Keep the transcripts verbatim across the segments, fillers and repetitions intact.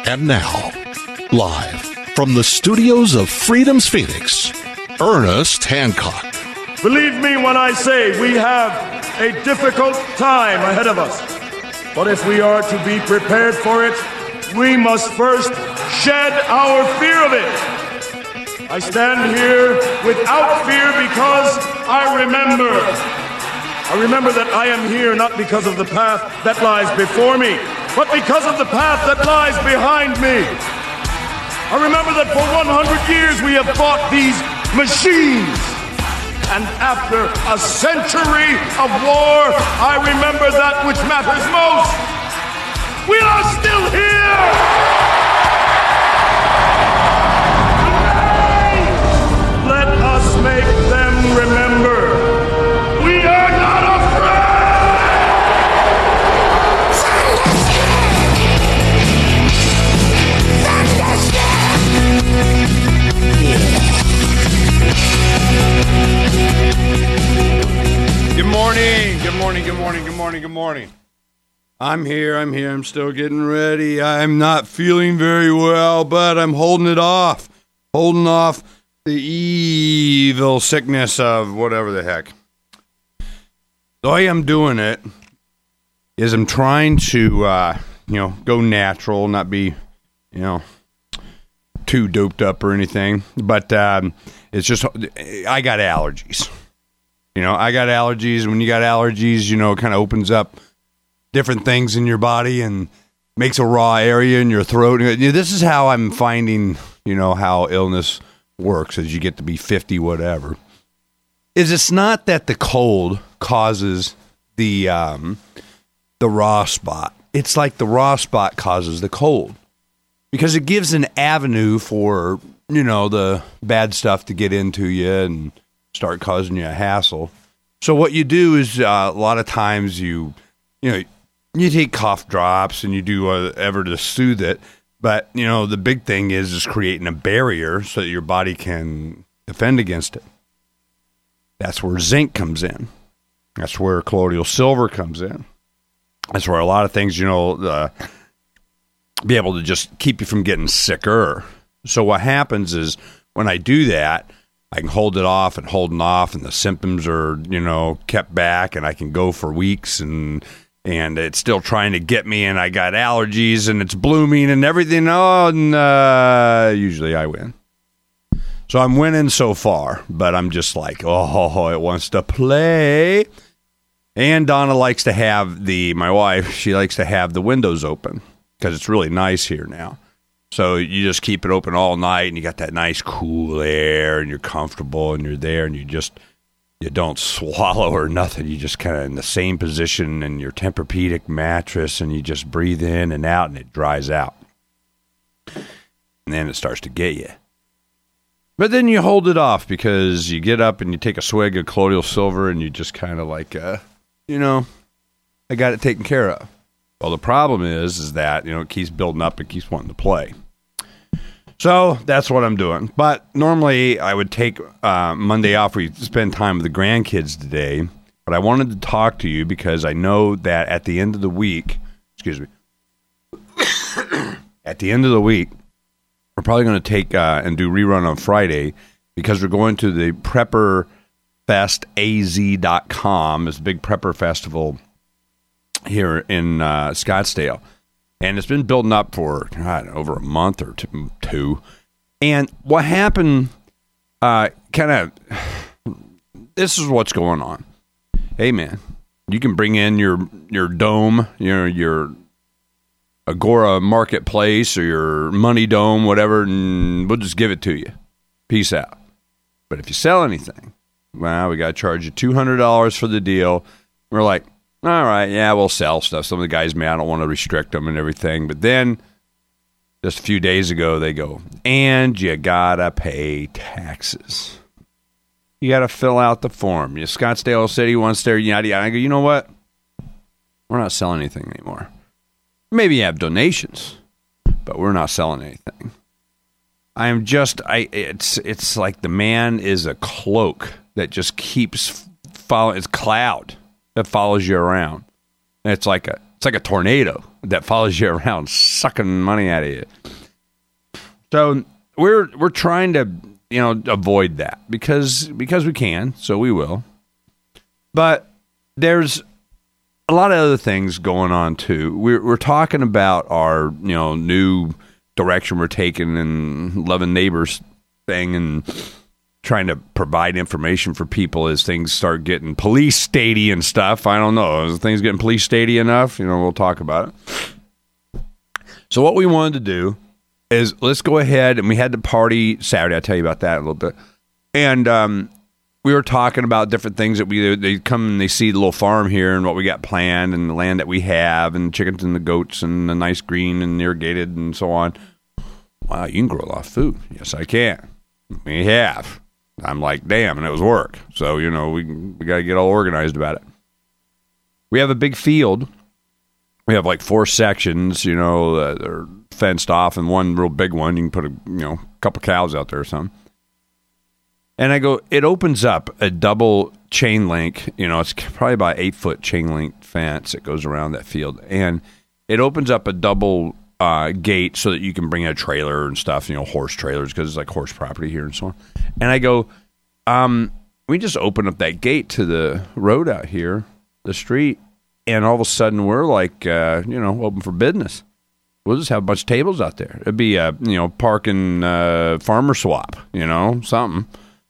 And now, live from the studios of Freedom's Phoenix, Ernest Hancock. Believe me when I say we have a difficult time ahead of us. But if we are to be prepared for it, we must first shed our fear of it. I stand here without fear because I remember. I remember that I am here not because of the path that lies before me, but because of the path that lies behind me. I remember that for one hundred years we have fought these machines. And after a century of war, I remember that which matters most. We are still here! Let us make them remember. We are not Good morning, good morning, good morning, good morning, good morning. I'm here, I'm here, I'm still getting ready. I'm not feeling very well, but I'm holding it off. Holding off the evil sickness of whatever the heck. The way I'm doing it is I'm trying to, uh, you know, go natural, not be, you know, too doped up or anything. But um, it's just, I got allergies. You know, I got allergies. When you got allergies, you know, it kind of opens up different things in your body and makes a raw area in your throat. This is how I'm finding, you know, how illness works as you get to be fifty, whatever. Is it's not that the cold causes the um, the raw spot. It's like the raw spot causes the cold. Because it gives an avenue for, you know, the bad stuff to get into you and start causing you a hassle. So what you do is uh, a lot of times you, you know, you take cough drops and you do whatever to soothe it. But, you know, the big thing is is creating a barrier so that your body can defend against it. That's where zinc comes in. That's where colloidal silver comes in. That's where a lot of things, you know, uh, be able to just keep you from getting sicker. So what happens is when I do that, I can hold it off and holding off, and the symptoms are, you know, kept back, and I can go for weeks, and and it's still trying to get me, and I got allergies, and it's blooming and everything. Oh, and uh, usually I win. So I'm winning so far, but I'm just like, oh, it wants to play. And Donna likes to have the, my wife, she likes to have the windows open because it's really nice here now. So you just keep it open all night, and you got that nice cool air, and you're comfortable, and you're there, and you just, you don't swallow or nothing. You just kind of in the same position in your Tempur-Pedic mattress, and you just breathe in and out, and it dries out. And then it starts to get you. But then you hold it off because you get up and you take a swig of colloidal silver, and you just kind of like, uh, you know, I got it taken care of. Well, the problem is, is that, you know, it keeps building up. It keeps wanting to play. So that's what I'm doing. But normally I would take uh, Monday off. We spend time with the grandkids today. But I wanted to talk to you because I know that at the end of the week, excuse me, at the end of the week, we're probably going to take uh, and do rerun on Friday because we're going to the Prepper Fest A Z dot com. It's a big prepper festival here in uh, Scottsdale, and it's been building up for I don't know, over a month or two, two. And what happened, uh, kind of, this is what's going on. Hey, man, you can bring in your your dome, your your Agora Marketplace or your Money Dome, whatever, and we'll just give it to you. Peace out. But if you sell anything, well, we got to charge you two hundred dollars for the deal. We're like, all right, yeah, we'll sell stuff. Some of the guys, man, I don't want to restrict them and everything. But then, just a few days ago, they go, and you gotta pay taxes. You gotta fill out the form. You Scottsdale City wants their yada yada. I go, you know what? We're not selling anything anymore. Maybe you have donations, but we're not selling anything. I am just, I. It's it's like the man is a cloak that just keeps following. It's cloud that follows you around. And it's like a it's like a tornado that follows you around, sucking money out of you. So we're we're trying to, you know, avoid that because because we can, so we will. But there's a lot of other things going on too. We're we're talking about our, you know, new direction we're taking and loving neighbors thing and trying to provide information for people as things start getting police statey and stuff. I don't know. Is things getting police statey enough? You know, we'll talk about it. So what we wanted to do is let's go ahead, and we had the party Saturday. I'll tell you about that in a little bit. And um, we were talking about different things that we, they come and they see the little farm here and what we got planned and the land that we have and chickens and the goats and the nice green and irrigated and so on. Wow, you can grow a lot of food. Yes, I can. We have. I'm like, damn, and it was work. So, you know, we we got to get all organized about it. We have a big field. We have like four sections, you know, that are fenced off, and one real big one. You can put a, you know, couple cows out there or something. And I go, it opens up a double chain link. You know, it's probably about eight foot chain link fence that goes around that field. And it opens up a double uh, gate so that you can bring a trailer and stuff, you know, horse trailers, because it's like horse property here and so on. And I go, um, we just open up that gate to the road out here, the street, and all of a sudden we're like, uh, you know, open for business. We'll just have a bunch of tables out there. It'd be a, you know, parking uh, farmer swap, you know, something.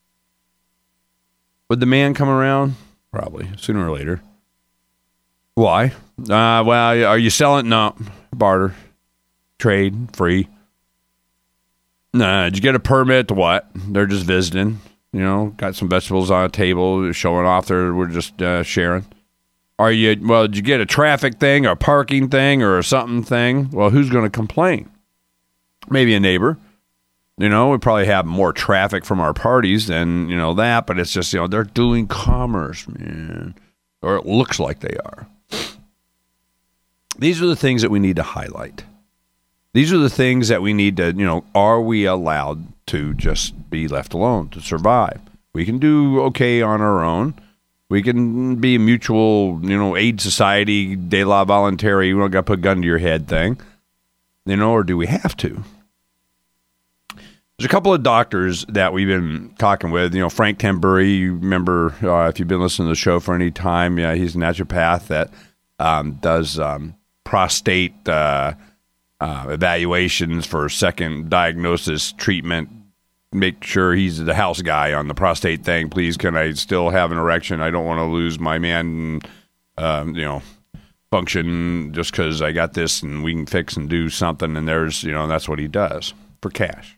Would the man come around? Probably, sooner or later. Why? Uh, well, are you selling? No. Barter. Trade. Free. Nah, did you get a permit to what? They're just visiting. You know, got some vegetables on a table, showing off there. We're just uh, sharing. Are you, well, did you get a traffic thing, or a parking thing, or a something thing? Well, who's going to complain? Maybe a neighbor. You know, we probably have more traffic from our parties than, you know, that, but it's just, you know, they're doing commerce, man. Or it looks like they are. These are the things that we need to highlight. These are the things that we need to, you know, are we allowed to just be left alone to survive? We can do okay on our own. We can be a mutual, you know, aid society, de la voluntary, you don't got to put a gun to your head thing. You know, or do we have to? There's a couple of doctors that we've been talking with. You know, Frank Tambury, you remember, uh, if you've been listening to the show for any time, yeah, he's a naturopath that um, does um, prostate uh, uh, evaluations for second diagnosis treatment. Make sure he's the house guy on the prostate thing. Please, can I still have an erection? I don't want to lose my man, um, you know, function just because I got this and we can fix and do something. And there's, you know, that's what he does for cash.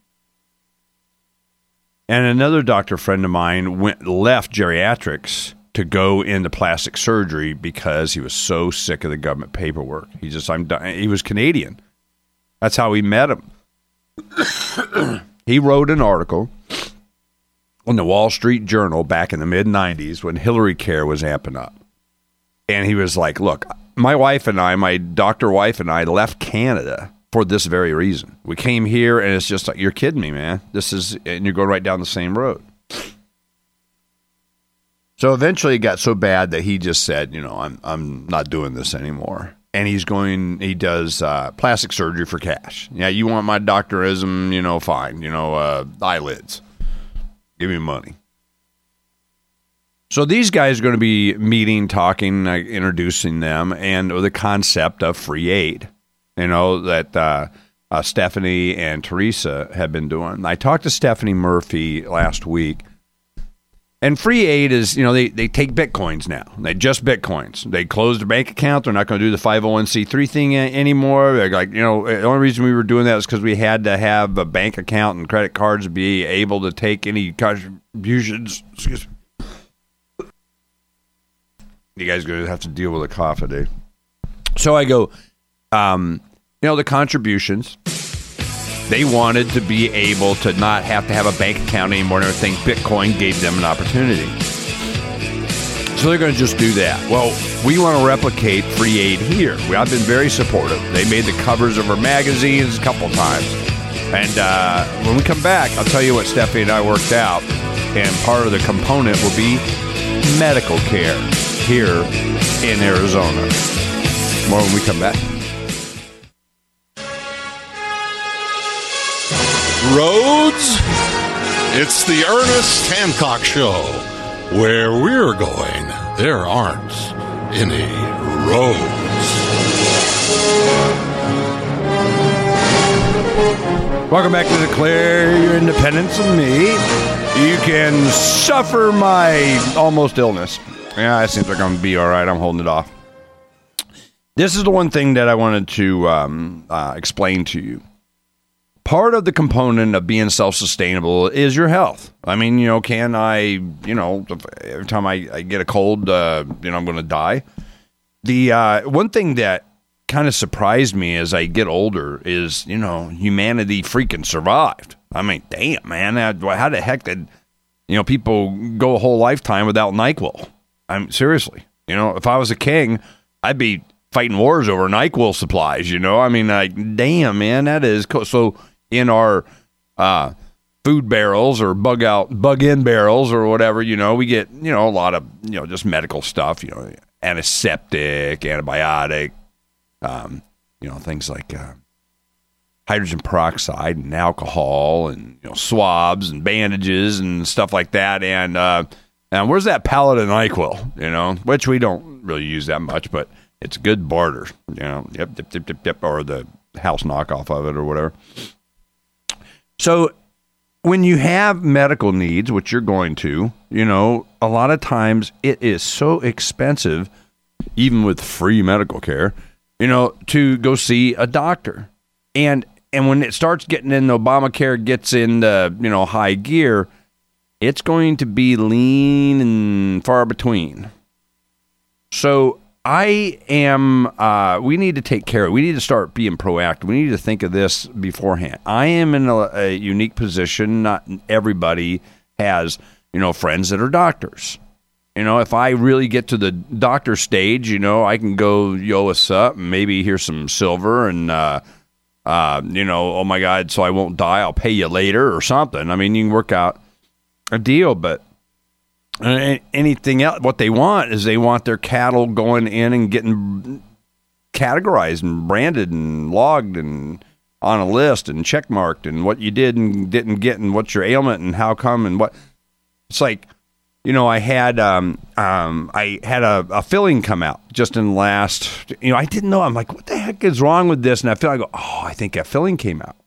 And another doctor friend of mine went left geriatrics to go into plastic surgery because he was so sick of the government paperwork. He just, I'm done. He was Canadian. That's how we met him. He wrote an article in the Wall Street Journal back in the mid nineties when Hillary Care was amping up. And he was like, look, my wife and I, my doctor wife and I left Canada for this very reason. We came here, and it's just like, you're kidding me, man. This is, and you're going right down the same road. So eventually it got so bad that he just said, you know, I'm I'm not doing this anymore. And he's going, he does uh, plastic surgery for cash. Yeah, you want my doctorism, you know, fine. You know, uh, eyelids. Give me money. So these guys are going to be meeting, talking, uh, introducing them, and the concept of free aid. You know, that uh, uh, Stephanie and Teresa have been doing. I talked to Stephanie Murphy last week, and free aid is, you know, they, they take Bitcoins now. They just Bitcoins. They closed their bank account. They're not going to do the five oh one c three thing a- anymore. They're like, you know, the only reason we were doing that is because we had to have a bank account and credit cards to be able to take any contributions. Excuse me. You guys are going to have to deal with a cough today. So I go, Um, you know, the contributions, they wanted to be able to not have to have a bank account anymore and everything. Bitcoin gave them an opportunity. So they're going to just do that. Well, we want to replicate free aid here. We, I've been very supportive. They made the covers of our magazines a couple times. And uh, when we come back, I'll tell you what Stephanie and I worked out. And part of the component will be medical care here in Arizona. More when we come back. roads? It's the Ernest Hancock Show. Where we're going, there aren't any roads. Welcome back to Declare Your Independence of Me. You can suffer my almost illness. Yeah, it seems like I'm going to be all right. I'm holding it off. This is the one thing that I wanted to um, uh, explain to you. Part of the component of being self-sustainable is your health. I mean, you know, can I, you know, every time I, I get a cold, uh, you know, I'm going to die. The uh, one thing that kind of surprised me as I get older is, you know, humanity freaking survived. I mean, damn, man, how the heck did, you know, people go a whole lifetime without NyQuil? I'm seriously, you know, if I was a king, I'd be fighting wars over NyQuil supplies, you know? I mean, like, damn, man, that is cool. So in our uh, food barrels or bug out, bug in barrels or whatever, you know, we get, you know, a lot of, you know, just medical stuff, you know, antiseptic, antibiotic, um, you know, things like uh, hydrogen peroxide and alcohol and, you know, swabs and bandages and stuff like that. And, uh, and where's that pallet of NyQuil, you know, which we don't really use that much, but it's good barter, you know, yep, yep, yep, yep, yep, or the house knockoff of it or whatever. So when you have medical needs, which you're going to, you know, a lot of times it is so expensive, even with free medical care, you know, to go see a doctor. And and when it starts getting in, Obamacare gets in the, you know, high gear, it's going to be lean and far between. So I am, uh, we need to take care of it. We need to start being proactive. We need to think of this beforehand. I am in a, a unique position. Not everybody has, you know, friends that are doctors. You know, if I really get to the doctor stage, you know, I can go, yo, what's up? And maybe here's some silver and, uh, uh, you know, oh my God, so I won't die. I'll pay you later or something. I mean, you can work out a deal, but anything else, what they want is they want their cattle going in and getting categorized and branded and logged and on a list and check marked and what you did and didn't get and what's your ailment and how come and what. It's like, you know, I had um, um, I had a, a filling come out just in the last, you know, I didn't know. I'm like, what the heck is wrong with this? And I feel like, oh, I think a filling came out.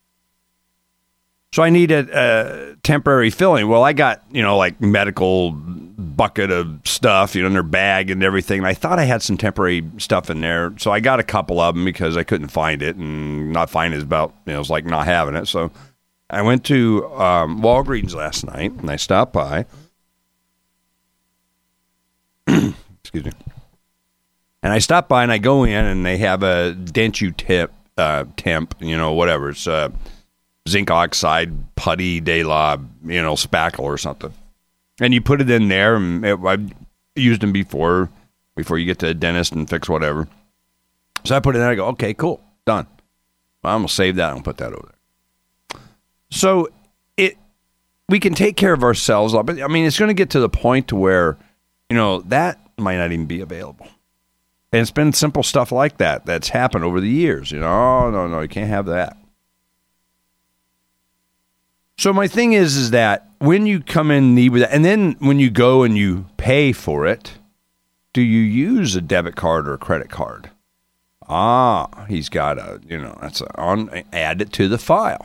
So I needed a temporary filling. Well, I got, you know, like medical bucket of stuff, you know, in their bag and everything. And I thought I had some temporary stuff in there. So I got a couple of them because I couldn't find it. And not finding it is about, you know, it's like not having it. So I went to um, Walgreens last night and I stopped by. Excuse me. And I stopped by and I go in and they have a Dentu tip, uh, temp, you know, whatever. It's uh zinc oxide putty de la, you know, spackle or something. And you put it in there, and it, I've used them before, before you get to the dentist and fix whatever. So I put it in there, I go, okay, cool, done. Well, I'm going to save that and put that over there. So it, we can take care of ourselves, but I mean, it's going to get to the point to where, you know, that might not even be available. And it's been simple stuff like that that's happened over the years. You know, oh, no, no, you can't have that. So my thing is, is that when you come in need with that, and then when you go and you pay for it, do you use a debit card or a credit card? Ah, he's got a, you know, that's a, on, add it to the file.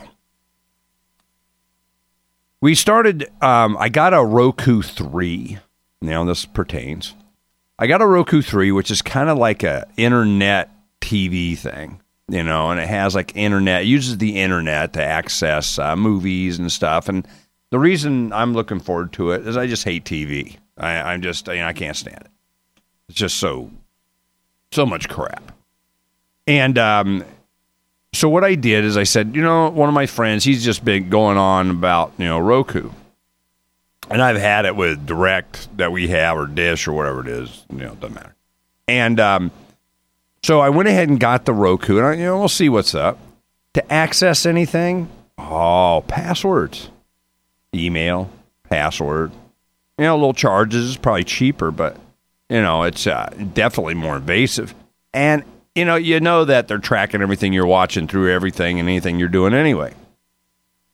We started, um, I got a Roku three. Now this pertains. I got a Roku three, which is kind of like a internet T V thing. You know, and it has like internet, it uses the internet to access uh, movies and stuff. And the reason I'm looking forward to it is I just hate T V. I, I'm just, you know, I can't stand it. It's just so, so much crap. And um, so what I did is I said, you know, one of my friends, he's just been going on about, you know, Roku. And I've had it with Direct that we have or Dish or whatever it is. You know, it doesn't matter. And, um, so I went ahead and got the Roku, and I, you know, we'll see what's up. To access anything, oh, passwords, email, password. You know, little charges is probably cheaper, but you know, it's uh, definitely more invasive. And you know, you know that they're tracking everything you're watching through everything and anything you're doing anyway.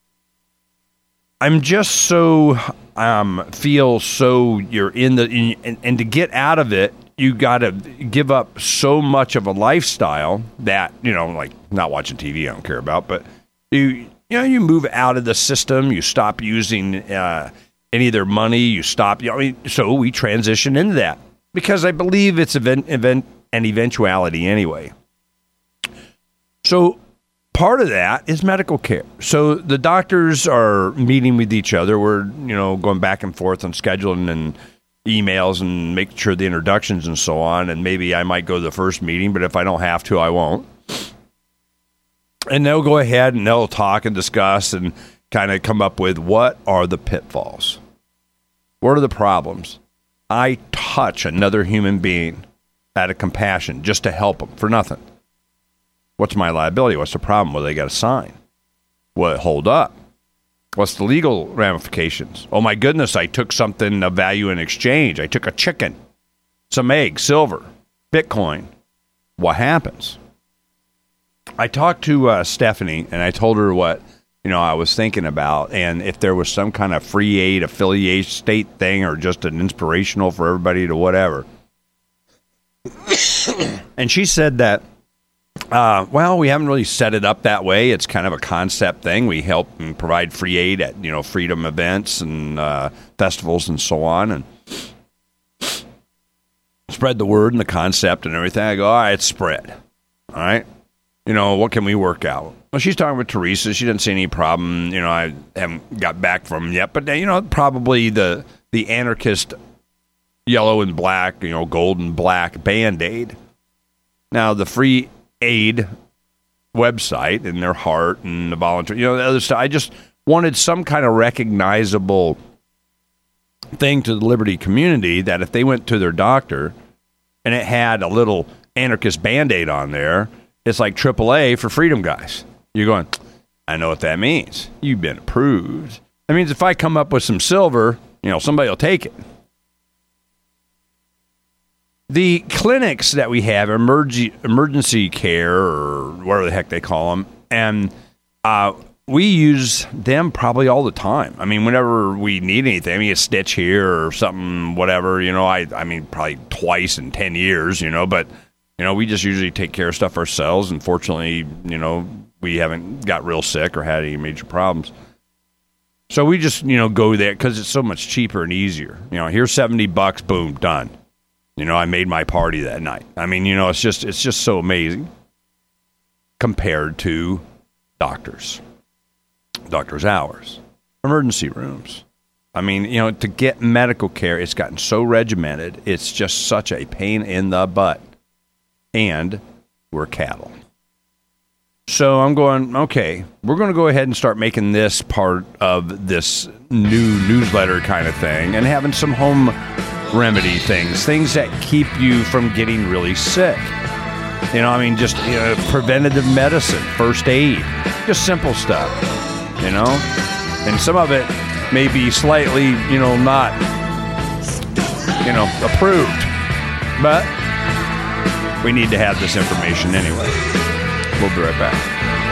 I'm just so um, feel so you're in the in, and, and to get out of it, you got to give up so much of a lifestyle that, you know, like not watching T V, I don't care about, but you you know you move out of the system, you stop using uh, any of their money, you stop. You know, I mean, so we transition into that because I believe it's event event an eventuality anyway. So. Part of that is medical care. So the doctors are meeting with each other. We're, you know, going back and forth on scheduling and emails and making sure the introductions and so on. And maybe I might go to the first meeting, but if I don't have to, I won't. And they'll go ahead and they'll talk and discuss and kind of come up with what are the pitfalls? What are the problems? I touch another human being out of compassion just to help them for nothing. What's my liability? What's the problem? Well, they got to sign. What hold up? What's the legal ramifications? Oh, my goodness, I took something of value in exchange. I took a chicken, some eggs, silver, Bitcoin. What happens? I talked to uh, Stephanie, and I told her what, you know, I was thinking about, and if there was some kind of free aid affiliate state thing or just an inspirational for everybody to whatever. And she said that, Uh, well, we haven't really set it up that way. It's kind of a concept thing. We help and provide free aid at, you know, freedom events and uh, festivals and so on, and spread the word and the concept and everything. I go, all right, spread. All right. You know, what can we work out? Well, she's talking with Teresa. She doesn't see any problem. You know, I haven't got back from them yet, but, you know, probably the, the anarchist yellow and black, you know, gold and black Band-Aid. Now, the free aid website and their heart and the volunteer, you know, the other stuff. I just wanted some kind of recognizable thing to the Liberty community that if they went to their doctor and it had a little anarchist Band-Aid on there, it's like triple A for Freedom Guys. You're going, I know what that means. You've been approved. That means if I come up with some silver, you know, somebody will take it. The clinics that we have, emergency emergency care or whatever the heck they call them, and uh, we use them probably all the time. I mean, whenever we need anything, I mean, a stitch here or something, whatever, you know, I, I mean, probably twice in ten years, you know, but, you know, we just usually take care of stuff ourselves. And fortunately, you know, we haven't got real sick or had any major problems. So we just, you know, go there because it's so much cheaper and easier. You know, here's seventy bucks, boom, done. You know, I made my party that night. I mean, you know, it's just it's just so amazing compared to doctors, doctors' hours, emergency rooms. I mean, you know, to get medical care, it's gotten so regimented. It's just such a pain in the butt. And we're cattle. So I'm going, okay, we're going to go ahead and start making this part of this new newsletter kind of thing and having some home remedy things, things that keep you from getting really sick. You know, I mean, just, you know, preventative medicine, first aid, just simple stuff, you know? And some of it may be slightly, you know, not, you know, approved, but we need to have this information anyway. We'll be right back.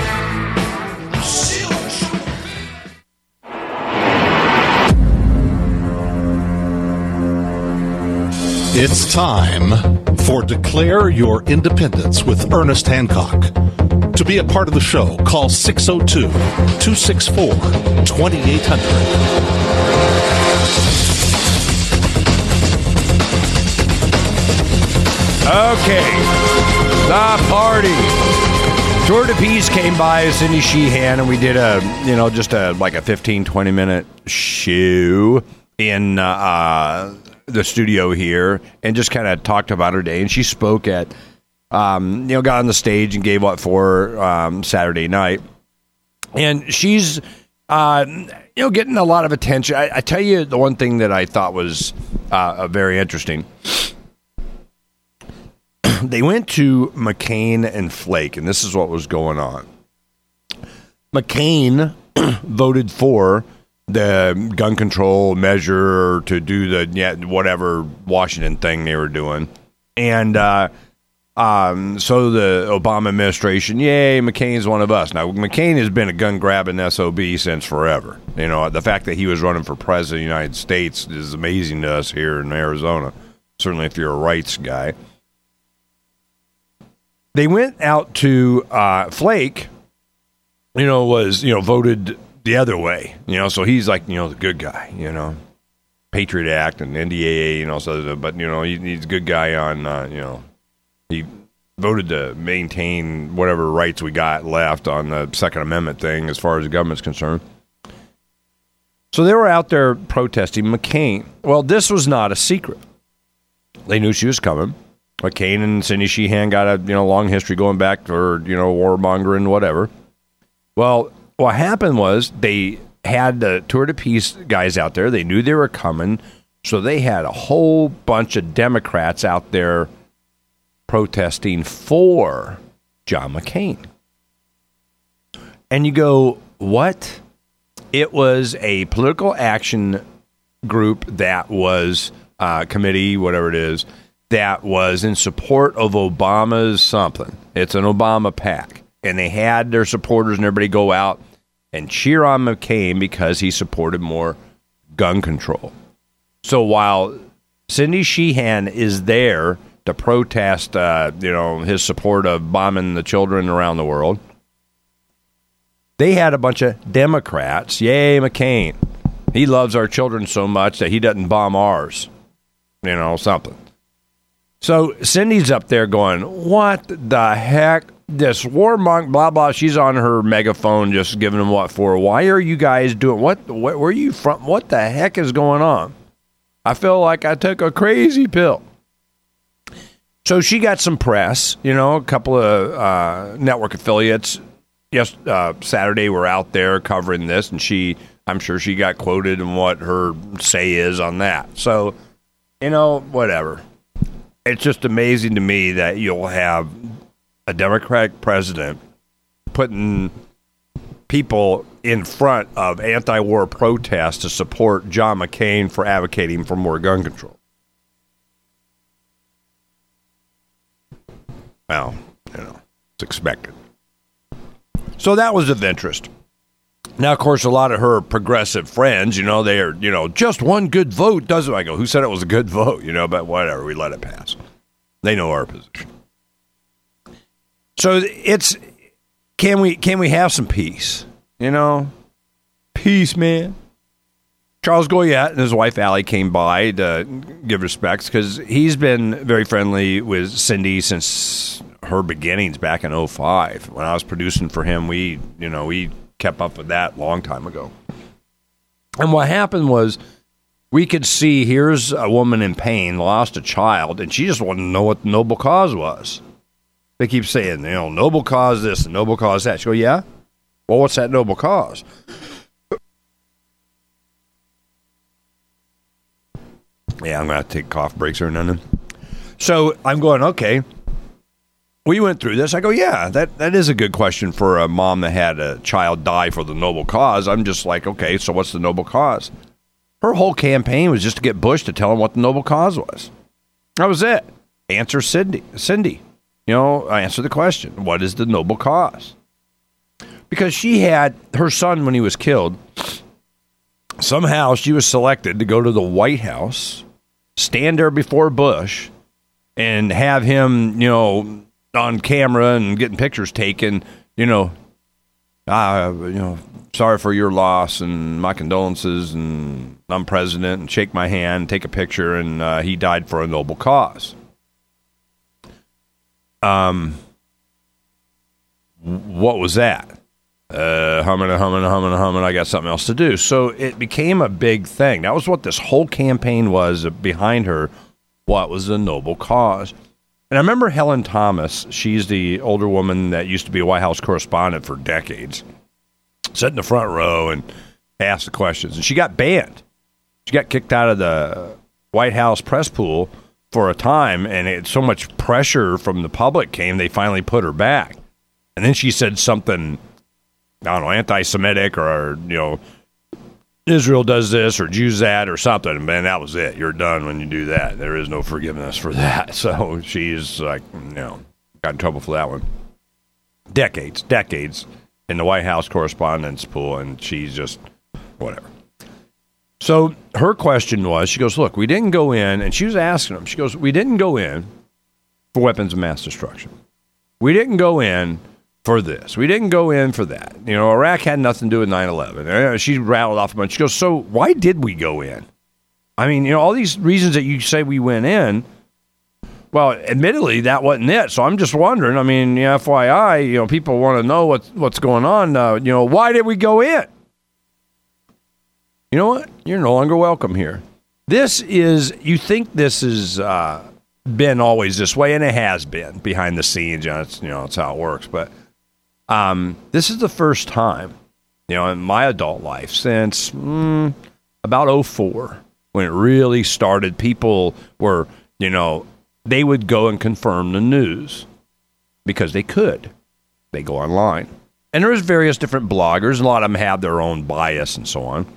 It's time for Declare Your Independence with Ernest Hancock. To be a part of the show, call six oh two, two six four, two eight zero zero. Okay, the party. Jordan Pease came by, Cindy Sheehan, and we did a, you know, just a like a fifteen, twenty minute show in uh, uh, the studio here, and just kind of talked about her day. And she spoke at, um, you know, got on the stage and gave what for um, Saturday night. And she's, uh, you know, getting a lot of attention. I, I tell you, the one thing that I thought was uh, very interesting. They went to McCain and Flake, and this is what was going on. McCain voted for the gun control measure to do the yeah, whatever Washington thing they were doing. And uh, Um, so the Obama administration, yay, McCain's one of us. Now, McCain has been a gun-grabbing S O B since forever. You know, the fact that he was running for president of the United States is amazing to us here in Arizona, certainly if you're a rights guy. They went out to uh, Flake, you know, was, you know, voted the other way, you know, so he's like, you know, the good guy, you know, Patriot Act and N D A A, you know, so, but, you know, he, he's a good guy on, uh, you know, he voted to maintain whatever rights we got left on the Second Amendment thing as far as the government's concerned. So they were out there protesting McCain. Well, this was not a secret. They knew she was coming. McCain and Cindy Sheehan got a you know long history going back for you know warmongering, whatever. Well, what happened was they had the Tour de Peace guys out there. They knew they were coming, so they had a whole bunch of Democrats out there protesting for John McCain. And you go, what? It was a political action group that was uh, committee, whatever it is, that was in support of Obama's something. It's an Obama PAC. And they had their supporters and everybody go out and cheer on McCain because he supported more gun control. So while Cindy Sheehan is there to protest, uh, you know, his support of bombing the children around the world, they had a bunch of Democrats. Yay, McCain. He loves our children so much that he doesn't bomb ours. You know, something. So Cindy's up there going, what the heck? This warmongering, blah, blah. She's on her megaphone just giving them what for. Why are you guys doing? What, what? Where are you from? What the heck is going on? I feel like I took a crazy pill. So she got some press, you know, a couple of uh, network affiliates. Yes, uh, Saturday were out there covering this, and she, I'm sure she got quoted in what her say is on that. So, you know, whatever. It's just amazing to me that you'll have a Democratic president putting people in front of anti-war protests to support John McCain for advocating for more gun control. Well, you know, it's expected. So that was of interest. Now, of course, a lot of her progressive friends, you know, they are, you know, just one good vote doesn't. I go, who said it was a good vote? You know, but whatever, we let it pass. They know our position. So it's, can we can we have some peace? You know, peace, man. Charles Goyette and his wife Allie came by to give respects because he's been very friendly with Cindy since her beginnings back in oh five. When I was producing for him, we, you know, we kept up with that a long time ago. And what happened was we could see here's a woman in pain, lost a child, and she just wanted to know what the noble cause was. They keep saying, you know, noble cause this and noble cause that. She go, yeah? Well, what's that noble cause? Yeah, I'm going to have to take cough breaks or nothing. So I'm going, okay. We went through this. I go, yeah, that, that is a good question for a mom that had a child die for the noble cause. I'm just like, okay, so what's the noble cause? Her whole campaign was just to get Bush to tell him what the noble cause was. That was it. Answer Cindy. Cindy. You know, answer the question. What is the noble cause? Because she had her son when he was killed. Somehow she was selected to go to the White House, stand there before Bush, and have him, you know, on camera and getting pictures taken, you know, uh, you know, sorry for your loss and my condolences, and I'm president, and shake my hand, take a picture, and uh, he died for a noble cause. Um, what was that? Uh, humming, humming, humming, humming. I got something else to do. So it became a big thing. That was what this whole campaign was behind her. What was the noble cause? And I remember Helen Thomas. She's the older woman that used to be a White House correspondent for decades. Sat in the front row and asked the questions. And she got banned. She got kicked out of the White House press pool for a time, and it, so much pressure from the public came, they finally put her back. And then she said something, I don't know, anti-Semitic or, you know, Israel does this or Jews that or something, man, that was it. You're done when you do that. There is no forgiveness for that. So she's like, you know, got in trouble for that one. Decades, decades in the White House correspondence pool, and she's just whatever. So her question was, she goes, look, we didn't go in, and she was asking them, she goes, we didn't go in for weapons of mass destruction. We didn't go in for this. We didn't go in for that. You know, Iraq had nothing to do with nine eleven. She rattled off a bunch. She goes, so why did we go in? I mean, you know, all these reasons that you say we went in, well, admittedly, that wasn't it. So I'm just wondering, I mean, F Y I, you know, people want to know what's, what's going on. Uh, you know, why did we go in? You know what? You're no longer welcome here. This is, you think this has uh, been always this way, and it has been behind the scenes. You know, it's, you know, it's how it works. But um, this is the first time, you know, in my adult life since mm, about oh four, when it really started, people were, you know, they would go and confirm the news because they could. They go online. And there's various different bloggers. A lot of them have their own bias and so on.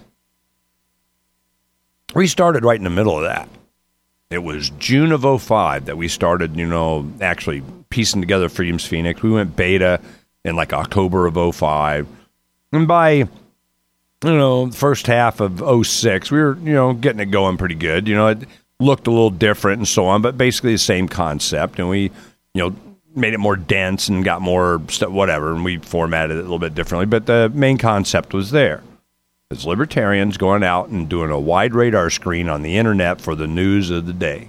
We started right in the middle of that. It was June of oh five that we started, you know, actually piecing together Freedom's Phoenix. We went beta in like October of oh five. And by, you know, the first half of oh six, we were, you know, getting it going pretty good. You know, it looked a little different and so on, but basically the same concept. And we, you know, made it more dense and got more stuff, whatever, and we formatted it a little bit differently. But the main concept was there. It's libertarians going out and doing a wide radar screen on the internet for the news of the day.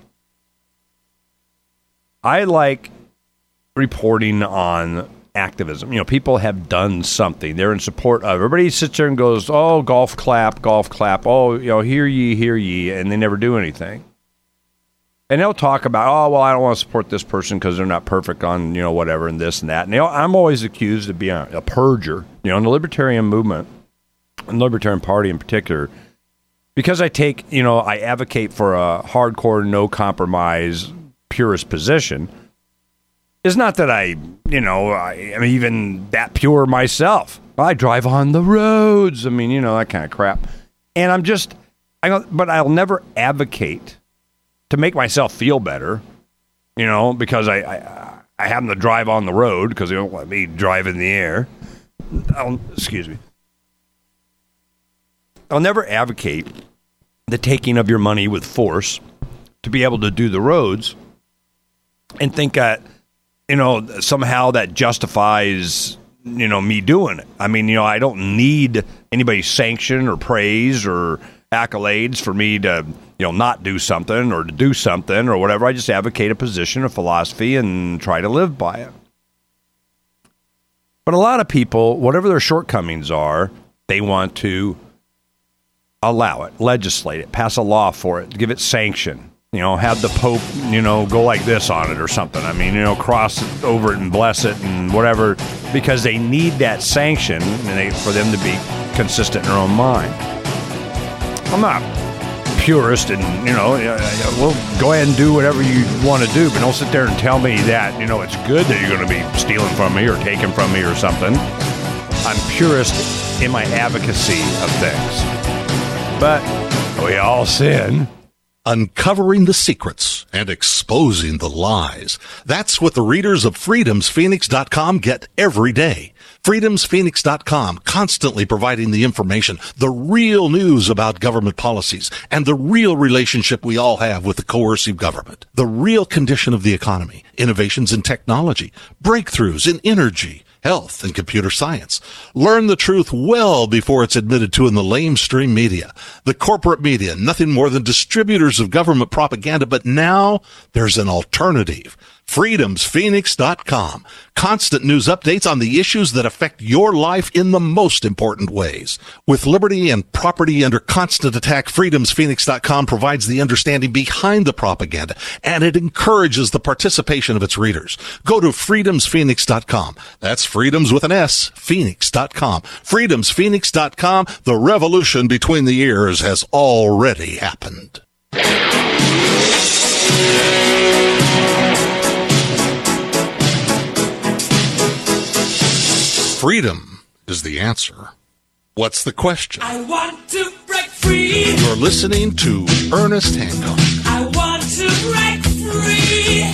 I like reporting on activism. You know, people have done something. They're in support of. Everybody sits there and goes, oh, golf clap, golf clap. Oh, you know, hear ye, hear ye, and they never do anything. And they'll talk about, oh, well, I don't want to support this person because they're not perfect on, you know, whatever, and this and that. And you know, I'm always accused of being a, a purger, you know, in the libertarian movement, and the Libertarian Party in particular, because I take, you know, I advocate for a hardcore, no compromise, purist position. It's not that I, you know, I am even that pure myself. I drive on the roads. I mean, you know, that kind of crap. And I'm just, I don't, but I'll never advocate to make myself feel better, you know, because I, I, I happen to drive on the road because they don't let me drive in the air. I'll, excuse me. I'll never advocate the taking of your money with force to be able to do the roads and think that, you know, somehow that justifies, you know, me doing it. I mean, you know, I don't need anybody's sanction or praise or accolades for me to, you know, not do something or to do something or whatever. I just advocate a position, a philosophy, and try to live by it. But a lot of people, whatever their shortcomings are, they want to allow it, legislate it, pass a law for it, give it sanction. You know, have the Pope, you know, go like this on it or something. I mean, you know, cross it over it and bless it and whatever, because they need that sanction and they, for them to be consistent in their own mind. I'm not purist and, you know, well, go ahead and do whatever you want to do, but don't sit there and tell me that, you know, it's good that you're going to be stealing from me or taking from me or something. I'm purist in my advocacy of things. But we all sin. Uncovering the secrets and exposing the lies. That's what the readers of freedoms phoenix dot com get every day. freedoms phoenix dot com, constantly providing the information, the real news about government policies, and the real relationship we all have with the coercive government. The real condition of the economy, innovations in technology, breakthroughs in energy, health, and computer science. Learn the truth well before it's admitted to in the lamestream media. The corporate media, nothing more than distributors of government propaganda, but now there's an alternative. freedoms phoenix dot com. Constant news updates on the issues that affect your life in the most important ways. With liberty and property under constant attack, freedoms phoenix dot com provides the understanding behind the propaganda, and it encourages the participation of its readers. Go to freedoms phoenix dot com. That's freedoms with an S, phoenix dot com. freedoms phoenix dot com. The revolution between the ears has already happened. Freedom is the answer. What's the question? I want to break free. You're listening to Ernest Hancock. I want to break free.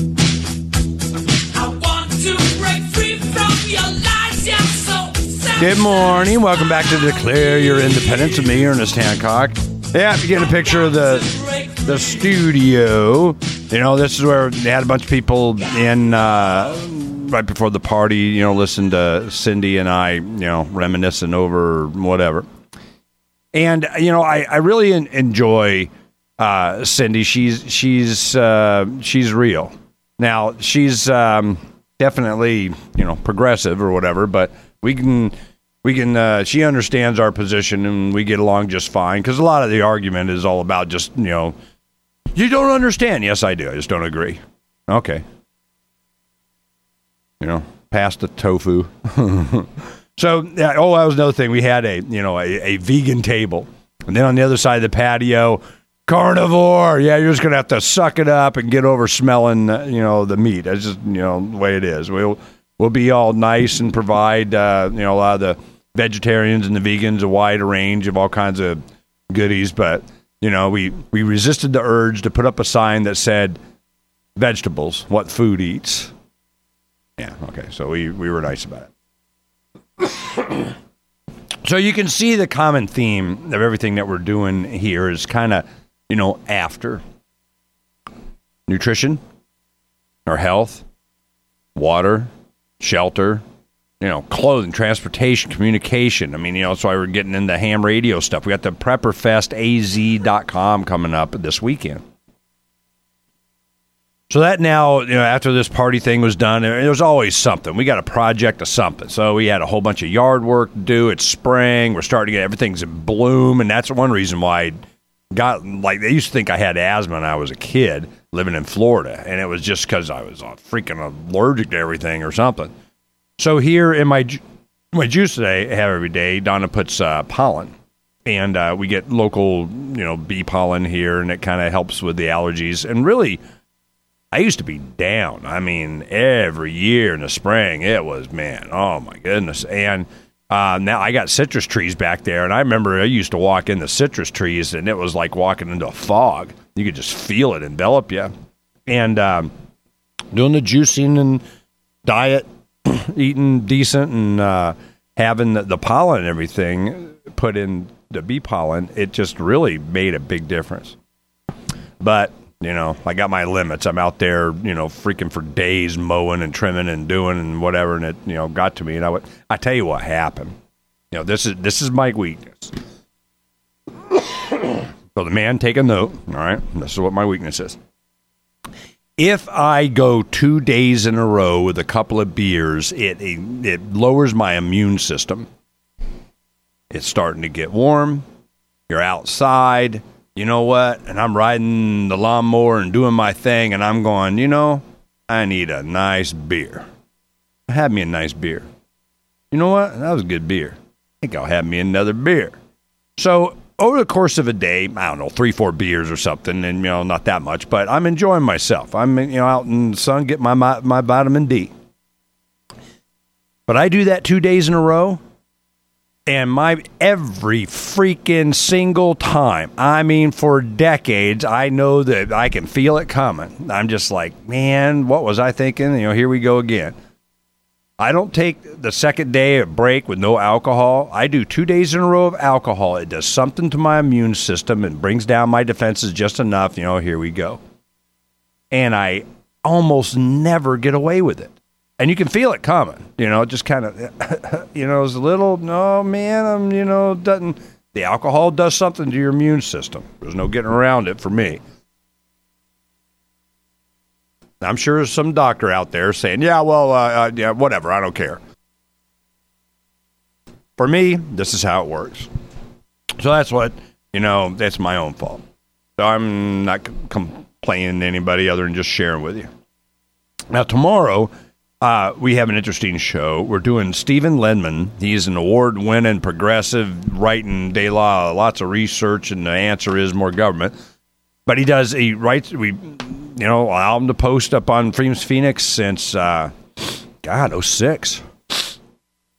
I want to break free from your lies. You're so sad. Good morning. Welcome back to Declare Your Independence with me, Ernest Hancock. Yeah, you get a picture of the the studio. You know, this is where they had a bunch of people in uh, right before the party, you know, listen to Cindy and I, you know, reminiscing over whatever. And, you know, I, I really en- enjoy uh, Cindy. She's she's uh, she's real. Now, she's um, definitely, you know, progressive or whatever, but we can... We can. Uh, she understands our position, and we get along just fine. Because a lot of the argument is all about just, you know, you don't understand. Yes, I do. I just don't agree. Okay. You know, pass the tofu. So, yeah, oh, that was another thing. We had a, you know, a, a vegan table, and then on the other side of the patio, carnivore. Yeah, you're just gonna have to suck it up and get over smelling, uh, you know, the meat. That's just, you know, the way it is. We'll we'll be all nice and provide, uh, you know, a lot of the vegetarians and the vegans a wide range of all kinds of goodies, but you know, we we resisted the urge to put up a sign that said vegetables, what food eats. Yeah, okay, so we we were nice about it. So you can see the common theme of everything that we're doing here is kind of, you know, after nutrition, our health, water, shelter, you know, clothing, transportation, communication. I mean, you know, that's why we're getting into ham radio stuff. We got the Prepper Fest A Z dot com coming up this weekend. So that now, you know, after this party thing was done, there was always something. We got a project of something. So we had a whole bunch of yard work to do. It's spring. We're starting to get everything's in bloom. And that's one reason why I got, like, they used to think I had asthma when I was a kid living in Florida. And it was just because I was uh, freaking allergic to everything or something. So here in my my juice today, I have every day, Donna puts uh, pollen. And uh, we get local, you know, bee pollen here, and it kind of helps with the allergies. And really, I used to be down. I mean, every year in the spring, it was, man, oh my goodness. And uh, now I got citrus trees back there, and I remember I used to walk in the citrus trees, and it was like walking into a fog. You could just feel it envelop you. And um, doing the juicing and diet, eating decent, and uh, having the, the pollen and everything put in the bee pollen, it just really made a big difference. But, you know, I got my limits. I'm out there, you know, freaking for days mowing and trimming and doing and whatever, and it, you know, got to me. And I would, I tell you what happened. You know, this is this is my weakness. So the man, take a note. All right, this is what my weakness is. If I go two days in a row with a couple of beers, it, it it lowers my immune system. It's starting to get warm. You're outside. You know what? And I'm riding the lawnmower and doing my thing, and I'm going, you know, I need a nice beer. Have me a nice beer. You know what? That was a good beer. I think I'll have me another beer. So over the course of a day, I don't know, three, four beers or something, and, you know, not that much, but I'm enjoying myself. I'm, you know, out in the sun, getting my, my, my vitamin D. But I do that two days in a row, and my every freaking single time, I mean, for decades, I know that I can feel it coming. I'm just like, man, what was I thinking? You know, here we go again. I don't take the second day a break with no alcohol. I do two days in a row of alcohol. It does something to my immune system and brings down my defenses just enough. You know, here we go. And I almost never get away with it. And you can feel it coming. You know, it just kind of, you know, it's a little, no, man, I'm, you know, doesn't, the alcohol does something to your immune system. There's no getting around it for me. I'm sure there's some doctor out there saying, yeah, well, uh, uh, yeah, whatever, I don't care. For me, this is how it works. So that's what, you know, that's my own fault. So I'm not c- complaining to anybody other than just sharing with you. Now, tomorrow, uh, we have an interesting show. We're doing Stephen Ledman. He's an award-winning progressive, writing de la, lots of research, and the answer is more government. But he does, he writes, we, you know, allow him to post up on Freedom's Phoenix since, uh, God, oh six.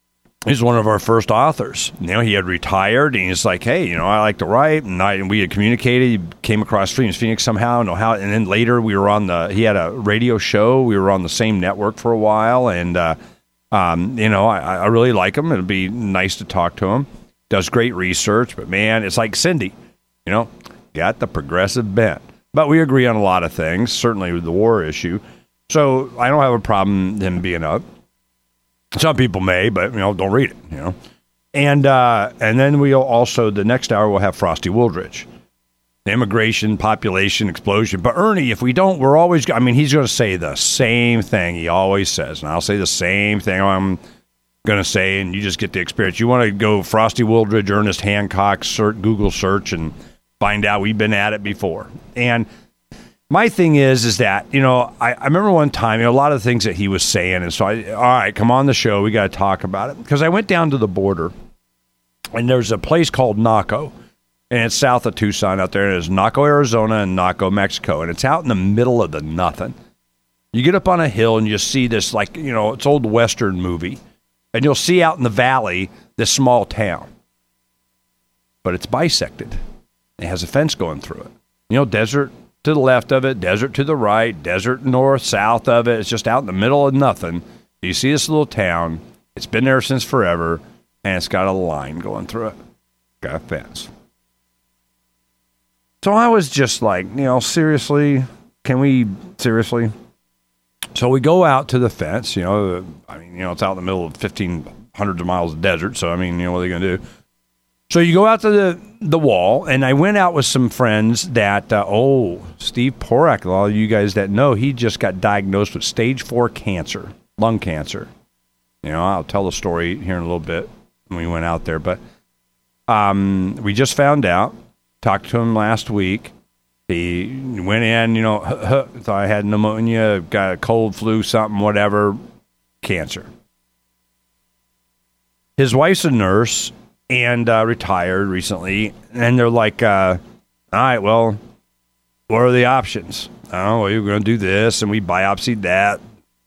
he's one of our first authors. You know, he had retired, and he's like, hey, you know, I like to write, and, I, and we had communicated. He came across Streams Phoenix somehow, know how, and then later we were on the. He had a radio show. We were on the same network for a while, and uh, um, you know, I, I really like him. It'd be nice to talk to him. Does great research, but man, it's like Cindy, you know, got the progressive bent. But we agree on a lot of things, certainly with the war issue. So I don't have a problem him being up. Some people may, but, you know, don't read it, you know. And uh, and then we'll also, the next hour, we'll have Frosty Wooldridge. Immigration, population, explosion. But Ernie, if we don't, we're always, I mean, he's going to say the same thing he always says. And I'll say the same thing I'm going to say, and you just get the experience. You want to go Frosty Wooldridge, Ernest Hancock, search, Google search, and find out we've been at it before. And my thing is, is that, you know, I, I remember one time, you know, a lot of the things that he was saying, and so I, all right, come on the show, we got to talk about it. Because I went down to the border, and there's a place called Naco, and it's south of Tucson out there, and it's Naco, Arizona, and Naco, Mexico, and it's out in the middle of the nothing. You get up on a hill, and you see this, like, you know, it's old Western movie, and you'll see out in the valley this small town. But it's bisected. It has a fence going through it. You know, desert to the left of it, desert to the right, desert north, south of it. It's just out in the middle of nothing. You see this little town. It's been there since forever, and it's got a line going through it. Got a fence. So I was just like, you know, seriously? Can we, seriously? So we go out to the fence, you know. I mean, you know, it's out in the middle of fifteen hundreds of miles of desert, so, I mean, you know, what are they going to do? So you go out to the, the wall, and I went out with some friends that, uh, oh, Steve Porak, a lot of you guys that know, he just got diagnosed with stage four cancer, lung cancer. You know, I'll tell the story here in a little bit when we went out there. But um, we just found out, talked to him last week. He went in, you know, thought I had pneumonia, got a cold, flu, something, whatever, cancer. His wife's a nurse. And uh, retired recently, and they're like, uh, all right, well, what are the options? Oh, well, you're going to do this, and we biopsied that.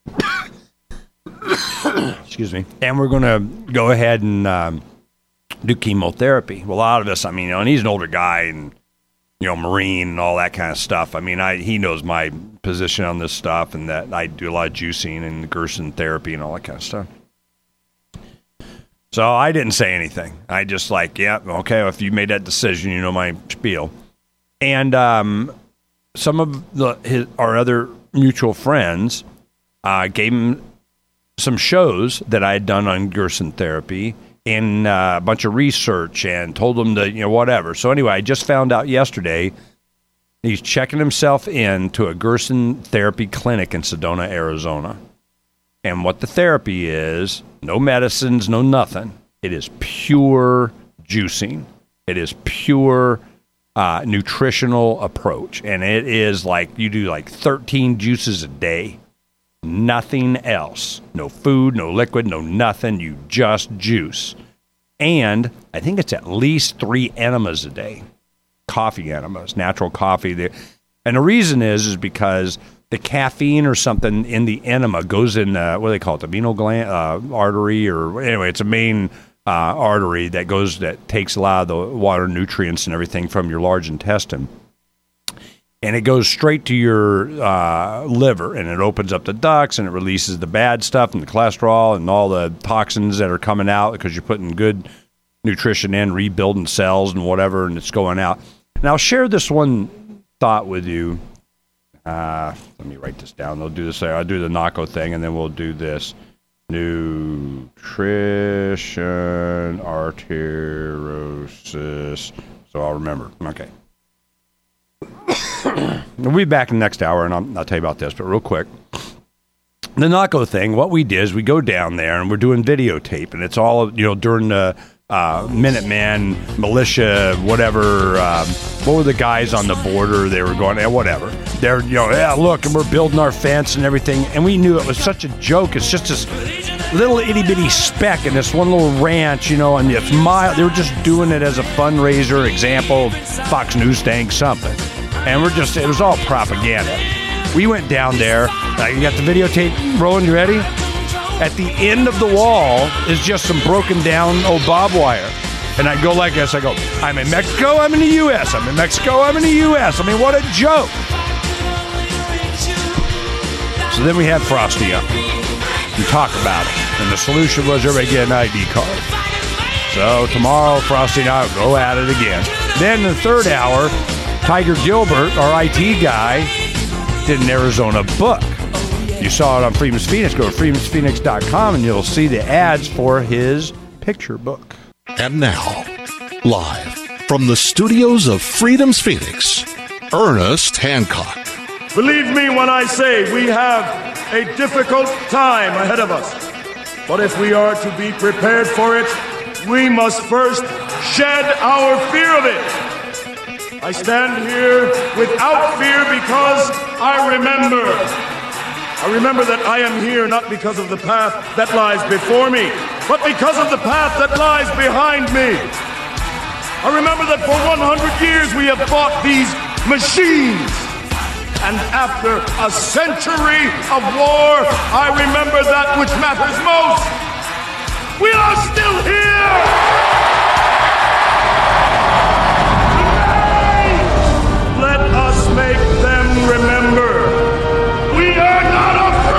Excuse me. And we're going to go ahead and um, do chemotherapy. Well, a lot of us, I mean, you know, and he's an older guy, and, you know, Marine and all that kind of stuff. I mean, I he knows my position on this stuff, and that I do a lot of juicing and Gerson therapy and all that kind of stuff. So I didn't say anything. I just like, yeah, okay, well, if you made that decision, you know my spiel. And um, some of the his, our other mutual friends uh, gave him some shows that I had done on Gerson therapy and uh, a bunch of research and told him to, you know, whatever. So anyway, I just found out yesterday he's checking himself in to a Gerson therapy clinic in Sedona, Arizona. And what the therapy is, no medicines, no nothing. It is pure juicing. It is pure uh, nutritional approach. And it is like you do like thirteen juices a day. Nothing else. No food, no liquid, no nothing. You just juice. And I think it's at least three enemas a day. Coffee enemas, natural coffee. And the reason is, is because the caffeine or something in the enema goes in, uh, what do they call it, the venal gland, uh, artery, or anyway, it's a main uh, artery that goes, that takes a lot of the water nutrients and everything from your large intestine. And it goes straight to your uh, liver, and it opens up the ducts, and it releases the bad stuff and the cholesterol and all the toxins that are coming out because you're putting good nutrition in, rebuilding cells and whatever, and it's going out. And I'll share this one thought with you. Uh, let me write this down. They'll do this. I'll do the Naco thing, and then we'll do this. Nutrition, arteriosis. So I'll remember. Okay. We'll be back in the next hour, and I'll, I'll tell you about this, but real quick. The Naco thing, what we did is we go down there, and we're doing videotape, and it's all, you know, during the uh, Minutemen, militia, whatever. Um, what were the guys on the border? They were going, eh, whatever. They're, you know, yeah, look, and we're building our fence and everything. And we knew it was such a joke. It's just this little itty bitty speck in this one little ranch, you know, and it's mild. They were just doing it as a fundraiser, example, Fox News thing, something. And we're just, it was all propaganda. We went down there. Uh, you got the videotape rolling? You ready? at the end of the wall is just some broken down old barbed wire. And I go like this. I go, I'm in Mexico, I'm in the U S. I'm in Mexico, I'm in the U S. I mean, what a joke. So then we had Frosty up and talk about it. And the solution was everybody get an I D card. So tomorrow, Frosty and I will go at it again. Then in the third hour, Tiger Gilbert, our I T guy, did an Arizona book. You saw it on Freedom's Phoenix. Go to freedoms phoenix dot com and you'll see the ads for his picture book. And now, live from the studios of Freedom's Phoenix, Ernest Hancock. Believe me when I say we have a difficult time ahead of us. But if we are to be prepared for it, we must first shed our fear of it. I stand here without fear because I remember. I remember that I am here not because of the path that lies before me, but because of the path that lies behind me. I remember that for one hundred years we have fought these machines. And after a century of war, I remember that which matters most. We are still here! Today, let us make them remember. We are not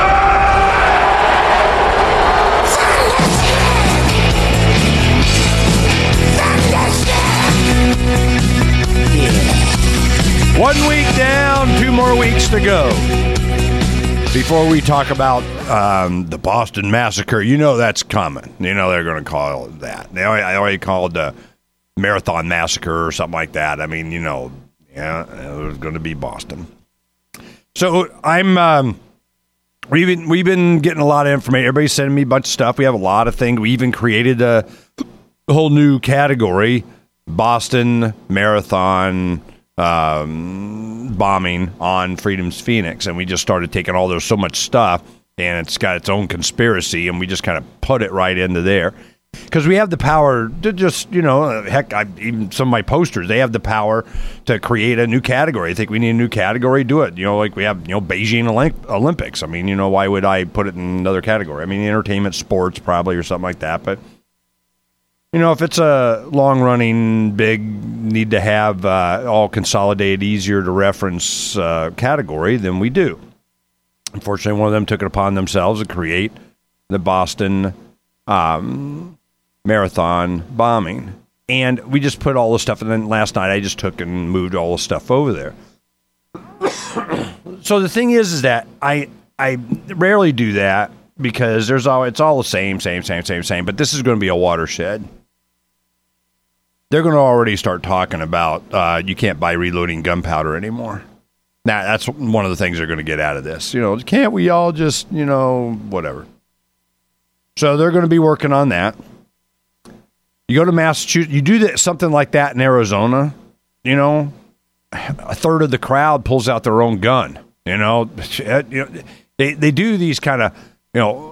One week down, two more weeks to go. Before we talk about um, the Boston Massacre, you know that's coming. You know they're going to call it that. They already, I already called the Marathon Massacre or something like that. I mean, you know, yeah, it was going to be Boston. So I'm, um, we've been, we've been getting a lot of information. Everybody's sending me a bunch of stuff. We have a lot of things. We even created a whole new category, Boston Marathon Um, bombing on Freedom's Phoenix, and we just started taking all there's so much stuff, and it's got its own conspiracy, and we just kind of put it right into there because we have the power to just, you know, heck, I, even some of my posters, they have the power to create a new category. I think we need a new category, do it. You know, like we have, you know, Beijing Olymp- Olympics. I mean, you know, why would I put it in another category? I mean, entertainment, sports, probably, or something like that, but. You know, if it's a long-running, big, need to have uh, all consolidated, easier to reference uh, category, then we do. Unfortunately, one of them took it upon themselves to create the Boston um, Marathon bombing. And we just put all the stuff, and then last night I just took and moved all the stuff over there. So the thing is, is that I I rarely do that because there's all it's all the same, same, same, same, same. But this is going to be a watershed. They're going to already start talking about uh, you can't buy reloading gunpowder anymore. Now, that's one of the things they're going to get out of this. You know, can't we all just, you know, whatever. So they're going to be working on that. You go to Massachusetts, you do that, something like that in Arizona, you know, a third of the crowd pulls out their own gun. You know, you know they, they do these kind of, you know,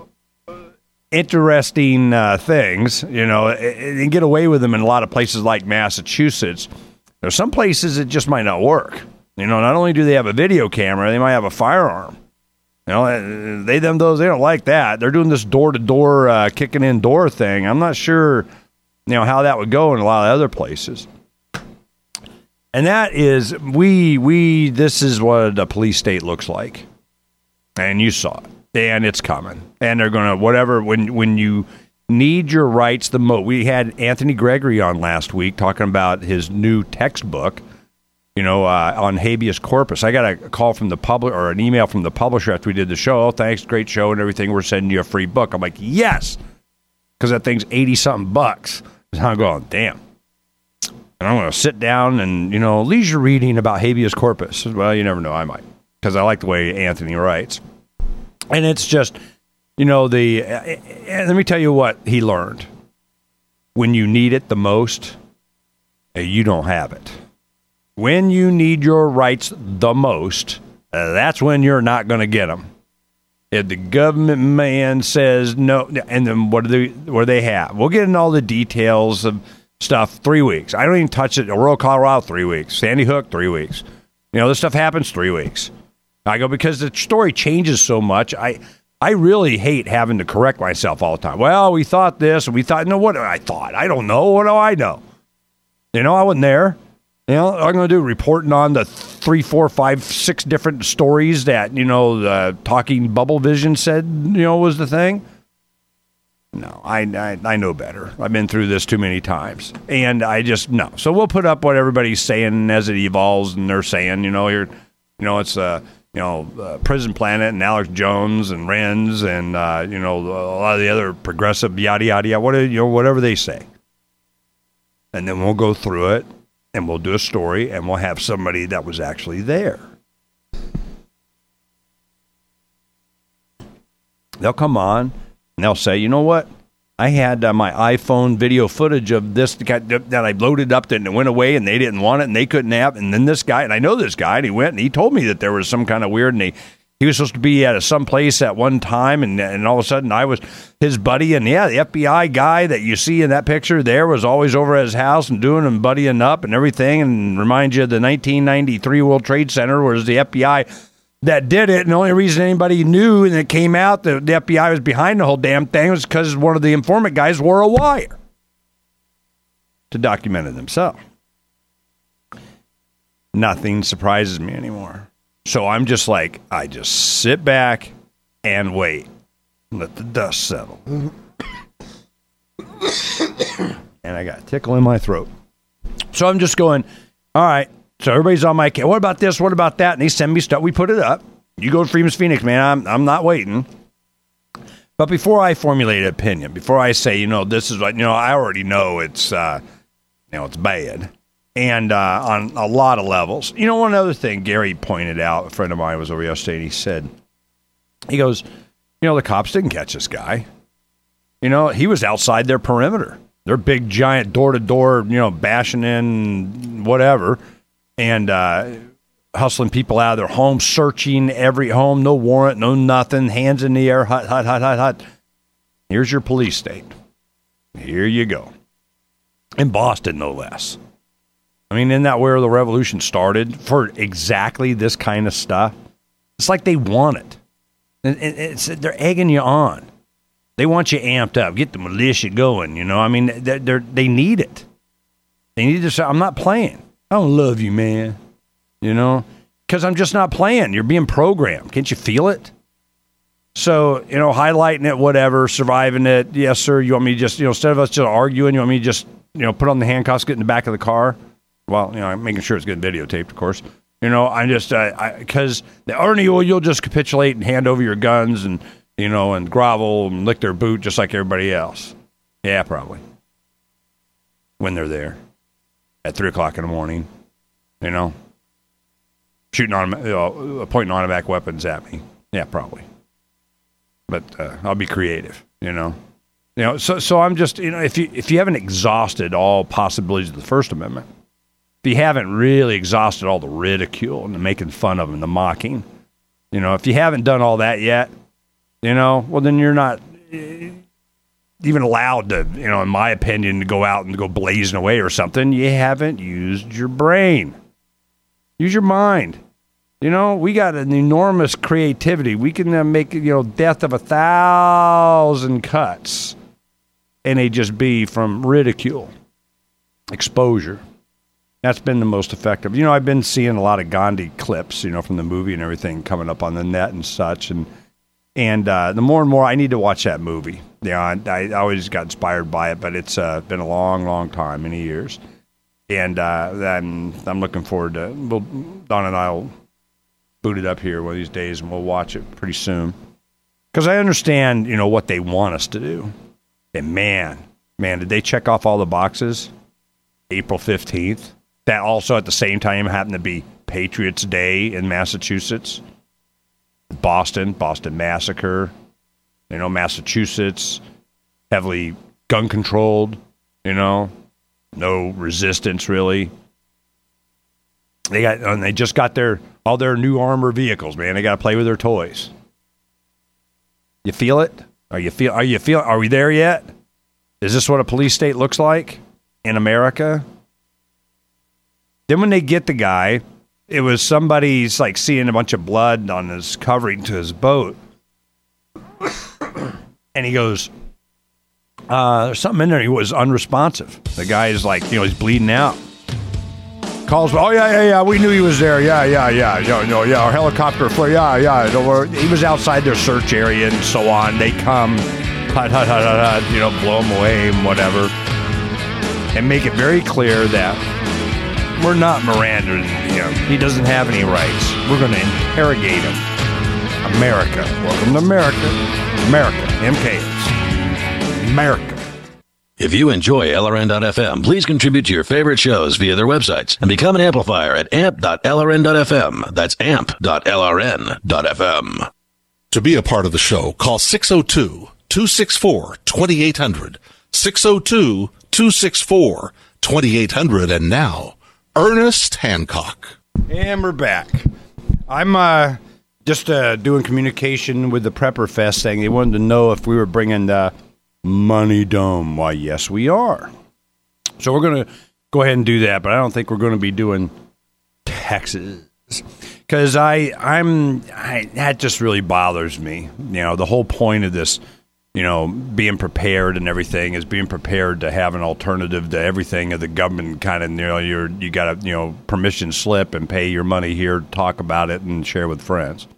interesting uh, things, you know, and get away with them in a lot of places like Massachusetts. There's some places it just might not work. You know, not only do they have a video camera, they might have a firearm. You know, they them those they don't like that. They're doing this door to door uh, kicking in door thing. I'm not sure, you know, how that would go in a lot of other places. And that is we we this is what a police state looks like, and you saw it. And it's coming. And they're going to, whatever, when when you need your rights the most. We had Anthony Gregory on last week talking about his new textbook, you know, uh, on habeas corpus. I got a call from the public, or an email from the publisher after we did the show. Oh, thanks, great show and everything. We're sending you a free book. I'm like, yes, because that thing's eighty-something bucks. So I'm going, damn. And I'm going to sit down and, you know, leisure reading about habeas corpus. Well, you never know, I might, because I like the way Anthony writes. And it's just, you know, the, uh, let me tell you what he learned. When you need it the most, uh, you don't have it. When you need your rights the most, uh, that's when you're not going to get them. If the government man says no, and then what do they, what do they have? We'll get into all the details of stuff, three weeks. I don't even touch it. Rural Colorado, three weeks. Sandy Hook, three weeks. You know, this stuff happens three weeks. I go, because the story changes so much. I, I really hate having to correct myself all the time. Well, we thought this, and we thought, no, what do I thought? I don't know. What do I know? You know, I wasn't there. You know, I'm going to do reporting on the three, four, five, six different stories that, you know, the Talking Bubble Vision said, you know, was the thing. No, I, I I know better. I've been through this too many times. And I just, no. So we'll put up what everybody's saying as it evolves, and they're saying, you know, here, you know, it's, uh, you know, uh, Prison Planet and Alex Jones and Renz and, uh, you know, a lot of the other progressive yada, yada, yada, whatever, you know, whatever they say. And then we'll go through it, and we'll do a story, and we'll have somebody that was actually there. They'll come on, and they'll say, you know what? I had uh, my iPhone video footage of this that I loaded up and it went away, and they didn't want it, and they couldn't have. And then this guy, and I know this guy, and he went and he told me that there was some kind of weird, and he, he was supposed to be at some place at one time, and and all of a sudden I was his buddy, and yeah, the F B I guy that you see in that picture there was always over at his house and doing and buddying up and everything, and reminds you of the nineteen ninety-three World Trade Center, where it was the F B I that did it, and the only reason anybody knew and it came out that the F B I was behind the whole damn thing was because one of the informant guys wore a wire to document it himself. Nothing surprises me anymore. So I'm just like, I just sit back and wait. Let the dust settle. And I got a tickle in my throat. So I'm just going, all right. So everybody's on my case. What about this? What about that? And they send me stuff. We put it up. You go to Freedom's Phoenix, man. I'm I'm not waiting. But before I formulate an opinion, before I say, you know, this is what, you know, I already know it's, uh, you know, it's bad. And uh, on a lot of levels. You know, one other thing Gary pointed out, a friend of mine was over yesterday, and he said, he goes, you know, the cops didn't catch this guy. You know, he was outside their perimeter. Their big, giant door-to-door, you know, bashing in whatever. And uh, hustling people out of their homes, searching every home, no warrant, no nothing, hands in the air, hut, hut, hut, hut, hut. Here's your police state. Here you go. In Boston, no less. I mean, isn't that where the revolution started? For exactly this kind of stuff? It's like they want it. And it's, they're egging you on. They want you amped up. Get the militia going, you know? I mean, they're, they're, they need it. They need to say, I'm not playing. I don't love you, man. You know, because I'm just not playing. You're being programmed. Can't you feel it? So, you know, highlighting it, whatever, surviving it. Yes, sir. You want me to just, you know, instead of us just arguing, you want me to just, you know, put on the handcuffs, get in the back of the car? Well, you know, I'm making sure it's getting videotaped, of course. You know, I'm just, because uh, the Ernie, well, you'll just capitulate and hand over your guns and, you know, and grovel and lick their boot just like everybody else. Yeah, probably. When they're there. At three o'clock in the morning, you know, shooting on, you know, pointing automatic weapons at me. Yeah, probably. But uh, I'll be creative, you know. You know, so so I'm just, you know, if you if you haven't exhausted all possibilities of the First Amendment, if you haven't really exhausted all the ridicule and the making fun of and the mocking, you know, if you haven't done all that yet, you know, well then you're not even allowed to, you know, in my opinion, to go out and go blazing away or something. You haven't used your brain. Use your mind. You know, we got an enormous creativity. We can uh, make, you know, death of a thousand cuts. And they just be from ridicule. Exposure. That's been the most effective. You know, I've been seeing a lot of Gandhi clips, you know, from the movie and everything coming up on the net and such. And And uh, the more and more I need to watch that movie. Yeah, you know, I, I always got inspired by it, but it's uh, been a long, long time, many years. And uh, I'm, I'm looking forward to, we'll, Don and I will boot it up here one of these days, and we'll watch it pretty soon. Because I understand, you know, what they want us to do. And man, man, did they check off all the boxes? April fifteenth. That also at the same time happened to be Patriots Day in Massachusetts. Boston, Boston Massacre, you know, Massachusetts, heavily gun controlled, you know, no resistance really. They got, and they just got their, all their new armor vehicles, man. They got to play with their toys. You feel it? Are you feel, are you feel, are we there yet? Is this what a police state looks like in America? Then when they get the guy, it was somebody's like seeing a bunch of blood on his covering to his boat. and he goes, uh, there's something in there. He was unresponsive. The guy is like, you know, he's bleeding out. Calls, oh, yeah, yeah, yeah, we knew he was there. Yeah, yeah, yeah, no, no, yeah, our helicopter flew. Yeah, yeah. No, we're, he was outside their search area and so on. They come, hut, hut, hut, hut, hut, you know, blow him away and whatever. And make it very clear that we're not Miranda him. He doesn't have any rights. We're going to interrogate him. America. Welcome to America. America. M K S. America. If you enjoy L R N dot F M, please contribute to your favorite shows via their websites and become an amplifier at amp dot L R N dot F M. That's amp dot L R N dot F M. To be a part of the show, call six oh two, two six four, two eight hundred. six oh two, two six four, two eight hundred. And now, Ernest Hancock. And we're back. I'm uh, just uh, doing communication with the Prepper Fest thing. They wanted to know if we were bringing the Money Dome. Why, yes, we are. So we're going to go ahead and do that, but I don't think we're going to be doing Texas. Because I, I'm, I, that just really bothers me. You know, the whole point of this, you know, being prepared and everything is being prepared to have an alternative to everything of the government kind of, you know, you're, you got to, you know, permission slip and pay your money here, talk about it and share with friends.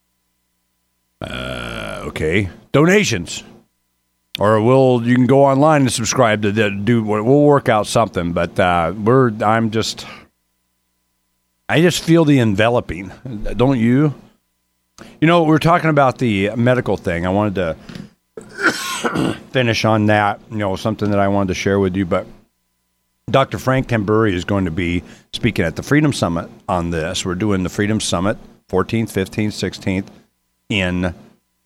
Uh, okay. Donations. Or we'll, you can go online and subscribe to the, do, we'll work out something, but uh, we're, I'm just, I just feel the enveloping. Don't you? You know, we're talking about the medical thing. I wanted to finish on that, you know, something that I wanted to share with you, but Doctor Frank Tamburri is going to be speaking at the Freedom Summit on this. We're doing the Freedom Summit fourteenth, fifteenth, sixteenth in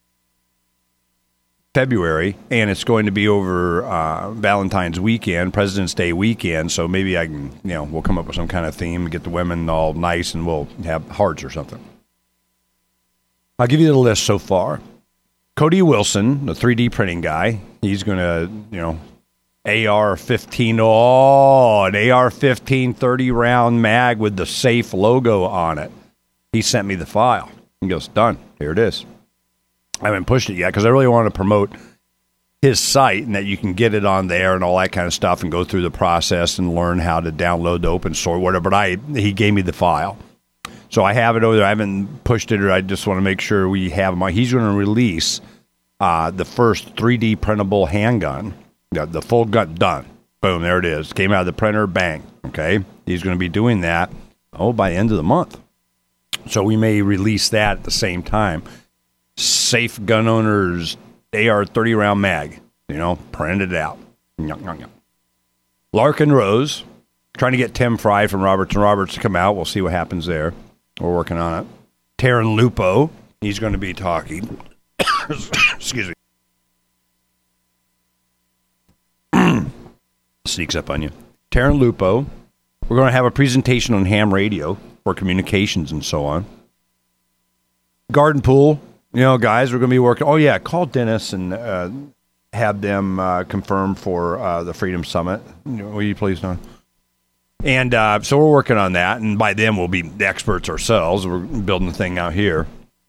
February, and it's going to be over uh, Valentine's weekend, President's Day weekend, so maybe I can, you know, we'll come up with some kind of theme and get the women all nice and we'll have hearts or something. I'll give you the list so far. Cody Wilson, the three D printing guy, he's going to, you know, A R fifteen, oh, an A R fifteen thirty round mag with the SAFE logo on it. He sent me the file. He goes, done. Here it is. I haven't pushed it yet because I really want to promote his site and that you can get it on there and all that kind of stuff and go through the process and learn how to download the open source, whatever. But I, he gave me the file. So I have it over there. I haven't pushed it, or I just want to make sure we have him. He's going to release uh, the first three D printable handgun, the, the full gun, done. Boom, there it is. Came out of the printer, bang. Okay, he's going to be doing that, oh, by the end of the month. So we may release that at the same time. Safe gun owners A R thirty round mag, you know, print it out. Larkin Rose, trying to get Tim Fry from Roberts and Roberts to come out. We'll see what happens there. We're working on it. Taryn Lupo, he's going to be talking. Excuse me. Sneaks up on you. Taryn Lupo. We're going to have a presentation on ham radio for communications and so on. Garden Pool. You know, guys, we're going to be working. Oh, yeah, call Dennis and uh, have them uh, confirm for uh, the Freedom Summit. Will you please, Don? And uh, so we're working on that, and by then we'll be the experts ourselves. We're building the thing out here.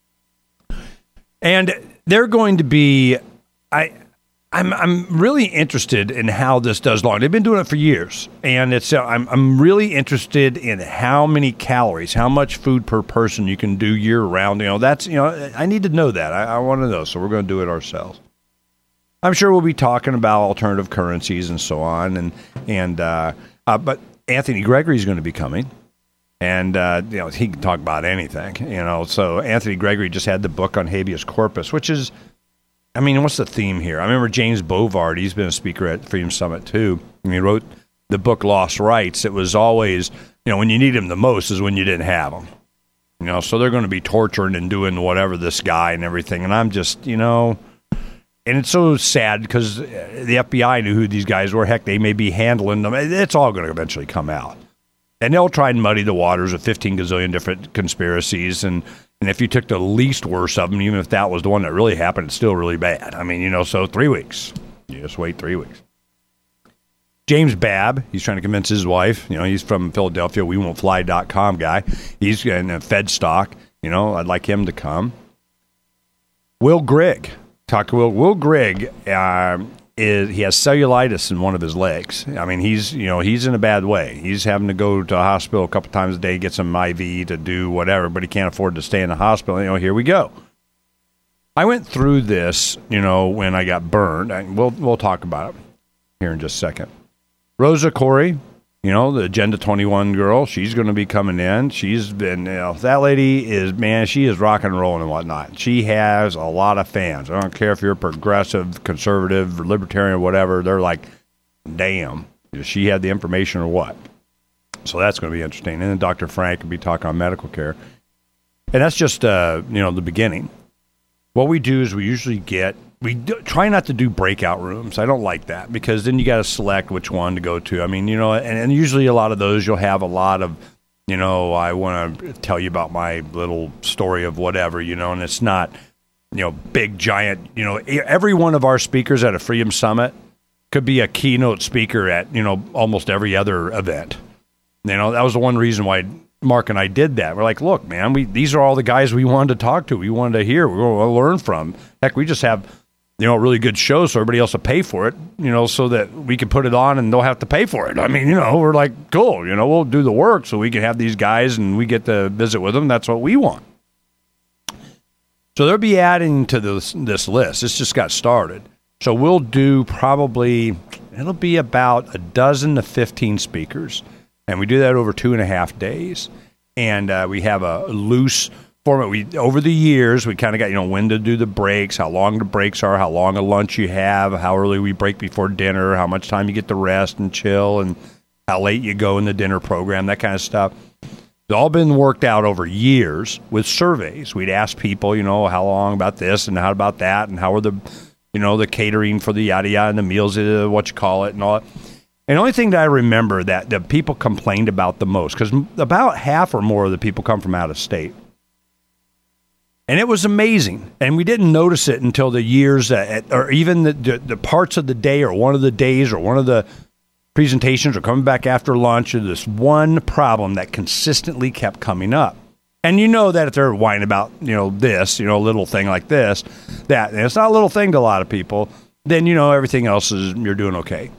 And they're going to be, I, I'm I'm really interested in how this does long. They've been doing it for years, and it's uh, I'm I'm really interested in how many calories, how much food per person you can do year round. You know, that's you know I need to know that. I, I want to know, so we're going to do it ourselves. I'm sure we'll be talking about alternative currencies and so on, and and uh, uh, but Anthony Gregory is going to be coming, and uh, you know he can talk about anything. You know, so Anthony Gregory just had the book on habeas corpus, which is. I mean, what's the theme here? I remember James Bovard. He's been a speaker at Freedom Summit, too. And he wrote the book Lost Rights. It was always, you know, when you need them the most is when you didn't have them. You know, so they're going to be torturing and doing whatever this guy and everything. And I'm just, you know, and it's so sad because the F B I knew who these guys were. Heck, they may be handling them. It's all going to eventually come out. And they'll try and muddy the waters with fifteen gazillion different conspiracies. And And if you took the least worst of them, even if that was the one that really happened, it's still really bad. I mean, you know, so three weeks. You just wait three weeks. James Babb, he's trying to convince his wife. You know, he's from Philadelphia, we won't fly dot com guy. He's in a Fed stock. You know, I'd like him to come. Will Grigg, talk to Will. Will Grigg, uh, is he has cellulitis in one of his legs. I mean, he's you know he's in a bad way. He's having to go to a hospital a couple times a day, get some I V to do whatever, but he can't afford to stay in the hospital. You know, here we go. I went through this, you know, when I got burned. And we'll we'll talk about it here in just a second. Rosa Corey, you know, the Agenda twenty-one girl, she's going to be coming in. She's been, you know, that lady is, man, she is rock and rolling and whatnot. She has a lot of fans. I don't care if you're progressive, conservative, libertarian, or whatever. They're like, damn, does she have the information or what? So that's going to be interesting. And then Doctor Frank will be talking on medical care. And that's just, uh, you know, the beginning. What we do is we usually get, we do, try not to do breakout rooms. I don't like that because then you got to select which one to go to. I mean, you know, and, and usually a lot of those you'll have a lot of, you know, I want to tell you about my little story of whatever, you know, and it's not, you know, big, giant, you know, every one of our speakers at a Freedom Summit could be a keynote speaker at, you know, almost every other event. You know, that was the one reason why Mark and I did that. We're like, look, man, we these are all the guys we wanted to talk to. We wanted to hear. We want to learn from. Heck, we just have, you know, a really good show so everybody else will pay for it, you know, so that we can put it on and they'll have to pay for it. I mean, you know, we're like, cool, you know, we'll do the work so we can have these guys and we get to visit with them. That's what we want. So they'll be adding to this, this list. This just got started. So we'll do probably, it'll be about a dozen to fifteen speakers. And we do that over two and a half days. And uh, we have a loose format. We over the years, we kind of got, you know, when to do the breaks, how long the breaks are, how long a lunch you have, how early we break before dinner, how much time you get to rest and chill, and how late you go in the dinner program, that kind of stuff. It's all been worked out over years with surveys. We'd ask people, you know, how long about this and how about that, and how are the, you know, the catering for the yada yada and the meals, uh, what you call it, and all that. And the only thing that I remember that the people complained about the most, because about half or more of the people come from out of state. And it was amazing. And we didn't notice it until the years, that, or even the, the, the parts of the day or one of the days or one of the presentations or coming back after lunch, or this one problem that consistently kept coming up. And you know that if they're whining about, you know, this, you know, a little thing like this, that, and it's not a little thing to a lot of people, then, you know, everything else is, you're doing okay.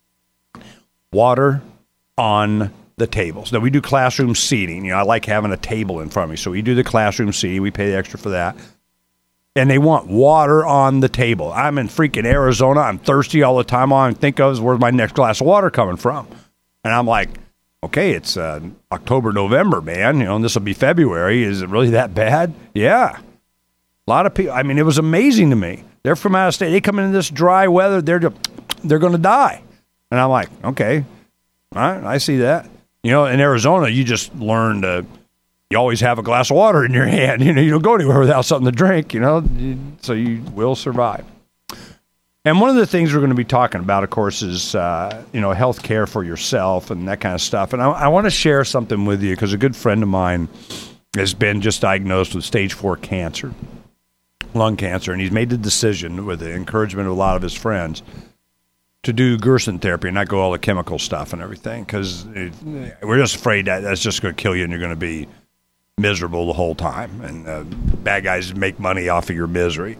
Water on the tables. Now, we do classroom seating. You know, I like having a table in front of me. So we do the classroom seating. We pay the extra for that. And they want water on the table. I'm in freaking Arizona. I'm thirsty all the time. All I can think of is where's my next glass of water coming from? And I'm like, okay, it's uh, October, November, man. You know, and this will be February. Is it really that bad? Yeah. A lot of people. I mean, it was amazing to me. They're from out of state. They come into this dry weather. They're just, they're going to die. And I'm like, okay, all right, I see that. You know, in Arizona, you just learn to, you always have a glass of water in your hand. You know, you don't go anywhere without something to drink, you know, so you will survive. And one of the things we're going to be talking about, of course, is, uh, you know, health care for yourself and that kind of stuff. And I, I want to share something with you because a good friend of mine has been just diagnosed with stage four cancer, lung cancer, and he's made the decision with the encouragement of a lot of his friends to do Gerson therapy and not go all the chemical stuff and everything, because we're just afraid that that's just going to kill you and you're going to be miserable the whole time. And uh, bad guys make money off of your misery.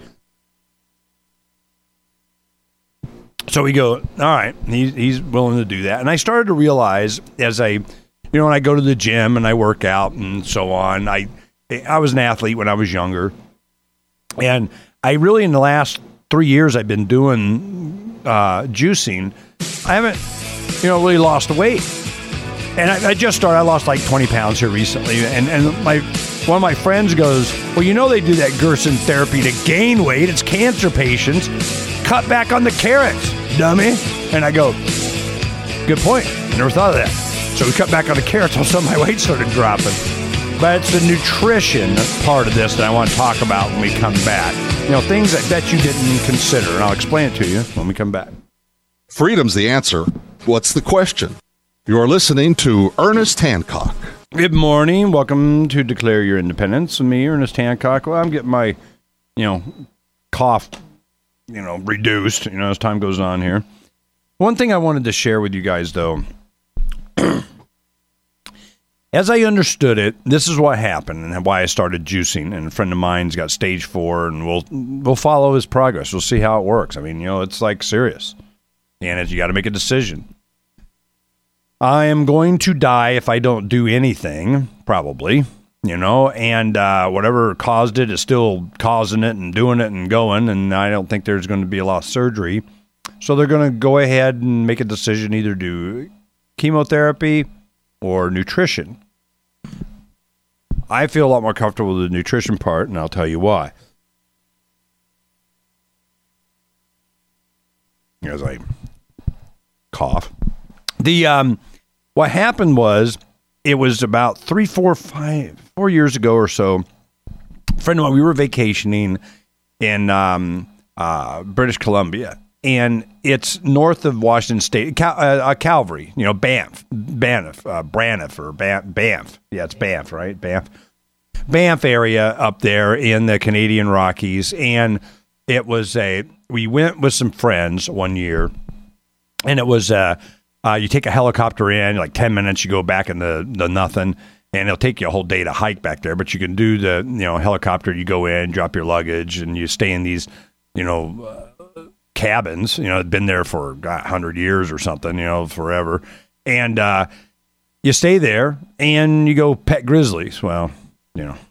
So we go, all right, he's, he's willing to do that. And I started to realize as I, you know, when I go to the gym and I work out and so on, I, I was an athlete when I was younger. And I really, in the last three years I've been doing Uh, juicing, I haven't, you know, really lost weight. And I, I just started, I lost like twenty pounds here recently. And, and my one of my friends goes, well, you know, they do that Gerson therapy to gain weight. It's cancer patients. Cut back on the carrots, dummy. And I go, good point. I never thought of that. So we cut back on the carrots. All of a sudden my weight started dropping. But it's the nutrition part of this that I want to talk about when we come back. You know, things that, that you didn't consider, and I'll explain it to you when we come back. Freedom's the answer. What's the question? You're listening to Ernest Hancock. Good morning. Welcome to Declare Your Independence with me, Ernest Hancock. Well, I'm getting my, you know, cough, you know, reduced, you know, as time goes on here. One thing I wanted to share with you guys, though, As I understood it, this is what happened and why I started juicing. And a friend of mine's got stage four, and we'll we'll follow his progress. We'll see how it works. I mean, you know, it's like serious, and it's, you got to make a decision. I am going to die if I don't do anything, probably, you know, and uh, whatever caused it is still causing it and doing it and going, and I don't think there's going to be a lot of surgery. So they're going to go ahead and make a decision, either do chemotherapy or nutrition. I feel a lot more comfortable with the nutrition part, and I'll tell you why. As I cough. The um, what happened was, it was about three, four, five, four years ago or so. A friend of mine, we were vacationing in um, uh, British Columbia, and it's north of Washington State, Cal- uh, uh, Calvary, you know, Banff, Banff, uh, Braniff, or Banff, Banff. Yeah, it's Banff, right? Banff. Banff area up there in the Canadian Rockies. And it was a, we went with some friends one year, and it was, uh, uh, you take a helicopter in, like ten minutes, you go back in the, the nothing, and it'll take you a whole day to hike back there. But you can do the, you know, helicopter, you go in, drop your luggage, and you stay in these, you know, uh, cabins, you know, had been there for God, one hundred years or something, you know, forever. And uh, you stay there and you go pet grizzlies. Well, you know,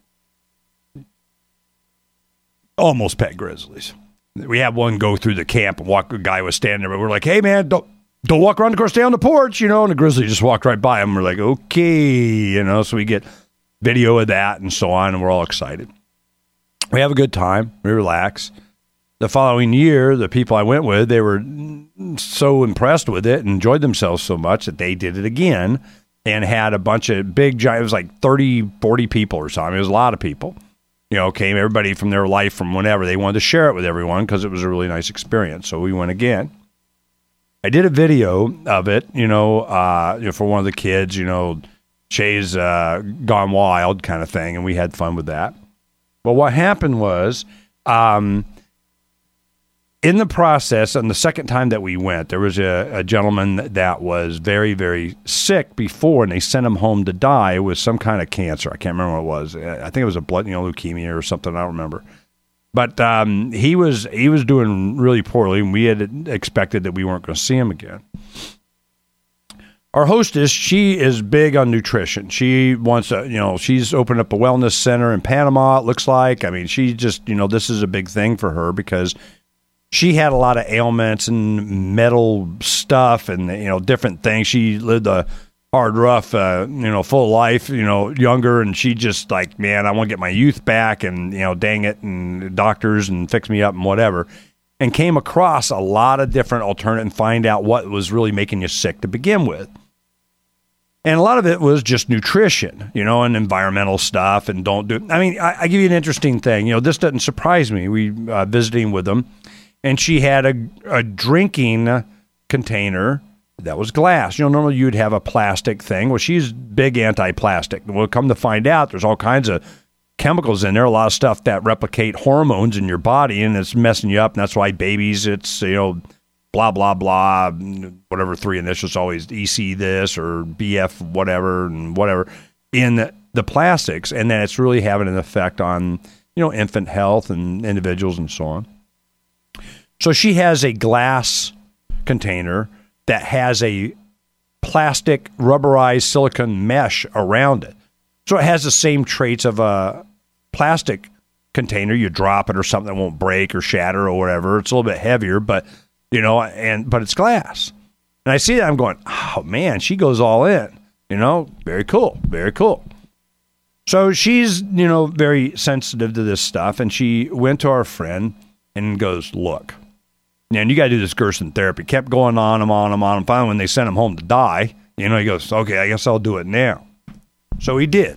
almost pet grizzlies. We had one go through the camp and walk, a guy was standing there, but we're like, hey, man, don't don't walk around the course, stay on the porch, you know, and the grizzly just walked right by him. We're like, okay, you know, so we get video of that and so on, and we're all excited. We have a good time. We relax. The following year, the people I went with, they were so impressed with it and enjoyed themselves so much that they did it again and had a bunch of big, giant, it was like thirty, forty people or something. It was a lot of people. You know, came everybody from their life, from whenever. They wanted to share it with everyone because it was a really nice experience. So we went again. I did a video of it, you know, uh, you know, for one of the kids, you know, Shay's uh, Gone Wild kind of thing, and we had fun with that. But what happened was, um, in the process, on the second time that we went, there was a, a gentleman that was very, very sick before, and they sent him home to die with some kind of cancer. I can't remember what it was. I think it was a blood, you know, leukemia or something. I don't remember. But um, he was he was doing really poorly, and we had expected that we weren't going to see him again. Our hostess, she is big on nutrition. She wants to, you know, she's opened up a wellness center in Panama, it looks like. I mean, she just, you know, this is a big thing for her because she had a lot of ailments and metal stuff and, you know, different things. She lived a hard, rough, uh, you know, full life, you know, younger. And she just like, man, I want to get my youth back and, you know, dang it, and doctors and fix me up and whatever. And came across a lot of different alternatives and find out what was really making you sick to begin with. And a lot of it was just nutrition, you know, and environmental stuff and don't do, I mean, I, I give you an interesting thing. You know, this doesn't surprise me. We uh, visiting with them. And she had a, a drinking container that was glass. You know, normally you'd have a plastic thing. Well, she's big anti-plastic. Well, come to find out, there's all kinds of chemicals in there, a lot of stuff that replicate hormones in your body, and it's messing you up. And that's why babies, it's, you know, blah, blah, blah, whatever three initials, always E C this or B F whatever and whatever in the, the plastics. And then it's really having an effect on, you know, infant health and individuals and so on. So she has a glass container that has a plastic rubberized silicone mesh around it. So it has the same traits of a plastic container. You drop it or something that won't break or shatter or whatever. It's a little bit heavier, but you know, and but it's glass. And I see that, I'm going, oh man, she goes all in. You know, very cool, very cool. So she's, you know, very sensitive to this stuff, and she went to our friend and goes, look, and you got to do this Gerson therapy. Kept going on him, on him, on him. Finally, when they sent him home to die, you know, he goes, okay, I guess I'll do it now. So he did.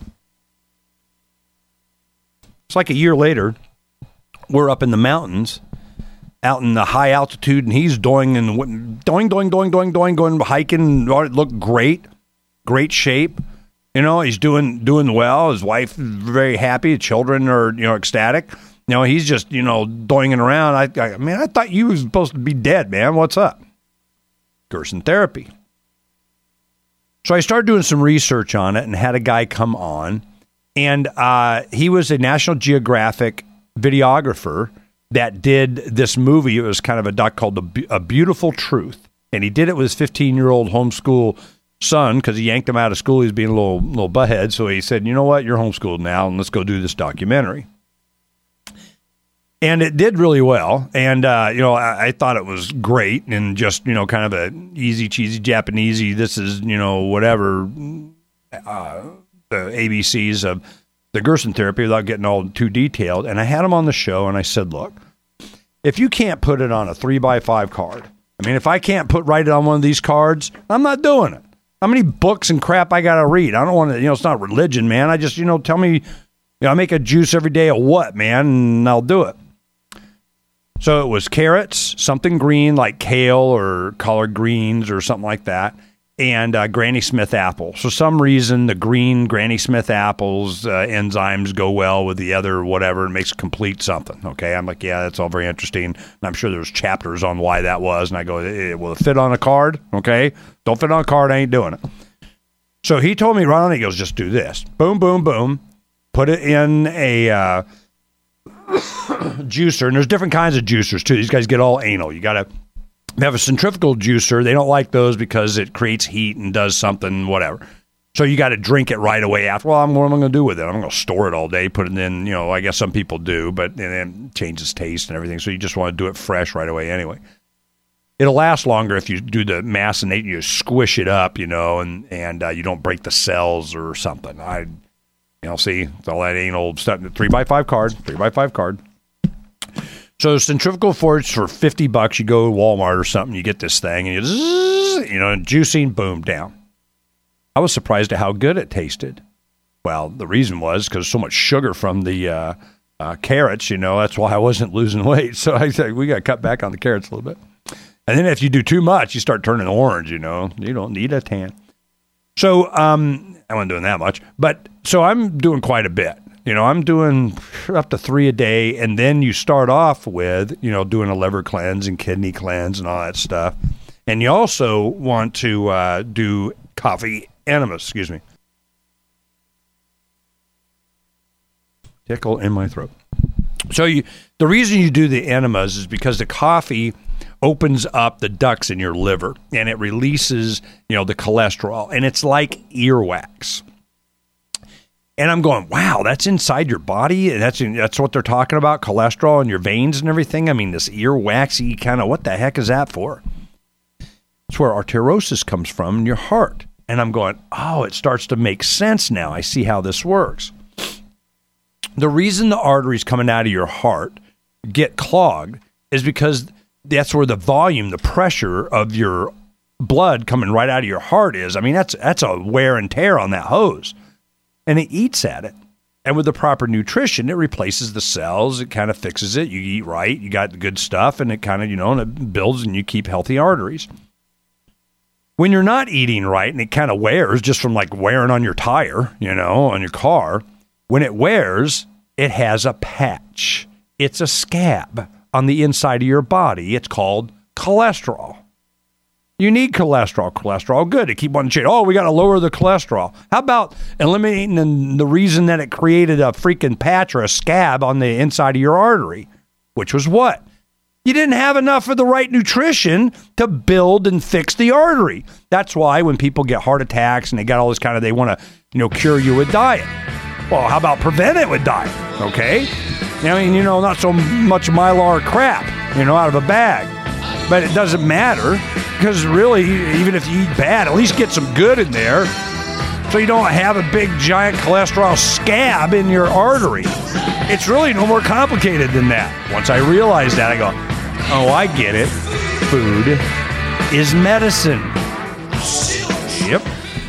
It's like a year later, we're up in the mountains, out in the high altitude, and he's doing and doing, doing, doing, doing, doing, going hiking. It looked great, great shape. You know, he's doing doing well. His wife very happy. The children are, you know, ecstatic. You know, he's just, you know, doinging around. I, I man, I thought you was supposed to be dead, man. What's up? Gerson therapy. So I started doing some research on it and had a guy come on, and uh, he was a National Geographic videographer that did this movie. It was kind of a doc called A, a Beautiful Truth, and he did it with his fifteen-year-old homeschool son because he yanked him out of school. He was being a little little butthead, so he said, you know what, you're homeschooled now, and let's go do this documentary. And it did really well, and uh, you know, I, I thought it was great, and just, you know, kind of a easy, cheesy, Japanesey. This is, you know, whatever uh, the A B Cs of the Gerson therapy without getting all too detailed. And I had him on the show, and I said, look, if you can't put it on a three by five card, I mean, if I can't put write it on one of these cards, I'm not doing it. How many books and crap I got to read? I don't want to, you know, it's not religion, man. I just, you know, tell me, you know, I make a juice every day of what, man, and I'll do it. So it was carrots, something green like kale or collard greens or something like that, and uh, Granny Smith apple. For some reason, the green Granny Smith apples uh, enzymes go well with the other whatever. It makes complete something. Okay, I'm like, yeah, that's all very interesting. And I'm sure there's chapters on why that was. And I go, it will it fit on a card? Okay, don't fit on a card. I ain't doing it. So he told me right on. He goes, just do this. Boom, boom, boom. Put it in a uh, juicer, and there's different kinds of juicers too. These guys get all anal. You got to have a centrifugal juicer. They don't like those because it creates heat and does something, whatever. So you got to drink it right away after. Well, I'm, what am I going to do with it? I'm going to store it all day, put it in, you know, I guess some people do, but then it changes taste and everything. So you just want to do it fresh right away anyway. It'll last longer if you do the macinate, you squish it up, you know, and, and uh, you don't break the cells or something. I, you know, see, it's all that anal stuff. Three by five card, three by five card. So centrifugal forge for fifty bucks. You go to Walmart or something, you get this thing, and you, zzz, you know, juicing, boom, down. I was surprised at how good it tasted. Well, the reason was because so much sugar from the uh, uh, carrots, you know, that's why I wasn't losing weight. So I said, we got to cut back on the carrots a little bit. And then if you do too much, you start turning orange, you know. You don't need a tan. So um, I wasn't doing that much. But so I'm doing quite a bit. You know, I'm doing up to three a day, and then you start off with, you know, doing a liver cleanse and kidney cleanse and all that stuff. And you also want to uh, do coffee enemas, excuse me. Tickle in my throat. So you, the reason you do the enemas is because the coffee opens up the ducts in your liver, and it releases, you know, the cholesterol, and it's like earwax. And I'm going, wow, that's inside your body? And that's that's what they're talking about, cholesterol in your veins and everything? I mean, this earwaxy kind of, what the heck is that for? It's where arteriosis comes from in your heart. And I'm going, oh, it starts to make sense now. I see how this works. The reason the arteries coming out of your heart get clogged is because that's where the volume, the pressure of your blood coming right out of your heart is. I mean, that's that's a wear and tear on that hose. And it eats at it. And with the proper nutrition, it replaces the cells. It kind of fixes it. You eat right. You got the good stuff. And it kind of, you know, and it builds and you keep healthy arteries. When you're not eating right and it kind of wears just from like wearing on your tire, you know, on your car, when it wears, it has a patch. It's a scab on the inside of your body. It's called cholesterol. You need cholesterol. Cholesterol, good. To keep one shade. Oh, we got to lower the cholesterol. How about eliminating the, the reason that it created a freaking patch or a scab on the inside of your artery? Which was what? You didn't have enough of the right nutrition to build and fix the artery. That's why when people get heart attacks and they got all this kind of, they want to, you know, cure you with diet. Well, how about prevent it with diet? Okay? I mean, you know, not so much Mylar crap, you know, out of a bag. But it doesn't matter because really, even if you eat bad, at least get some good in there so you don't have a big, giant cholesterol scab in your artery. It's really no more complicated than that. Once I realized that, I go, oh, I get it. Food is medicine. Yep.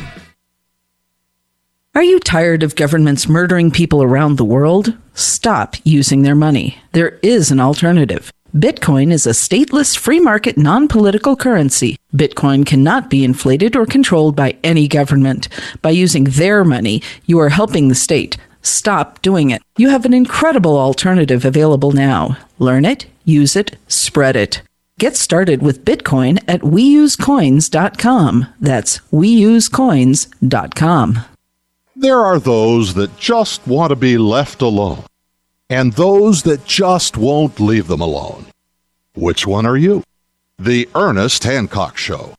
Are you tired of governments murdering people around the world? Stop using their money. There is an alternative. Bitcoin is a stateless, free market, non-political currency. Bitcoin cannot be inflated or controlled by any government. By using their money, you are helping the state. Stop doing it. You have an incredible alternative available now. Learn it, use it, spread it. Get started with Bitcoin at we use coins dot com. That's we use coins dot com. There are those that just want to be left alone, and those that just won't leave them alone. Which one are you? The Ernest Hancock Show.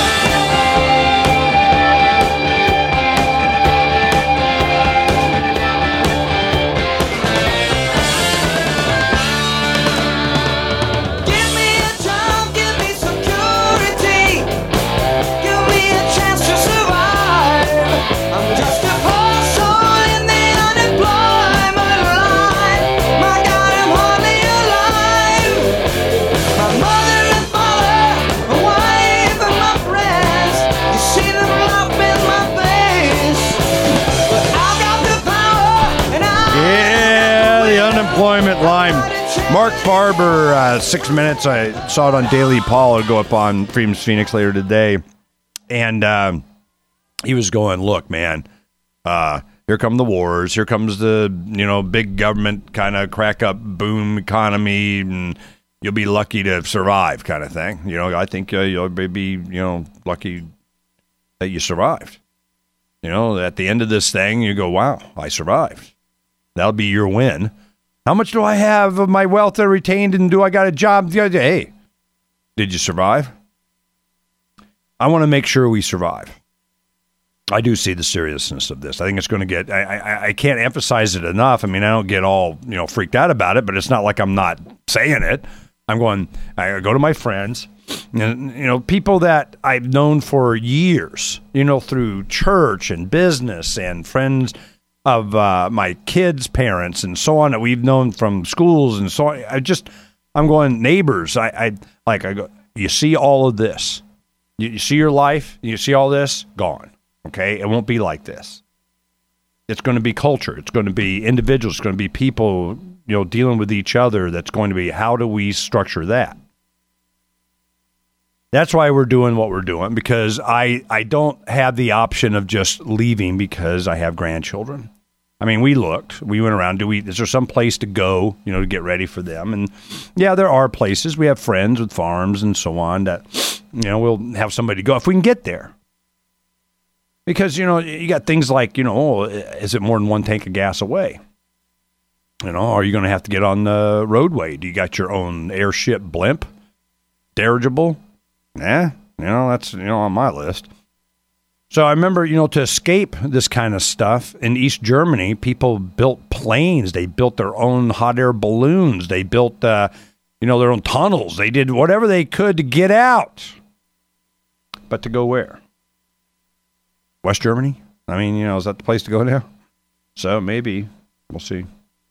Employment line. Mark Farber, uh, six minutes. I saw it on Daily Paul. It'll go up on Freedom's Phoenix later today. And um, he was going, look, man, uh, here come the wars. Here comes the, you know, big government kind of crack up boom economy, and you'll be lucky to survive kind of thing. You know, I think uh, you'll be, you know, lucky that you survived. You know, at the end of this thing, you go, wow, I survived. That'll be your win. How much do I have of my wealth that retained, and do I got a job? Hey, did you survive? I want to make sure we survive. I do see the seriousness of this. I think it's going to get, I, I, I can't emphasize it enough. I mean, I don't get all, you know, freaked out about it, but it's not like I'm not saying it. I'm going, I go to my friends, and, you know, people that I've known for years, you know, through church and business and friends of uh, my kids' parents and so on that we've known from schools and so on. I just, I'm going, neighbors. I, I like, I go, you see all of this. You, you see your life, you see all this, gone. Okay? It won't be like this. It's going to be culture. It's going to be individuals. It's going to be people, you know, dealing with each other. That's going to be, how do we structure that? That's why we're doing what we're doing, because I, I don't have the option of just leaving because I have grandchildren. I mean, we looked, we went around, do we, is there some place to go, you know, to get ready for them? And yeah, there are places. We have friends with farms and so on that, you know, we'll have somebody go if we can get there. Because, you know, you got things like, you know, oh, is it more than one tank of gas away? You know, are you going to have to get on the roadway? Do you got your own airship blimp? Dirigible? Nah, you know, that's, you know, on my list. So I remember, you know, to escape this kind of stuff in East Germany, people built planes. They built their own hot air balloons. They built, uh, you know, their own tunnels. They did whatever they could to get out. But to go where? West Germany? I mean, you know, is that the place to go now? So maybe. We'll see.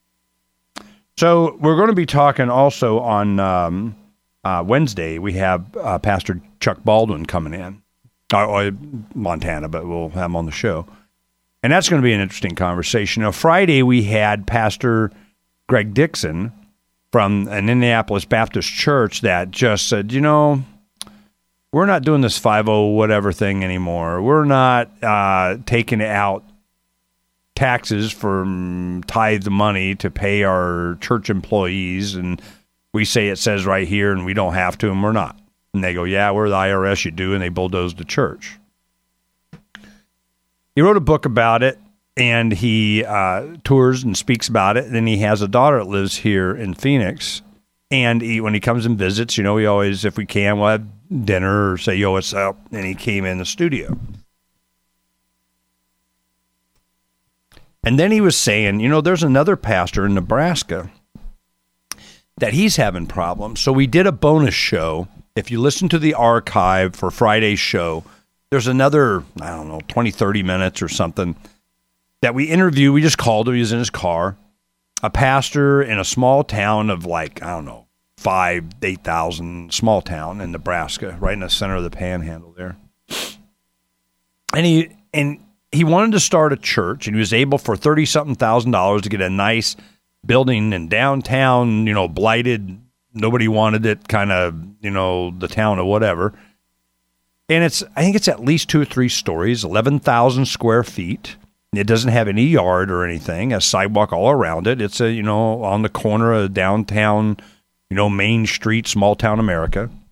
So we're going to be talking also on um, uh, Wednesday. We have uh, Pastor Chuck Baldwin coming in. Uh, Montana, but we'll have him on the show. And that's going to be an interesting conversation. Now, Friday, we had Pastor Greg Dixon from an Indianapolis Baptist church that just said, you know, we're not doing this five oh whatever thing anymore. We're not uh, taking out taxes from tithe money to pay our church employees. And we say it says right here, and we don't have to, and we're not. And they go, yeah, we're the I R S, you do, and they bulldozed the church. He wrote a book about it, and he uh, tours and speaks about it. And then he has a daughter that lives here in Phoenix. And he, when he comes and visits, you know, we always, if we can, we'll have dinner or say, yo, what's up? And he came in the studio. And then he was saying, you know, there's another pastor in Nebraska that he's having problems. So we did a bonus show. If you listen to the archive for Friday's show, there's another, I don't know, twenty, thirty minutes or something that we interview. We just called him. He was in his car. A pastor in a small town of like, I don't know, five, eight thousand, small town in Nebraska, right in the center of the panhandle there. And he and he wanted to start a church, and he was able for thirty-something thousand dollars to get a nice building in downtown, you know, blighted, nobody wanted it, kind of, you know, the town or whatever. And it's, I think it's at least two or three stories, eleven thousand square feet. It doesn't have any yard or anything, a sidewalk all around it. It's a, you know, on the corner of downtown, you know, Main Street, small town America.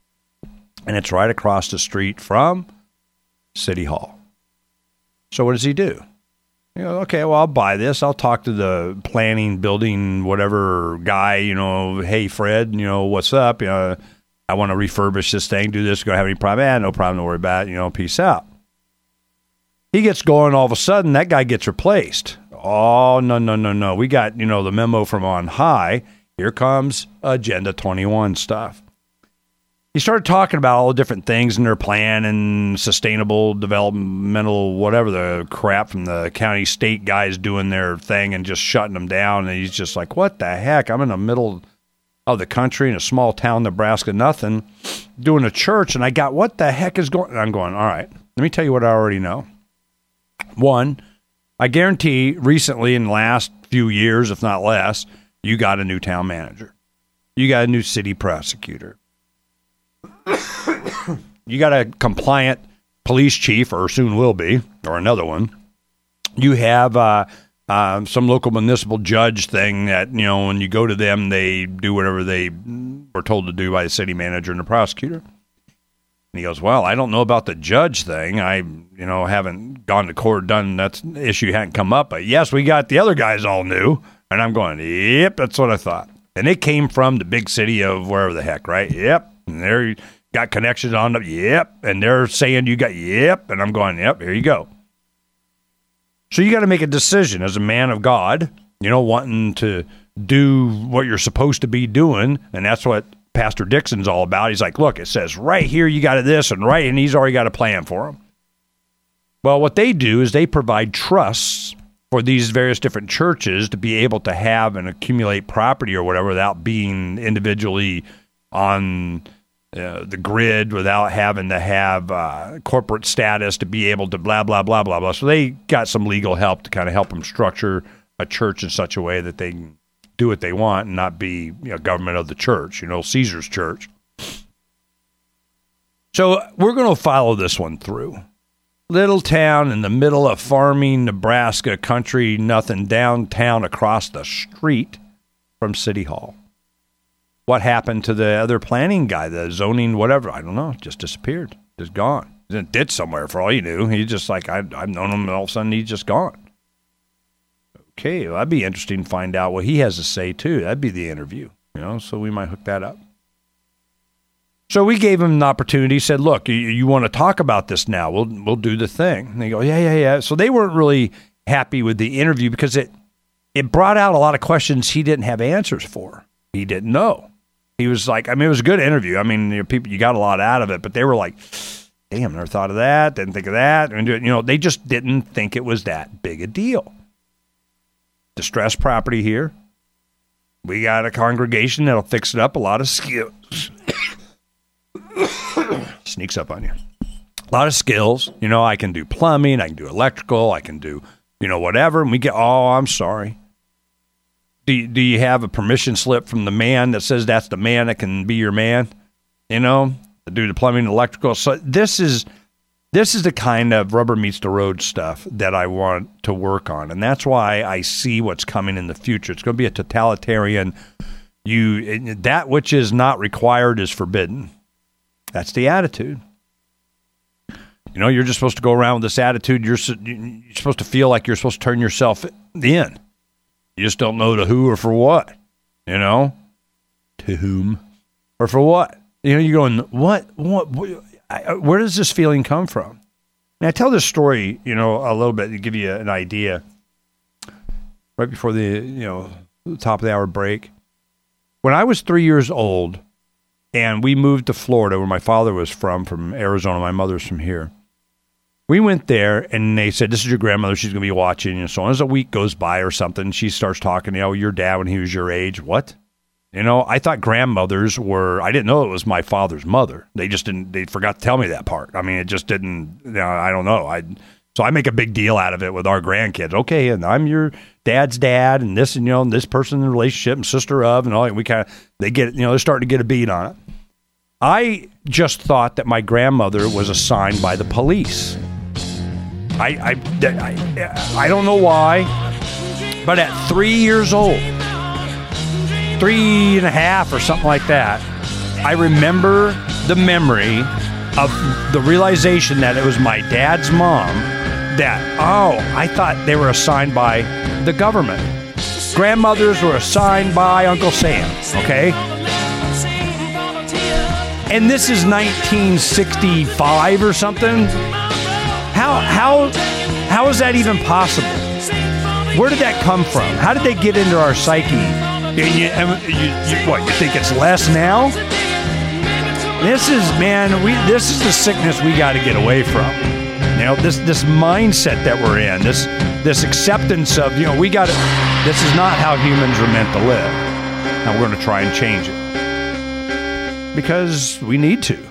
and it's right across the street from City Hall. So what does he do? You know, okay, well, I'll buy this. I'll talk to the planning, building, whatever guy, you know, hey, Fred, you know, what's up? You know, I want to refurbish this thing, do this, gonna have any problem? Ah, no problem, don't worry about it, you know, peace out. He gets going, all of a sudden, that guy gets replaced. Oh, no, no, no, no. We got, you know, the memo from on high. Here comes Agenda twenty-one stuff. He started talking about all the different things in their plan and sustainable developmental, whatever the crap from the county state guys doing their thing and just shutting them down. And he's just like, what the heck? I'm in the middle of the country in a small town, Nebraska, nothing, doing a church. And I got, what the heck is going on? I'm going, all right, let me tell you what I already know. One, I guarantee recently in the last few years, if not less, you got a new town manager. You got a new city prosecutor. You got a compliant police chief, or soon will be, or another one. You have uh, uh, some local municipal judge thing that, you know, when you go to them, they do whatever they were told to do by the city manager and the prosecutor. And he goes, well, I don't know about the judge thing. I, you know, haven't gone to court, done that issue hadn't come up. But yes, we got the other guys all new. And I'm going, yep, that's what I thought. And they came from the big city of wherever the heck, right? Yep. And they're got connections on them. Yep. And they're saying you got, yep. And I'm going, yep, here you go. So you got to make a decision as a man of God, you know, wanting to do what you're supposed to be doing. And that's what Pastor Dixon's all about. He's like, look, it says right here you got this and right, and he's already got a plan for them. Well, what they do is they provide trusts for these various different churches to be able to have and accumulate property or whatever without being individually on uh, the grid, without having to have uh, corporate status to be able to blah, blah, blah, blah, blah. So they got some legal help to kind of help them structure a church in such a way that they can do what they want and not be, you know, government of the church, you know, Caesar's church. So we're going to follow this one through. Little town in the middle of farming, Nebraska country, nothing downtown across the street from City Hall. What happened to the other planning guy, the zoning, whatever? I don't know. Just disappeared. Just gone. He's in a ditch somewhere for all you knew. He's just like, I, I've known him, and all of a sudden he's just gone. Okay, well, that'd be interesting to find out what he has to say, too. That'd be the interview, you know, so we might hook that up. So we gave him an opportunity, said, look, you, you want to talk about this now, we'll we'll do the thing. And they go, yeah, yeah, yeah. So they weren't really happy with the interview because it it brought out a lot of questions he didn't have answers for. He didn't know. He was like, I mean, it was a good interview. I mean, you know, people, you got a lot out of it, but they were like, damn, never thought of that, didn't think of that. And, you know, they just didn't think it was that big a deal. Distressed property here. We got a congregation that'll fix it up. A lot of skills. Sneaks up on you. A lot of skills. You know, I can do plumbing. I can do electrical. I can do, you know, whatever. And we get, oh, I'm sorry. Do you, do you have a permission slip from the man that says that's the man that can be your man? You know, to do the plumbing and electrical. So this is this is the kind of rubber meets the road stuff that I want to work on. And that's why I see what's coming in the future. It's going to be a totalitarian, you that which is not required is forbidden. That's the attitude. You know, you're just supposed to go around with this attitude. You're, you're supposed to feel like you're supposed to turn yourself in. You just don't know to who or for what, you know, to whom or for what. You know, you're going, what, what, what I, where does this feeling come from? And I tell this story, you know, a little bit to give you an idea. Right before the, you know, the top of the hour break. When I was three years old and we moved to Florida, where my father was from, from Arizona, my mother's from here. We went there, and they said, this is your grandmother. She's going to be watching. And so on. As a week goes by or something, she starts talking, you know, your dad when he was your age. What? You know, I thought grandmothers were, I didn't know it was my father's mother. They just didn't, they forgot to tell me that part. I mean, it just didn't, you know, I don't know. I So I make a big deal out of it with our grandkids. Okay, and I'm your dad's dad, and this, and, you know, and this person in the relationship, and sister of, and all. We kind of, they get, you know, they're starting to get a beat on it. I just thought that my grandmother was assigned by the police. I, I, I, I don't know why, but at three years old, three and a half or something like that, I remember the memory of the realization that it was my dad's mom that, oh, I thought they were assigned by the government. Grandmothers were assigned by Uncle Sam, okay? And this is nineteen sixty-five or something. How how how is that even possible? Where did that come from? How did they get into our psyche? And you, and you, you, what, you think it's less now? This is, man, we this is the sickness we got to get away from. You know, this this mindset that we're in, this this acceptance of, you know, we got to, this is not how humans are meant to live. Now we're going to try and change it. Because we need to.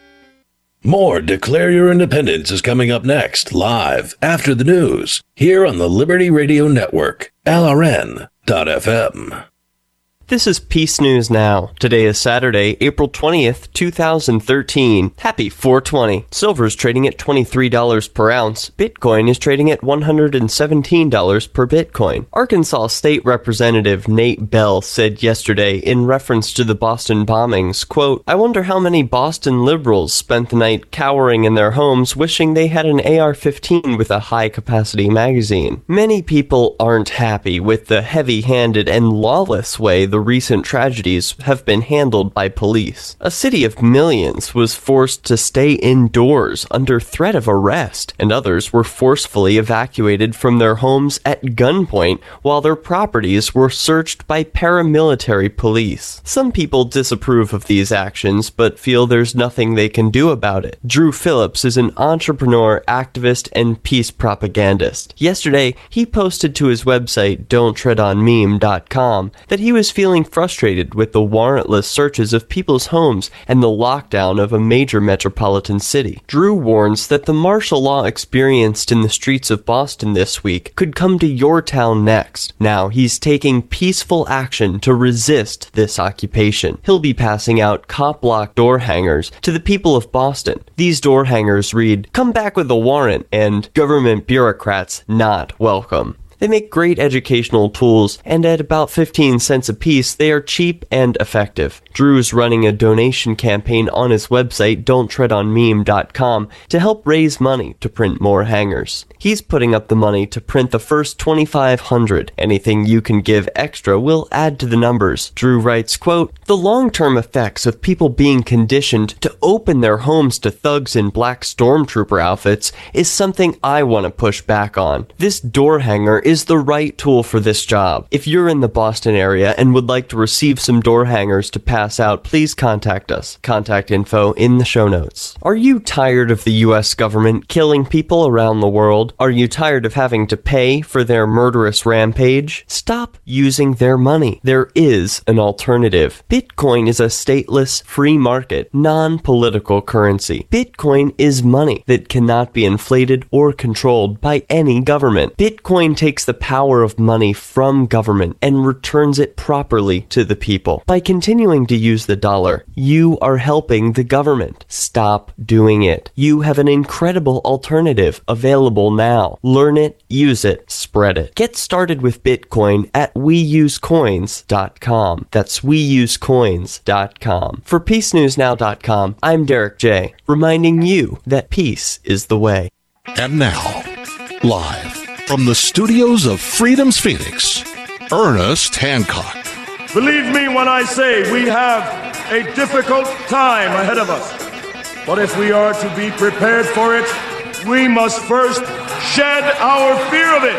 More Declare Your Independence is coming up next, live after the news, here on the Liberty Radio Network, L R N dot F M. This is Peace News Now. Today is Saturday, April twentieth, two thousand thirteen. Happy four twenty. Silver is trading at twenty-three dollars per ounce. Bitcoin is trading at one hundred seventeen dollars per Bitcoin. Arkansas State Representative Nate Bell said yesterday in reference to the Boston bombings, quote, I wonder how many Boston liberals spent the night cowering in their homes wishing they had an A R fifteen with a high-capacity magazine. Many people aren't happy with the heavy-handed and lawless way the recent tragedies have been handled by police. A city of millions was forced to stay indoors under threat of arrest, and others were forcefully evacuated from their homes at gunpoint while their properties were searched by paramilitary police. Some people disapprove of these actions, but feel there's nothing they can do about it. Drew Phillips is an entrepreneur, activist, and peace propagandist. Yesterday, he posted to his website, don't tread on meme dot com, that he was feeling frustrated with the warrantless searches of people's homes and the lockdown of a major metropolitan city. Drew warns that the martial law experienced in the streets of Boston this week could come to your town next. Now he's taking peaceful action to resist this occupation. He'll be passing out cop-lock door hangers to the people of Boston. These door hangers read, "Come back with a warrant," and "Government bureaucrats not welcome." They make great educational tools, and at about fifteen cents a piece, they are cheap and effective. Drew's running a donation campaign on his website, don't tread on meme dot com, to help raise money to print more hangers. He's putting up the money to print the first twenty-five hundred. Anything you can give extra will add to the numbers. Drew writes, quote, "The long-term effects of people being conditioned to open their homes to thugs in black stormtrooper outfits is something I want to push back on. This door hanger is is the right tool for this job. If you're in the Boston area and would like to receive some door hangers to pass out, please contact us. Contact info in the show notes. Are you tired of the U S government killing people around the world? Are you tired of having to pay for their murderous rampage? Stop using their money. There is an alternative. Bitcoin is a stateless, free market, non-political currency. Bitcoin is money that cannot be inflated or controlled by any government. Bitcoin takes the power of money from government and returns it properly to the people. By continuing to use the dollar, you are helping the government. Stop doing it. You have an incredible alternative available now. Learn it, use it, spread it. Get started with Bitcoin at we use coins dot com. That's we use coins dot com. For peace news now dot com, I'm Derek J, reminding you that peace is the way. And now, live from the studios of Freedom's Phoenix, Ernest Hancock. Believe me when I say we have a difficult time ahead of us. But if we are to be prepared for it, we must first shed our fear of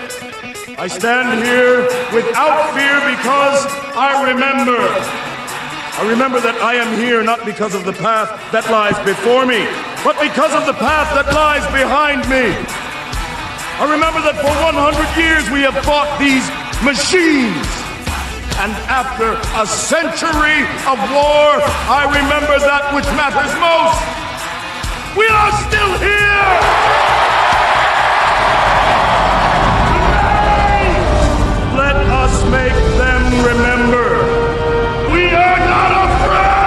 it. I stand here without fear because I remember. I remember that I am here not because of the path that lies before me, but because of the path that lies behind me. I remember that for one hundred years we have fought these machines. And after a century of war, I remember that which matters most. We are still here! Today, let us make them remember. We are not afraid!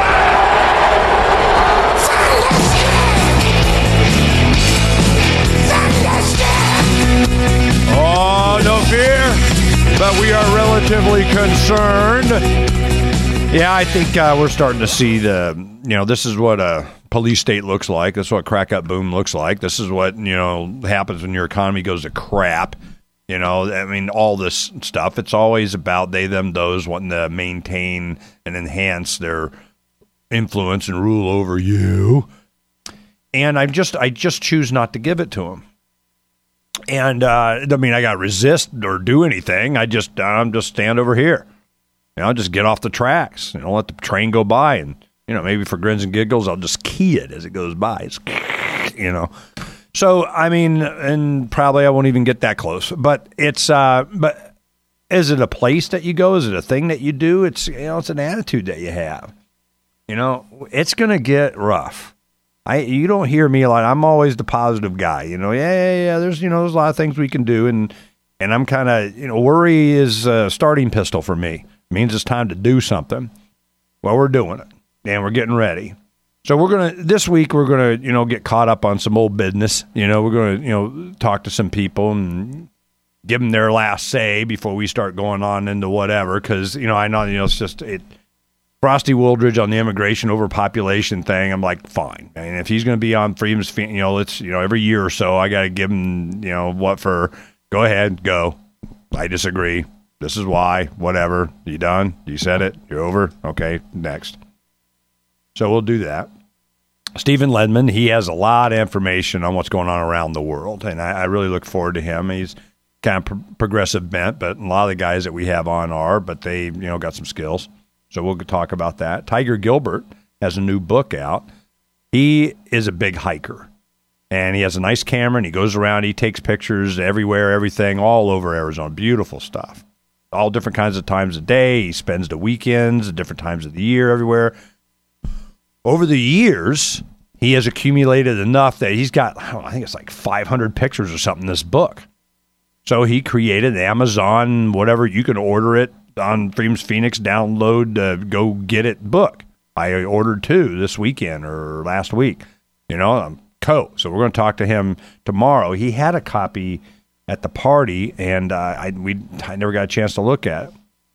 Oh, no fear, but we are relatively concerned. Yeah, I think uh, we're starting to see the you know, this is what a police state looks like. This is what crack up boom looks like. This is what, you know, happens when your economy goes to crap. You know, I mean, all this stuff. It's always about they, them, those wanting to maintain and enhance their influence and rule over you. And I just, I just choose not to give it to them. And uh, I mean, I got to resist or do anything. I just, I'm just stand over here. You know, just get off the tracks. You know, let the train go by, and you know, maybe for grins and giggles, I'll just key it as it goes by. It's, you know, so I mean, and probably I won't even get that close. But it's, uh, but is it a place that you go? Is it a thing that you do? It's, you know, it's an attitude that you have. You know, it's gonna get rough. I, you don't hear me a lot. I'm always the positive guy. You know, yeah, yeah, yeah. There's, you know, there's a lot of things we can do, and and I'm kind of, you know, worry is a starting pistol for me. It means it's time to do something. Well, we're doing it, and we're getting ready. So we're gonna this week we're gonna, you know, get caught up on some old business. You know, we're gonna, you know, talk to some people and give them their last say before we start going on into whatever. Because you know, I know, you know, it's just it. Frosty Wooldridge on the immigration overpopulation thing, I'm like, fine. And if he's going to be on Freedom's, you know, let's, you know, every year or so, I got to give him, you know, what for, go ahead, go. I disagree. This is why, whatever. You done? You said it? You're over? Okay, next. So we'll do that. Stephen Ledman, he has a lot of information on what's going on around the world, and I, I really look forward to him. He's kind of pro- progressive bent, but a lot of the guys that we have on are, but they, you know, got some skills. So we'll talk about that. Tiger Gilbert has a new book out. He is a big hiker, and he has a nice camera, and he goes around. He takes pictures everywhere, everything, all over Arizona. Beautiful stuff. All different kinds of times of day. He spends the weekends at different times of the year everywhere. Over the years, he has accumulated enough that he's got, I, don't know, I think it's like five hundred pictures or something in this book. So he created Amazon, whatever, you can order it on Freedom's Phoenix, download, uh, go get it book. I ordered two this weekend or last week. You know, I'm co. So we're going to talk to him tomorrow. He had a copy at the party, and uh, I we I never got a chance to look at it.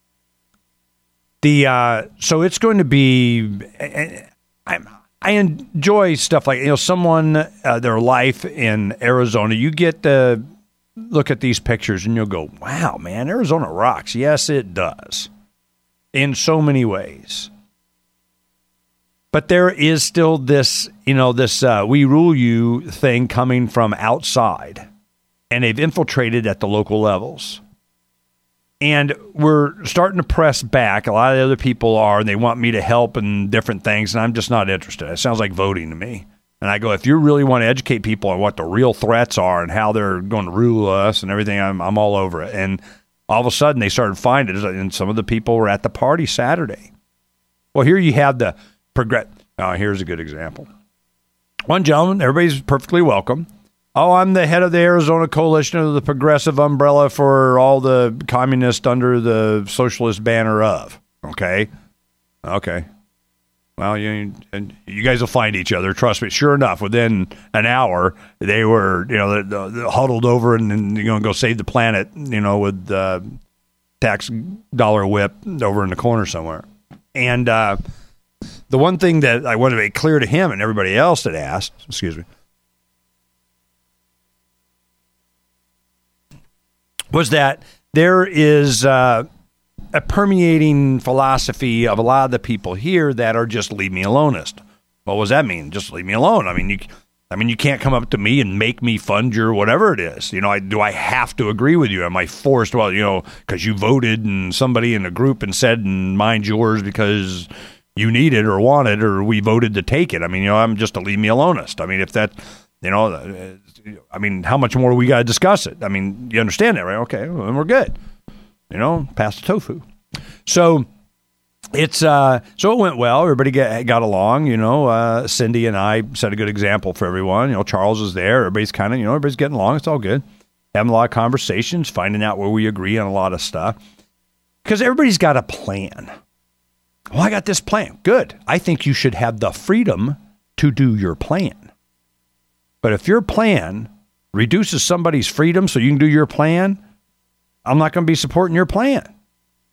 The uh, so it's going to be. I I enjoy stuff like, you know, someone uh, their life in Arizona. You get the. Look at these pictures and you'll go, wow, man, Arizona rocks. Yes, it does. In so many ways. But there is still this, you know, this uh, we rule you thing coming from outside. And they've infiltrated at the local levels. And we're starting to press back. A lot of the other people are, and they want me to help in different things. And I'm just not interested. It sounds like voting to me. And I go, if you really want to educate people on what the real threats are and how they're going to rule us and everything, I'm I'm all over it. And all of a sudden, they started finding it, and some of the people were at the party Saturday. Well, here you have the progress. Oh, here's a good example. One gentleman, everybody's perfectly welcome. Oh, I'm the head of the Arizona Coalition of the Progressive Umbrella for all the communists under the socialist banner of. Okay? Okay. Well, you and you guys will find each other. Trust me. Sure enough, within an hour, they were, you know, they're, they're huddled over and then you're going to go save the planet, you know, with uh, tax dollar whip over in the corner somewhere. And uh, the one thing that I wanted to make clear to him and everybody else that asked, excuse me, was that there is uh, a permeating philosophy of a lot of the people here that are just leave me alonist. What does that mean? Just leave me alone. I mean, you, I mean, you can't come up to me and make me fund your whatever it is. You know, I, do I have to agree with you? Am I forced? Well, you know, because you voted and somebody in a group and said, and mine's yours because you need it or want it or we voted to take it. I mean, you know, I'm just a leave me alonist. I mean, if that, you know, I mean, how much more we got to discuss it? I mean, you understand that, right? Okay, well, then we're good. You know, pass the tofu. So it's uh, so it went well. Everybody get, got along. You know, uh, Cindy and I set a good example for everyone. You know, Charles is there. Everybody's kind of, you know, everybody's getting along. It's all good. Having a lot of conversations, finding out where we agree on a lot of stuff. Because everybody's got a plan. Well, I got this plan. Good. I think you should have the freedom to do your plan. But if your plan reduces somebody's freedom so you can do your plan, I'm not going to be supporting your plan.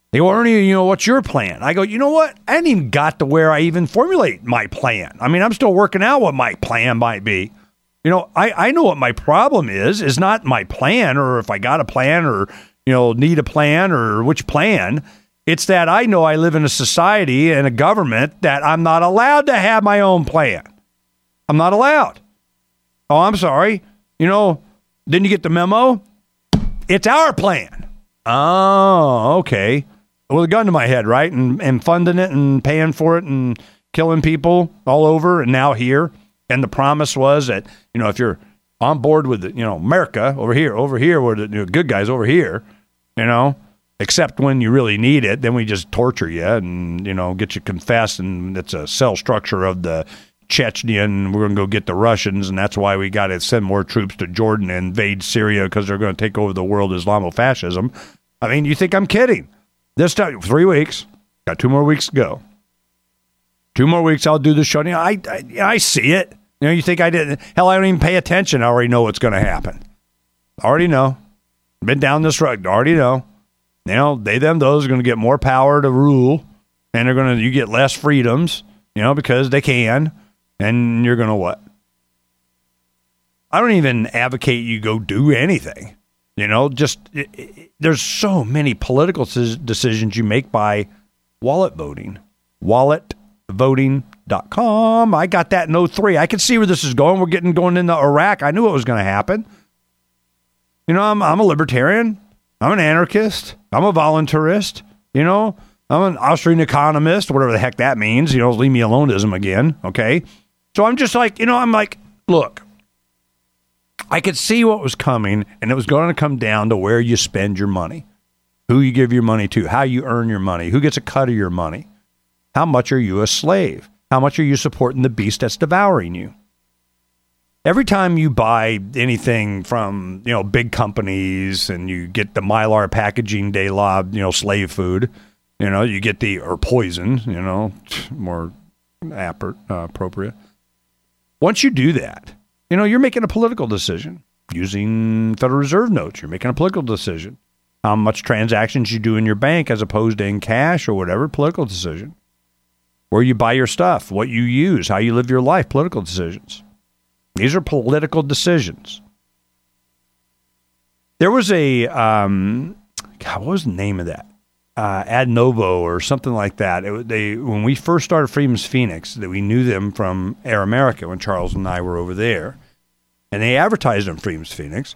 They go, Ernie, you know, what's your plan? I go, you know what? I hadn't even got to where I even formulate my plan. I mean, I'm still working out what my plan might be. You know, I, I know what my problem is. It's not my plan or if I got a plan or, you know, need a plan or which plan. It's that I know I live in a society and a government that I'm not allowed to have my own plan. I'm not allowed. Oh, I'm sorry. You know, didn't you get the memo? It's our plan. Oh, okay. With a gun to my head, right? And and funding it and paying for it and killing people all over and now here. And the promise was that, you know, if you're on board with, the, you know, America over here, over here, where the you know, good guys over here, you know, except when you really need it, then we just torture you and, you know, get you confessed. And it's a cell structure of the Chechnya. We're going to go get the Russians. And that's why we got to send more troops to Jordan and invade Syria because they're going to take over the world Islamofascism. I mean, you think I'm kidding? This time, three weeks. Got two more weeks to go. Two more weeks, I'll do the show. You know, I, I, I see it. You know, you think I didn't? Hell, I don't even pay attention. I already know what's going to happen. Already know. Been down this road. Already know. You know, they, them, those are going to get more power to rule, and they're going to. You get less freedoms. You know, because they can, and you're going to what? I don't even advocate you go do anything. You know, just it, it, there's so many political decisions you make by wallet voting. wallet voting dot com. I got that in oh three. I can see where this is going. We're getting going into Iraq. I knew what was going to happen. You know, I'm I'm a libertarian. I'm an anarchist. I'm a voluntarist. You know, I'm an Austrian economist, whatever the heck that means. You know, leave me aloneism again. Okay. So I'm just like, you know, I'm like, look, I could see what was coming, and it was going to come down to where you spend your money, who you give your money to, how you earn your money, who gets a cut of your money, how much are you a slave, how much are you supporting the beast that's devouring you. Every time you buy anything from, you know, big companies and you get the Mylar packaging de la, you know, slave food, you know, you get the, or poison, you know, more appro- uh, appropriate. Once you do that, you know, you're making a political decision. Using Federal Reserve notes, you're making a political decision. How much transactions you do in your bank as opposed to in cash or whatever, political decision. Where you buy your stuff, what you use, how you live your life, political decisions. These are political decisions. There was a, um, God, what was the name of that? Uh, Ad Novo or something like that. It, they when we first started Freedom's Phoenix, that we knew them from Air America when Charles and I were over there, and they advertised on Freedom's Phoenix.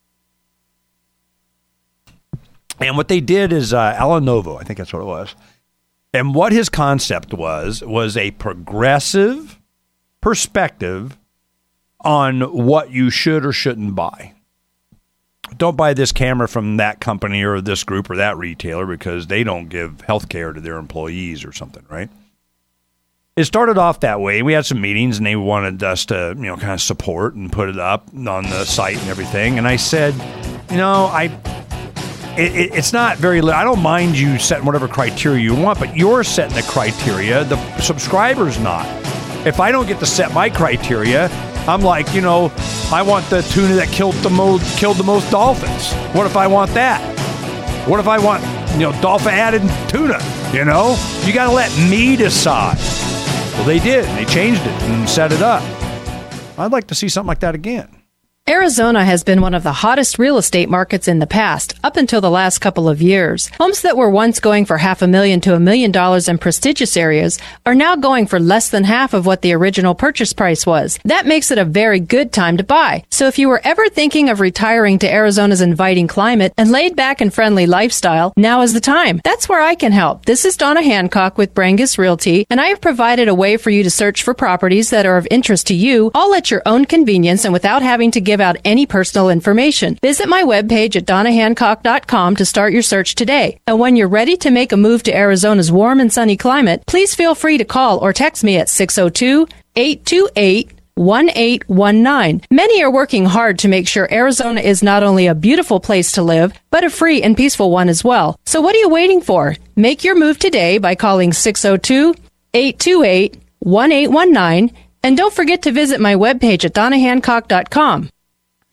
And what they did is uh, Alan Novo, I think that's what it was. And what his concept was was a progressive perspective on what you should or shouldn't buy. Don't buy this camera from that company or this group or that retailer because they don't give health care to their employees or something, right? It started off that way. We had some meetings and they wanted us to, you know, kind of support and put it up on the site and everything. And I said, you know, I, it, it, it's not very, I don't mind you setting whatever criteria you want, but you're setting the criteria. The subscriber's not. If I don't get to set my criteria, I'm like, you know, I want the tuna that killed the most killed the most dolphins. What if I want that? What if I want, you know, dolphin added tuna? You know, you got to let me decide. Well, they did. They changed it and set it up. I'd like to see something like that again. Arizona has been one of the hottest real estate markets in the past, up until the last couple of years. Homes that were once going for half a million to a million dollars in prestigious areas are now going for less than half of what the original purchase price was. That makes it a very good time to buy. So if you were ever thinking of retiring to Arizona's inviting climate and laid back and friendly lifestyle, now is the time. That's where I can help. This is Donna Hancock with Brangus Realty, and I have provided a way for you to search for properties that are of interest to you, all at your own convenience and without having to give out any personal information. Visit my webpage at donna hancock dot com to start your search today. And when you're ready to make a move to Arizona's warm and sunny climate, please feel free to call or text me at six oh two, eight two eight, one eight one nine. Many are working hard to make sure Arizona is not only a beautiful place to live, but a free and peaceful one as well. So what are you waiting for? Make your move today by calling six oh two, eight two eight, one eight one nine. And don't forget to visit my webpage at donna hancock dot com.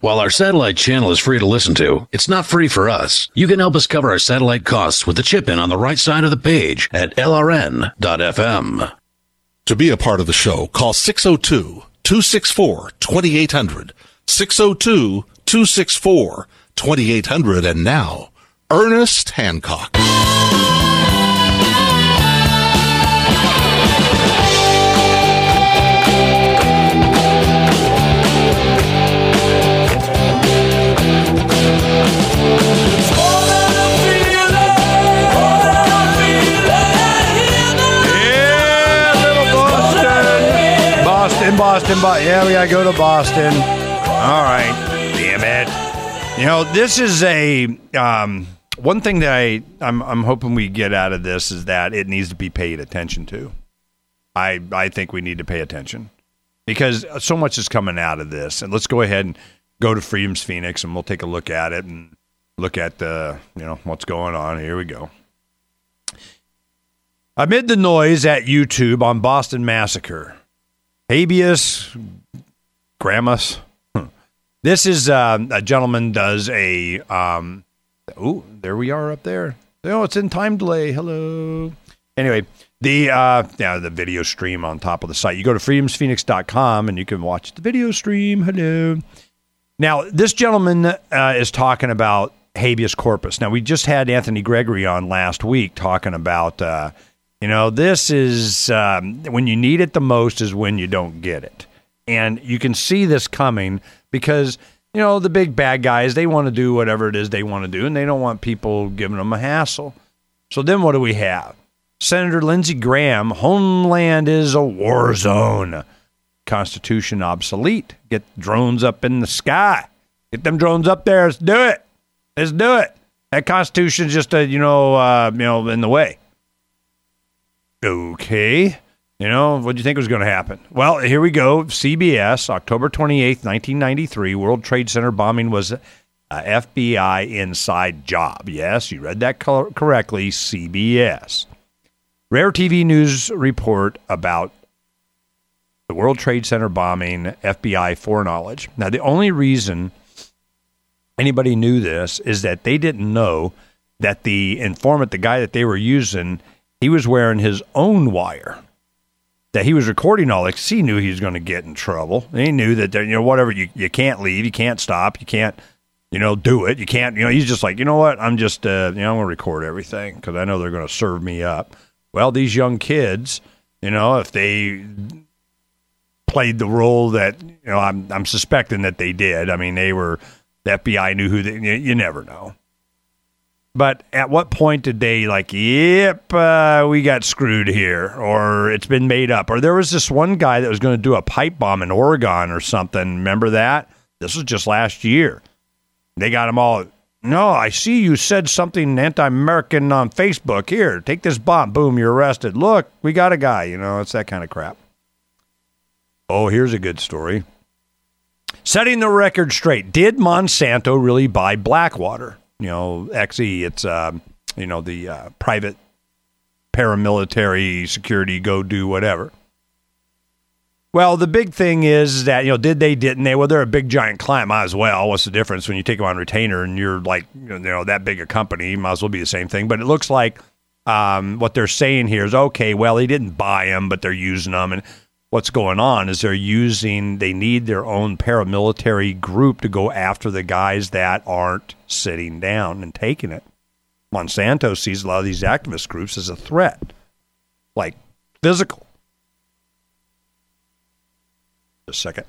While our satellite channel is free to listen to, it's not free for us. You can help us cover our satellite costs with the chip-in on the right side of the page at L R N dot F M. To be a part of the show, call six oh two, two six four, two eight hundred. six oh two, two six four, two eight hundred. And now, Ernest Hancock. Boston, Boston, Boston. Yeah, we gotta go to Boston. All right, damn it. You know, this is a um, one thing that I I'm I'm hoping we get out of this is that it needs to be paid attention to. I I think we need to pay attention because so much is coming out of this. And let's go ahead and go to Freedom's Phoenix, and we'll take a look at it and look at the you know what's going on. Here we go. Amid the noise at YouTube on Boston Massacre. Habeas Gramus. This is uh, a gentleman does a. Um, oh, there we are up there. Oh, it's in time delay. Hello. Anyway, the uh, yeah, the video stream on top of the site. You go to freedoms phoenix dot com and you can watch the video stream. Hello. Now, this gentleman uh, is talking about habeas corpus. Now, we just had Anthony Gregory on last week talking about. Uh, You know, this is um, when you need it the most is when you don't get it. And you can see this coming because, you know, the big bad guys, they want to do whatever it is they want to do, and they don't want people giving them a hassle. So then what do we have? Senator Lindsey Graham, homeland is a war zone. Constitution obsolete. Get drones up in the sky. Get them drones up there. Let's do it. Let's do it. That Constitution's just, a, you know, uh, you know, in the way. Okay. You know, what do you think was going to happen? Well, here we go. C B S, October twenty-eighth, nineteen ninety-three, World Trade Center bombing was a F B I inside job. Yes, you read that co- correctly, C B S. Rare T V news report about the World Trade Center bombing, F B I foreknowledge. Now, the only reason anybody knew this is that they didn't know that the informant, the guy that they were using, he was wearing his own wire, that he was recording all this. He knew he was going to get in trouble. He knew that, you know, whatever, you, you can't leave, you can't stop, you can't, you know, do it. You can't, you know, he's just like, you know what, I'm just, uh, you know, I'm going to record everything because I know they're going to serve me up. Well, these young kids, you know, if they played the role that, you know, I'm, I'm suspecting that they did. I mean, they were, the F B I knew who they, you, you never know. But at what point did they like, yep, uh, we got screwed here, or it's been made up? Or there was this one guy that was going to do a pipe bomb in Oregon or something. Remember that? This was just last year. They got them all, no, I see you said something anti-American on Facebook. Here, take this bomb. Boom, you're arrested. Look, we got a guy. You know, it's that kind of crap. Oh, here's a good story. Setting the record straight. Did Monsanto really buy Blackwater? You know, X E, it's, uh, you know, the uh, private paramilitary security, go do whatever. Well, the big thing is that, you know, did they, didn't they? Well, they're a big, giant client. Might as well. What's the difference when you take them on retainer and you're like, you know, that big a company? Might as well be the same thing. But it looks like um, what they're saying here is, okay, well, they didn't buy them, but they're using them. And what's going on is they're using, they need their own paramilitary group to go after the guys that aren't sitting down and taking it. Monsanto sees a lot of these activist groups as a threat, like physical. Just a second.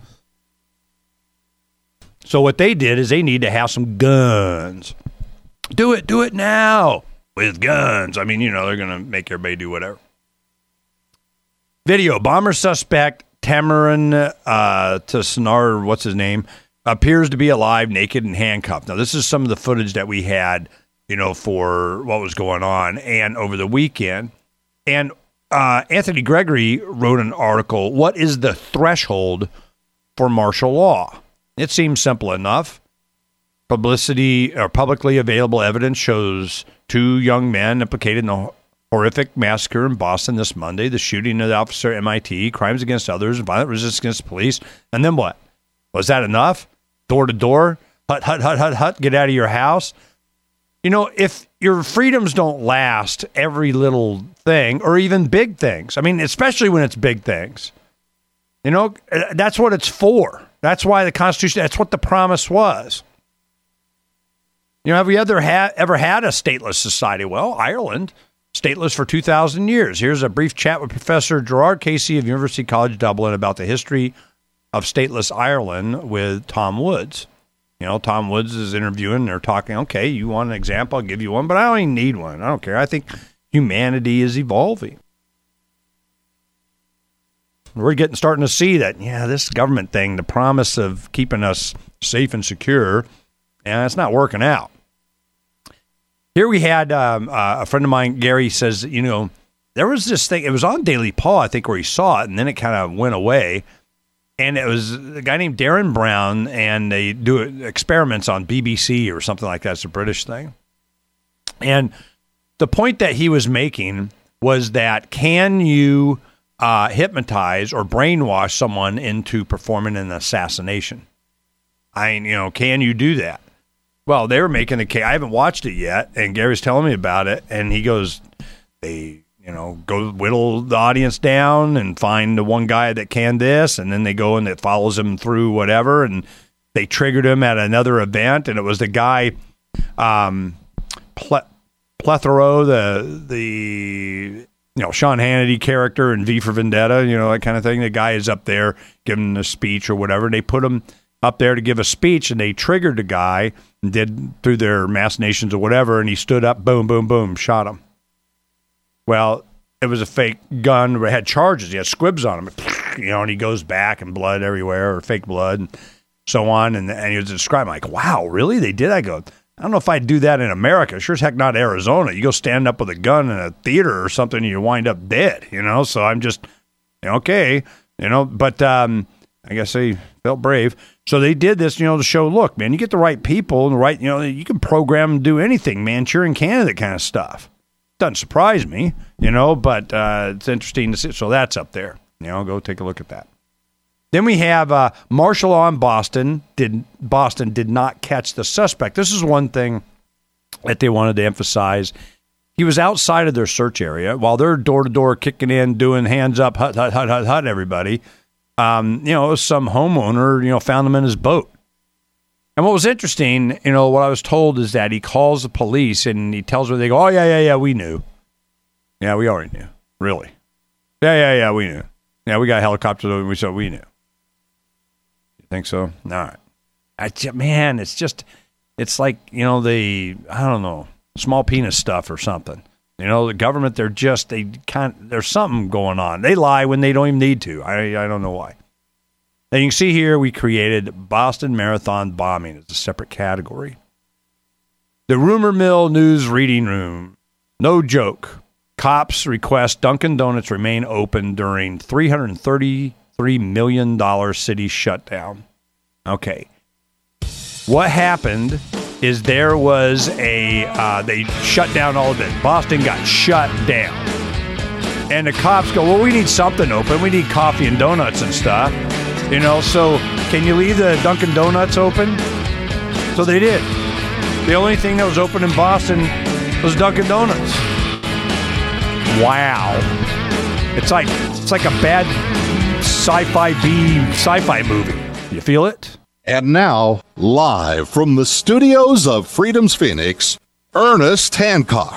So what they did is they need to have some guns. Do it, do it now with guns. I mean, you know, they're going to make everybody do whatever. Video, bomber suspect Tamarin uh, Tasnar, what's his name, appears to be alive, naked, and handcuffed. Now, this is some of the footage that we had, you know, for what was going on and over the weekend. And uh, Anthony Gregory wrote an article, What is the Threshold for Martial Law? It seems simple enough. Publicity or publicly available evidence shows two young men implicated in the horrific massacre in Boston this Monday, the shooting of the officer at M I T, crimes against others, violent resistance against police. And then what? Was that enough? door to door, hut, hut, hut, hut, hut, get out of your house. You know, if your freedoms don't last every little thing or even big things, I mean, especially when it's big things, you know, that's what it's for. That's why the Constitution, that's what the promise was. You know, have we ever had, ever had a stateless society? Well, Ireland, stateless for two thousand years. Here's a brief chat with Professor Gerard Casey of University College Dublin about the history of stateless Ireland with Tom Woods. You know, Tom Woods is interviewing. They're talking, okay, you want an example? I'll give you one, but I don't even need one. I don't care. I think humanity is evolving. We're getting starting to see that, yeah, this government thing, the promise of keeping us safe and secure, and it's not working out. Here we had um, uh, a friend of mine, Gary, says, you know, there was this thing. It was on Daily Paul, I think, where he saw it, and then it kind of went away. And it was a guy named Darren Brown, and they do experiments on B B C or something like that. It's a British thing. And the point that he was making was that can you uh, hypnotize or brainwash someone into performing an assassination? I mean, you know, can you do that? Well, they were making the case. I haven't watched it yet, and Gary's telling me about it, and he goes, they... You know, go whittle the audience down and find the one guy that can this, and then they go and it follows him through whatever, and they triggered him at another event, and it was the guy, um, Ple- Plethoro, the the you know Sean Hannity character in V for Vendetta, you know, that kind of thing. The guy is up there giving a speech or whatever. They put him up there to give a speech, and they triggered the guy and did through their machinations or whatever, and he stood up, boom, boom, boom, shot him. Well, it was a fake gun. It had charges. He had squibs on him. You know, and he goes back and blood everywhere, or fake blood, and so on. And, and he was describing, like, wow, really? They did? I go, I don't know if I'd do that in America. Sure as heck not Arizona. You go stand up with a gun in a theater or something, and you wind up dead, you know? So I'm just, okay, you know, but um, I guess they felt brave. So they did this, you know, to show, look, man, you get the right people and the right, you know, you can program and do anything, Manchurian candidate kind of stuff. Doesn't surprise me, you know, but uh, it's interesting to see. So that's up there. You know, go take a look at that. Then we have uh, martial law in Boston. Did Boston did not catch the suspect. This is one thing that they wanted to emphasize. He was outside of their search area while they're door to door kicking in, doing hands up, hut, hut, hut, hut, hut, everybody. Um, you know, some homeowner, you know, found him in his boat. And what was interesting, you know, what I was told is that he calls the police and he tells them, they go, oh, yeah, yeah, yeah, we knew. Yeah, we already knew. Really? Yeah, yeah, yeah, we knew. Yeah, we got a helicopter, and we said we knew. You think so? All right. I, man, it's just, it's like, you know, the, I don't know, small penis stuff or something. You know, the government, they're just, they kind of, there's something going on. They lie when they don't even need to. I, I don't know why. Now you can see here we created Boston Marathon bombing as a separate category. The rumor mill news reading room. No joke. Cops request Dunkin' Donuts remain open during three hundred thirty-three million dollars city shutdown. Okay. What happened is there was a, uh, they shut down all of it. Boston got shut down. And the cops go, well, we need something open. We need coffee and donuts and stuff. You know, so can you leave the Dunkin' Donuts open? So they did. The only thing that was open in Boston was Dunkin' Donuts. Wow. It's like it's like a bad sci-fi B sci-fi movie. You feel it? And now, live from the studios of Freedom's Phoenix, Ernest Hancock.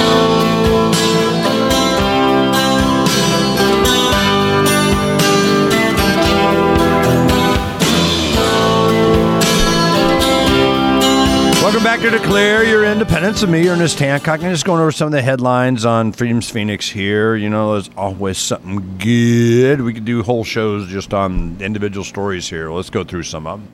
Welcome back to Declare Your Independence. Of me, Ernest Hancock. I'm just going over some of the headlines on Freedom's Phoenix here. You know, there's always something good. We could do whole shows just on individual stories here. Let's go through some of them.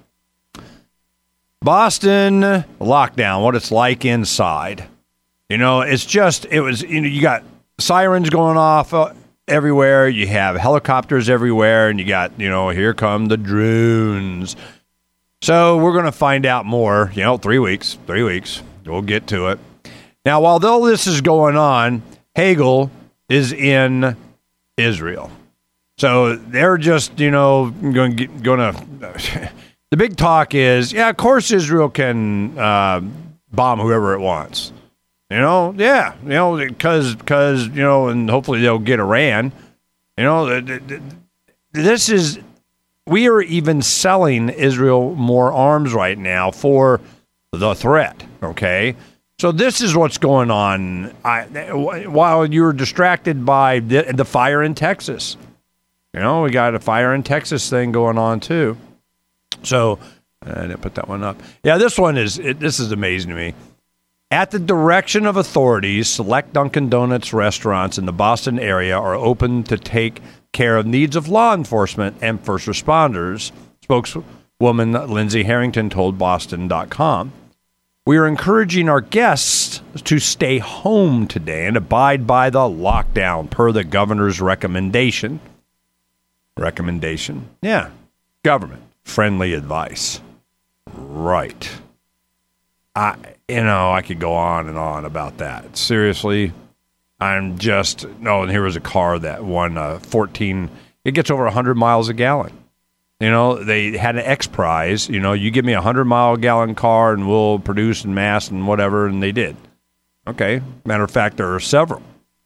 Boston lockdown, what it's like inside. You know, it's just, it was, you know, you got sirens going off everywhere. You have helicopters everywhere. And you got, you know, here come the drones. So we're going to find out more, you know, three weeks, three weeks. We'll get to it. Now, while all this is going on, Hagel is in Israel. So they're just, you know, going to, going to the big talk is, yeah, of course Israel can uh, bomb whoever it wants. You know, yeah, you know, because, because, you know, and hopefully they'll get Iran. You know, this is, we are even selling Israel more arms right now for the threat, okay? So this is what's going on I, while you're distracted by the, the fire in Texas. You know, we got a fire in Texas thing going on too. So I didn't put that one up. Yeah, this one is, it, this is amazing to me. At the direction of authorities, select Dunkin' Donuts restaurants in the Boston area are open to take care of needs of law enforcement and first responders, spokeswoman Lindsay Harrington told Boston dot com. We are encouraging our guests to stay home today and abide by the lockdown per the governor's recommendation. Recommendation? Yeah. Government. Friendly advice. Right. I, you know, I could go on and on about that. Seriously, I'm just, no, and here was a car that won uh, fourteen, it gets over one hundred miles a gallon. You know, they had an X prize. You know, you give me a one hundred mile a gallon car and we'll produce in mass and whatever, and they did. Okay. Matter of fact, there are several.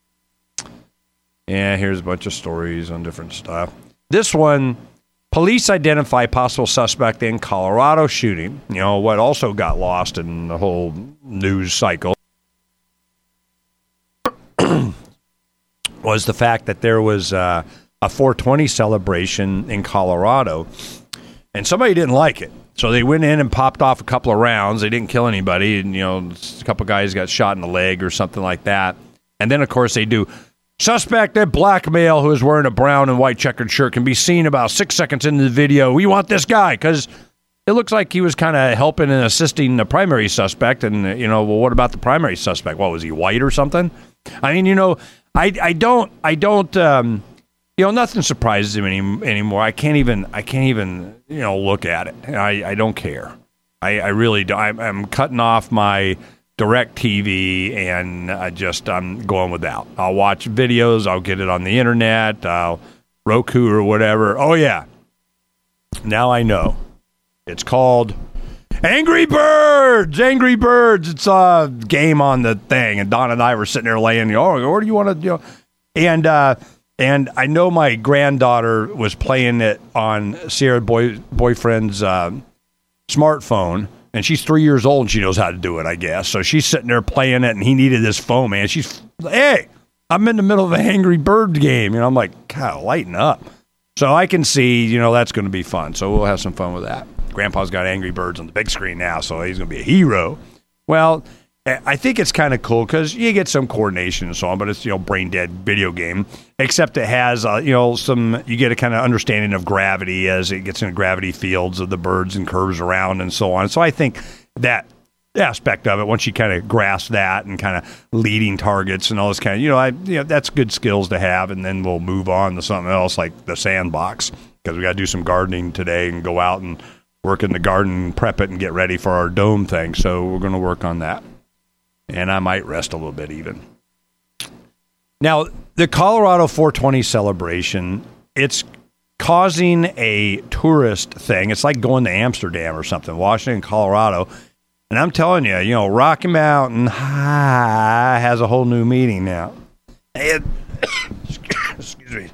Yeah, here's a bunch of stories on different stuff. This one, police identify possible suspect in Colorado shooting. You know, what also got lost in the whole news cycle was the fact that there was uh, a four twenty celebration in Colorado, and somebody didn't like it. So they went in and popped off a couple of rounds. They didn't kill anybody, and, you know, a couple of guys got shot in the leg or something like that. And then, of course, they do suspect that black male who is wearing a brown and white checkered shirt can be seen about six seconds into the video. We want this guy because it looks like he was kind of helping and assisting the primary suspect. And, you know, well, what about the primary suspect? What, was he white or something? I mean, you know, I, I don't, I don't, um, you know, nothing surprises him any, anymore. I can't even, I can't even, you know, look at it. I, I don't care. I, I really don't. I'm, I'm cutting off my Direct T V, and I just, I'm going without. I'll watch videos. I'll get it on the internet, I'll Roku or whatever. Oh, yeah. Now I know. It's called Angry Birds. Angry Birds. It's a game on the thing. And Don and I were sitting there laying, oh, where do you want to, you know? And, uh, and I know my granddaughter was playing it on Sierra boy, boyfriend's uh, smartphone. And she's three years old and she knows how to do it, I guess. So she's sitting there playing it, and he needed this phone, man. She's, hey, I'm in the middle of an Angry Bird game. You know, I'm like, God, lighten up. So I can see, you know, that's going to be fun. So we'll have some fun with that. Grandpa's got Angry Birds on the big screen now, so he's going to be a hero. Well, I think it's kind of cool because you get some coordination and so on, but it's, you know, brain dead video game, except it has, uh, you know, some, you get a kind of understanding of gravity as it gets into gravity fields of the birds and curves around and so on. So I think that aspect of it, once you kind of grasp that and kind of leading targets and all this kind of, you know, I, you know, that's good skills to have. And then we'll move on to something else like the sandbox, because we got to do some gardening today and go out and work in the garden, prep it and get ready for our dome thing. So we're going to work on that. And I might rest a little bit even. Now, the Colorado four twenty celebration, it's causing a tourist thing. It's like going to Amsterdam or something, Washington, Colorado. And I'm telling you, you know, Rocky Mountain High has a whole new meaning now. It, excuse me.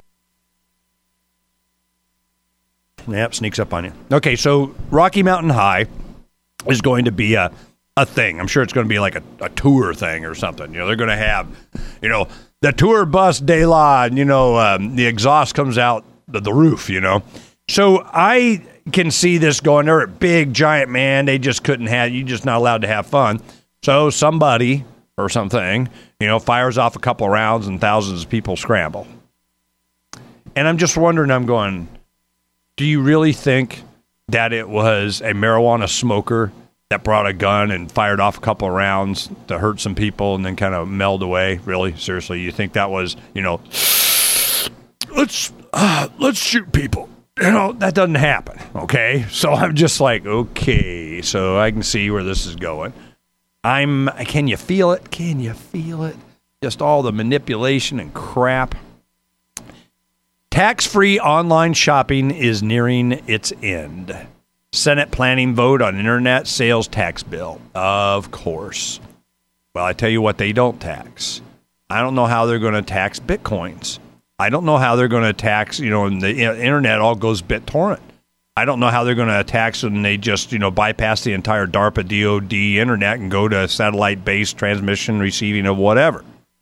Yep, sneaks up on you. Okay, so Rocky Mountain High is going to be a a thing. I'm sure it's going to be like a, a tour thing or something. You know, they're going to have, you know, the tour bus de la, and, you know, um, the exhaust comes out the, the roof, you know. So I can see this going, they're a big, giant man. They just couldn't have, you're just not allowed to have fun. So somebody or something, you know, fires off a couple of rounds and thousands of people scramble. And I'm just wondering, I'm going, do you really think that it was a marijuana smoker that brought a gun and fired off a couple of rounds to hurt some people and then kind of meld away? Really? Seriously? You think that was, you know, let's uh, let's shoot people? You know, that doesn't happen, okay? So I'm just like, okay, so I can see where this is going. I'm, can you feel it? Can you feel it? Just all the manipulation and crap. Tax-free online shopping is nearing its end. Senate planning vote on internet sales tax bill. Of course. Well, I tell you what they don't tax. I don't know how they're going to tax Bitcoins. I don't know how they're going to tax, you know, the internet all goes BitTorrent. I don't know how they're going to tax when they just, you know, bypass the entire DARPA D O D internet and go to satellite-based transmission, receiving of whatever.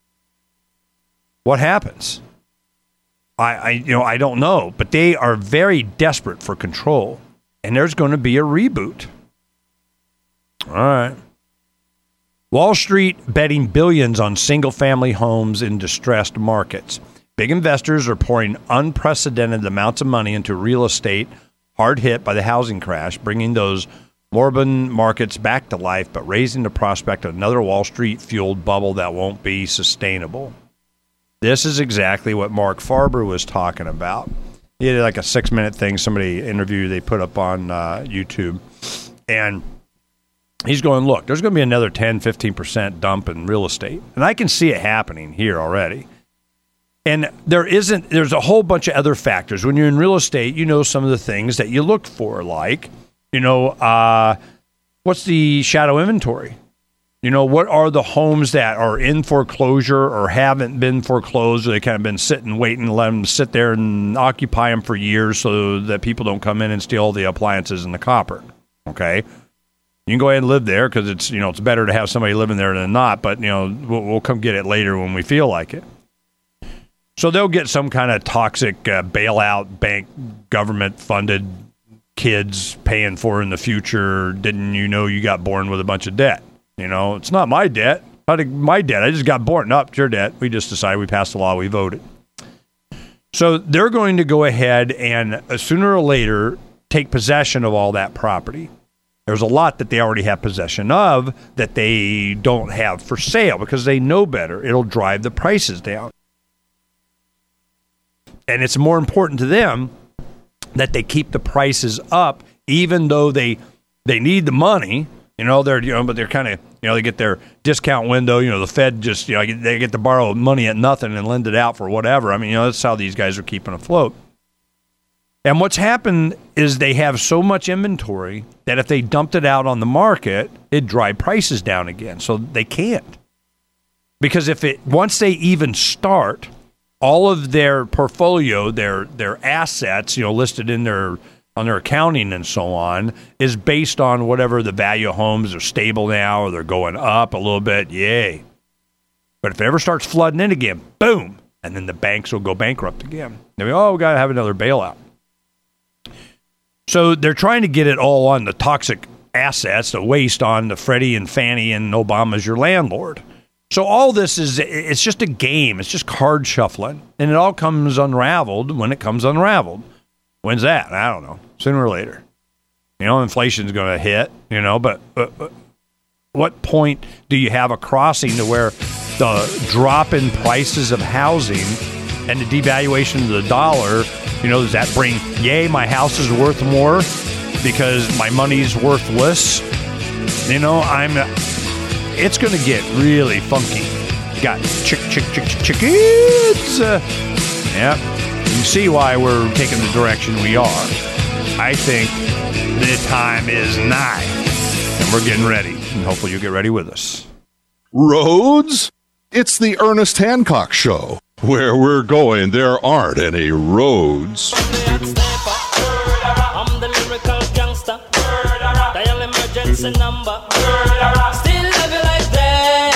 What happens? I, I, you know, I don't know, but they are very desperate for control, and there's going to be a reboot. All right. Wall Street betting billions on single-family homes in distressed markets. Big investors are pouring unprecedented amounts of money into real estate, hard hit by the housing crash, bringing those moribund markets back to life, but raising the prospect of another Wall Street-fueled bubble that won't be sustainable. This is exactly what Mark Farber was talking about. He had like a six-minute thing, somebody interviewed, they put up on uh, YouTube. And he's going, look, there's going to be another ten, fifteen percent dump in real estate. And I can see it happening here already. And there isn't, there's a whole bunch of other factors. When you're in real estate, you know some of the things that you look for, like, you know, uh, what's the shadow inventory? You know, what are the homes that are in foreclosure or haven't been foreclosed, or they kind of been sitting, waiting, let them sit there and occupy them for years so that people don't come in and steal all the appliances and the copper, okay? You can go ahead and live there because it's, you know, it's better to have somebody living there than not, but, you know, we'll, we'll come get it later when we feel like it. So they'll get some kind of toxic uh, bailout, bank, government-funded kids paying for in the future. Didn't you know you got born with a bunch of debt? You know, it's not my debt. How did my debt? I just got born. No, it's your debt. We just decided, we passed the law, we voted. So they're going to go ahead and uh, sooner or later take possession of all that property. There's a lot that they already have possession of that they don't have for sale because they know better. It'll drive the prices down. And it's more important to them that they keep the prices up, even though they they need the money. You know, they're, you know, but they're kind of, you know, they get their discount window. You know, the Fed just, you know, they get to borrow money at nothing and lend it out for whatever. I mean, you know, that's how these guys are keeping afloat. And what's happened is they have so much inventory that if they dumped it out on the market, it'd drive prices down again. So they can't. Because if it, once they even start, all of their portfolio, their their assets, you know, listed in their on their accounting and so on, is based on whatever the value of homes are stable now or they're going up a little bit, yay. But if it ever starts flooding in again, boom, and then the banks will go bankrupt again. They go, oh, we got to have another bailout. So they're trying to get it all on the toxic assets, the waste on the Freddie and Fannie and Obama's your landlord. So all this is, it's just a game. It's just card shuffling. And it all comes unraveled when it comes unraveled. When's that? I don't know. Sooner or later. You know, inflation's going to hit, you know, but, but, but what point do you have a crossing to where the drop in prices of housing and the devaluation of the dollar, you know, does that bring, yay, my house is worth more because my money's worthless? You know, I'm, it's going to get really funky. You got chick, chick, chick, chick, chickens. Uh, yeah. You see why we're taking the direction we are. I think the time is nigh, and we're getting ready, and hopefully you'll get ready with us. Roads? It's the Ernest Hancock Show. Where we're going, there aren't any roads. I'm the lyrical gangster. Dial emergency number. Still love you like that.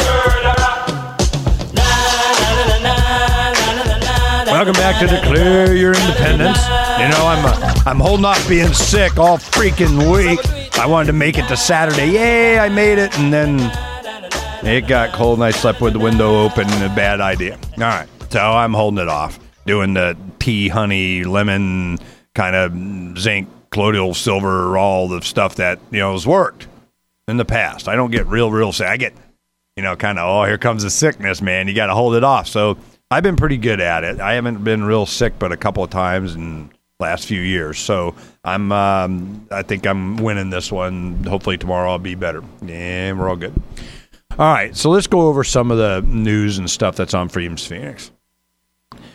Welcome back to Declare Your Independence. You know, I'm uh, I'm holding off being sick all freaking week. I wanted to make it to Saturday. Yay, I made it. And then it got cold and I slept with the window open. A bad idea. All right. So I'm holding it off. Doing the tea, honey, lemon, kind of zinc, colloidal silver, all the stuff that, you know, has worked in the past. I don't get real, real sick. I get, you know, kind of, oh, here comes the sickness, man. You got to hold it off. So I've been pretty good at it. I haven't been real sick but a couple of times in the last few years. So I'm, um, I think I'm winning this one. Hopefully tomorrow I'll be better. Yeah, we're all good. All right, so let's go over some of the news and stuff that's on Freedom's Phoenix.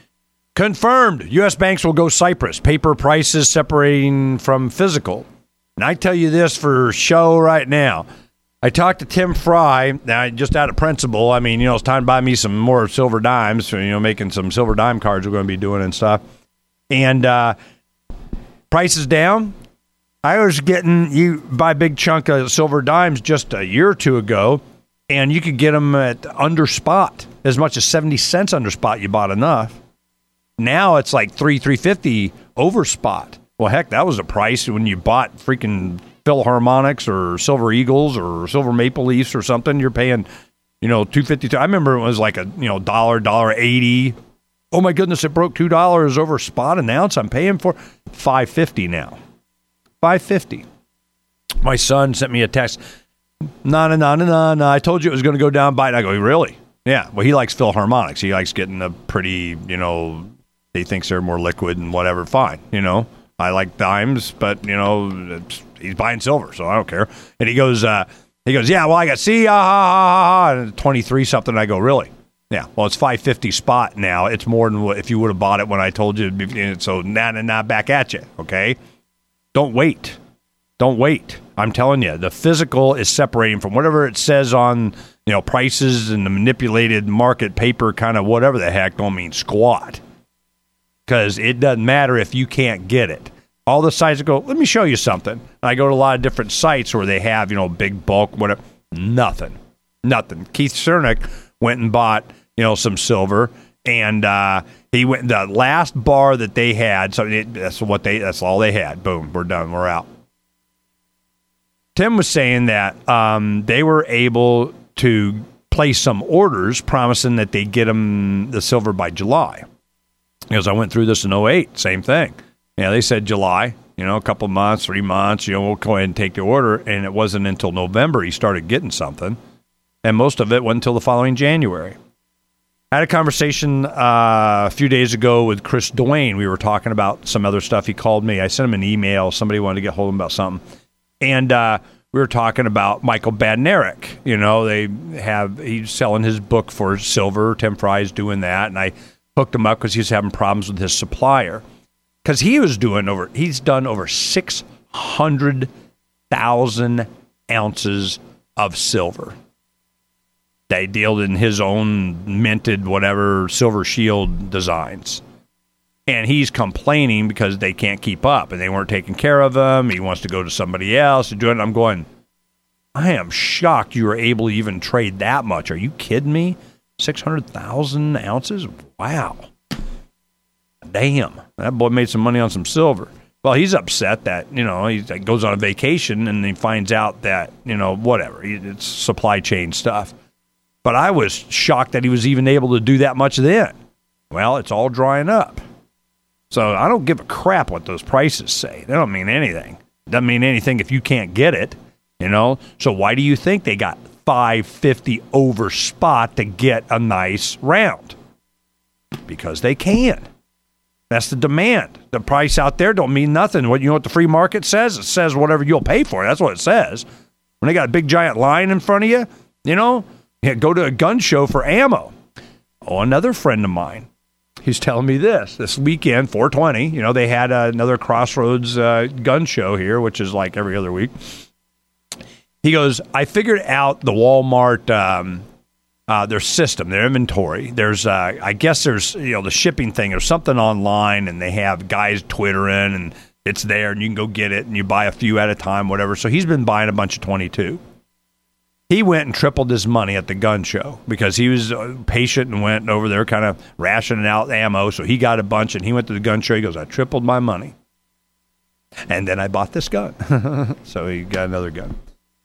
Confirmed, U S banks will go Cyprus. Paper prices separating from physical. And I tell you this for show right now. I talked to Tim Fry, now just out of principle. I mean, you know, it's time to buy me some more silver dimes, you know, making some silver dime cards we're going to be doing and stuff. And uh, prices down. I was getting, you buy a big chunk of silver dimes just a year or two ago, and you could get them at under spot, as much as seventy cents under spot. You bought enough. Now it's like three, three fifty over spot. Well, heck, that was a price when you bought freaking Philharmonics or Silver Eagles or Silver Maple Leafs or something. You're paying, you know, two fifty. I remember it was like a, you know, dollar, dollar eighty. Oh my goodness, it broke two dollars over spot an ounce. I'm paying for five fifty now. five fifty. My son sent me a text. No, no, no, no, no, no. I told you it was going to go down by it. I go, really? Yeah. Well, he likes Philharmonics. He likes getting a pretty, you know, he thinks they're more liquid and whatever. Fine, you know. I like dimes, but, you know, it's, he's buying silver, so I don't care. And he goes, uh, he goes, yeah, well, I got, see, ah, ha, ha, ha, and twenty-three something. I go, really? Yeah, well, it's five fifty spot now. It's more than what if you would have bought it when I told you. So, nah, nah, nah, back at you, okay? Don't wait. Don't wait. I'm telling you, the physical is separating from whatever it says on, you know, prices and the manipulated market paper kind of whatever the heck don't mean squat. Because it doesn't matter if you can't get it. All the sites go, let me show you something. And I go to a lot of different sites where they have, you know, big bulk, whatever. Nothing. Nothing. Keith Cernick went and bought, you know, some silver. And uh, he went, the last bar that they had, so it, that's what they, that's all they had. Boom, we're done, we're out. Tim was saying that um, they were able to place some orders promising that they'd get them the silver by July. Because I went through this in oh eight, same thing. Yeah, they said July, you know, a couple months, three months, you know, we'll go ahead and take the order. And it wasn't until November he started getting something. And most of it wasn't until the following January. I had a conversation uh, a few days ago with Chris Dwayne. We were talking about some other stuff. He called me. I sent him an email. Somebody wanted to get hold of him about something. And uh, we were talking about Michael Badnarik. You know, they have, he's selling his book for silver. Tim Fry's doing that. And I hooked him up because he was having problems with his supplier. Because he was doing over, he's done over six hundred thousand ounces of silver. They dealt in his own minted whatever silver shield designs. And he's complaining because they can't keep up and they weren't taking care of him. He wants to go to somebody else and do it. I'm going, I am shocked you were able to even trade that much. Are you kidding me? six hundred thousand ounces? Wow. Damn. That boy made some money on some silver. Well, he's upset that, you know, he goes on a vacation and he finds out that, you know, whatever. It's supply chain stuff. But I was shocked that he was even able to do that much then. Well, it's all drying up. So I don't give a crap what those prices say. They don't mean anything. Doesn't mean anything if you can't get it, you know. So why do you think they got five fifty over spot to get a nice round? Because they can. That's the demand. The price out there don't mean nothing. What you know what the free market says? It says whatever you'll pay for it. That's what it says. When they got a big giant line in front of you, you know, you go to a gun show for ammo. Oh, another friend of mine, he's telling me this. This weekend, four twenty, you know, they had uh, another Crossroads uh, gun show here, which is like every other week. He goes, I figured out the Walmart, um, uh, their system, their inventory. There's, uh, I guess there's, you know, the shipping thing. There's something online, and they have guys twittering, and it's there, and you can go get it, and you buy a few at a time, whatever. So he's been buying a bunch of twenty-two. He went and tripled his money at the gun show because he was patient and went over there kind of rationing out ammo. So he got a bunch, and he went to the gun show. He goes, I tripled my money. And then I bought this gun. So he got another gun.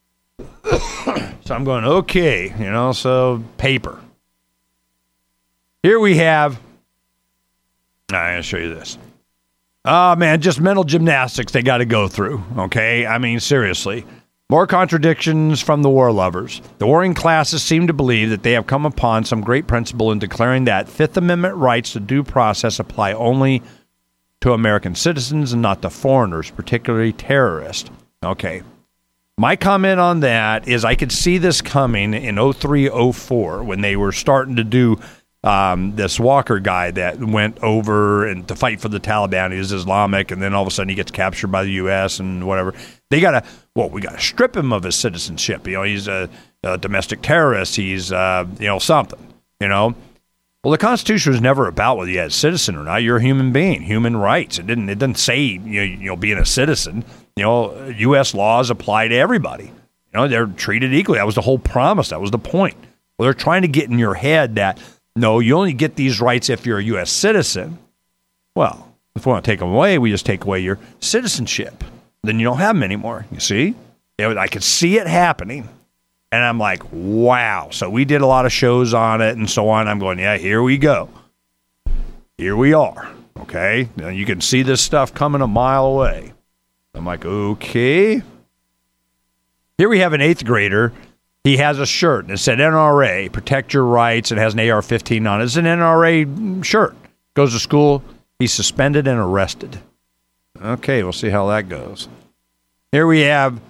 So I'm going, okay, you know, so paper. Here we have, I'm going to show you this. Oh, man, just mental gymnastics they got to go through, okay? I mean, seriously. More contradictions from the war lovers. The warring classes seem to believe that they have come upon some great principle in declaring that Fifth Amendment rights to due process apply only to American citizens and not to foreigners, particularly terrorists. Okay. My comment on that is I could see this coming in oh three oh four when they were starting to do um, this Walker guy that went over and to fight for the Taliban. He was Islamic, and then all of a sudden he gets captured by the U S and whatever. They got to, well, we got to strip him of his citizenship. You know, he's a, a domestic terrorist. He's, uh, you know, something, you know. Well, the Constitution was never about whether you had a citizen or not. You're a human being, human rights. It didn't, it didn't say, you know, you know, being a citizen. You know, U S laws apply to everybody. You know, they're treated equally. That was the whole promise. That was the point. Well, they're trying to get in your head that, no, you only get these rights if you're a U S citizen. Well, if we want to take them away, we just take away your citizenship. Then you don't have them anymore. You see? I could see it happening. And I'm like, wow. So we did a lot of shows on it and so on. I'm going, yeah, here we go. Here we are. Okay? Now you can see this stuff coming a mile away. I'm like, okay. Here we have an eighth grader. He has a shirt that said N R A, protect your rights. It has an A R fifteen on it. It's an N R A shirt. Goes to school. He's suspended and arrested. Okay, we'll see how that goes. Here we have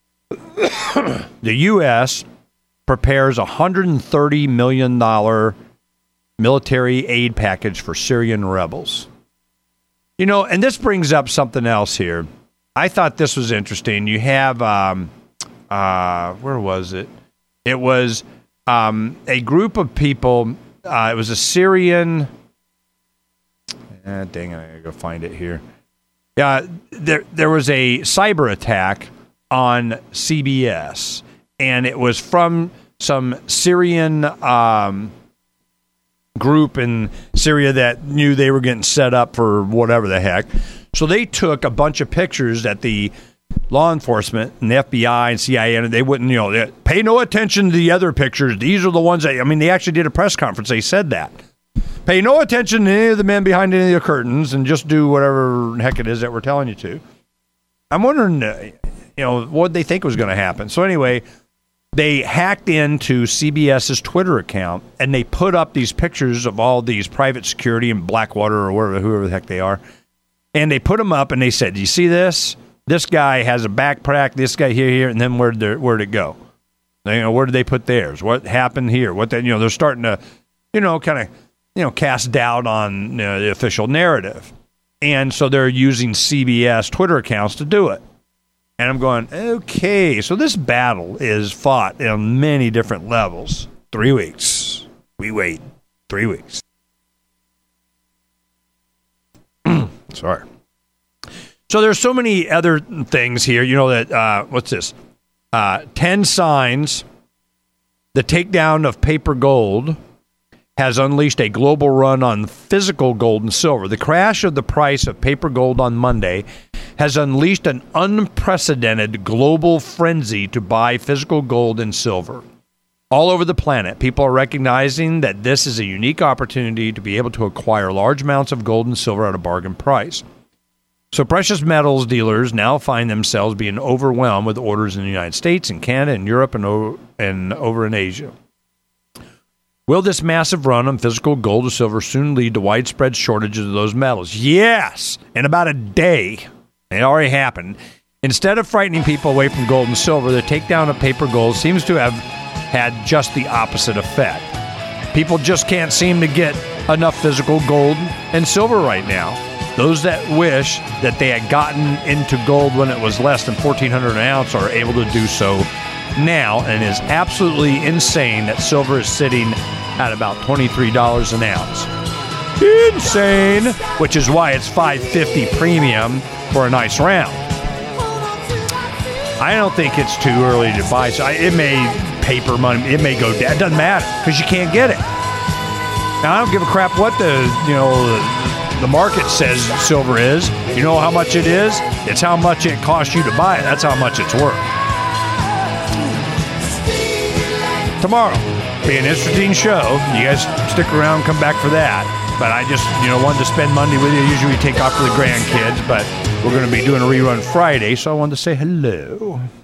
the U S prepares a one hundred thirty million dollars military aid package for Syrian rebels. You know, and this brings up something else here. I thought this was interesting. You have, um, uh, where was it? It was um, a group of people. Uh, it was a Syrian. Ah, dang it, I gotta go find it here. Yeah, there there was a cyber attack on C B S, and it was from some Syrian um, group in Syria that knew they were getting set up for whatever the heck. So they took a bunch of pictures that the law enforcement and the F B I and C I A, and they wouldn't, you know, they, pay no attention to the other pictures. These are the ones that, I mean, they actually did a press conference. They said that. Pay no attention to any of the men behind any of the curtains and just do whatever the heck it is that we're telling you to. I'm wondering, uh, you know, what they think was going to happen. So anyway, they hacked into CBS's Twitter account, and they put up these pictures of all these private security in Blackwater or wherever, whoever the heck they are. And they put them up, and they said, do you see this? This guy has a backpack, this guy here, here, and then where'd, there, where'd it go? You know, where did they put theirs? What happened here? What they, you know, they're starting to, you know, kind of, you know, cast doubt on, you know, the official narrative. And so they're using C B S Twitter accounts to do it. And I'm going, okay, so this battle is fought on many different levels. Three weeks. We wait. Three weeks. Sorry. So there's so many other things here. You know that, uh, what's this? Uh, ten signs. The takedown of paper gold has unleashed a global run on physical gold and silver. The crash of the price of paper gold on Monday has unleashed an unprecedented global frenzy to buy physical gold and silver. All over the planet, people are recognizing that this is a unique opportunity to be able to acquire large amounts of gold and silver at a bargain price. So precious metals dealers now find themselves being overwhelmed with orders in the United States and Canada and Europe and, o- and over in Asia. Will this massive run on physical gold or silver soon lead to widespread shortages of those metals? Yes! In about a day. It already happened. Instead of frightening people away from gold and silver, the takedown of paper gold seems to have had just the opposite effect. People just can't seem to get enough physical gold and silver right now. Those that wish that they had gotten into gold when it was less than fourteen hundred dollars an ounce are able to do so now, and it is absolutely insane that silver is sitting at about twenty-three dollars an ounce. Insane! Which is why it's five dollars and fifty cents premium for a nice round. I don't think it's too early to buy. So it may paper money, it may go down. It doesn't matter because you can't get it. Now I don't give a crap what the you know the market says silver is. You know how much it is? It's how much it costs you to buy it. That's how much it's worth. Tomorrow be an interesting show. You guys stick around, come back for that. But I just, you know, wanted to spend Monday with you. Usually we take off for the grandkids, but we're going to be doing a rerun Friday, so I wanted to say hello.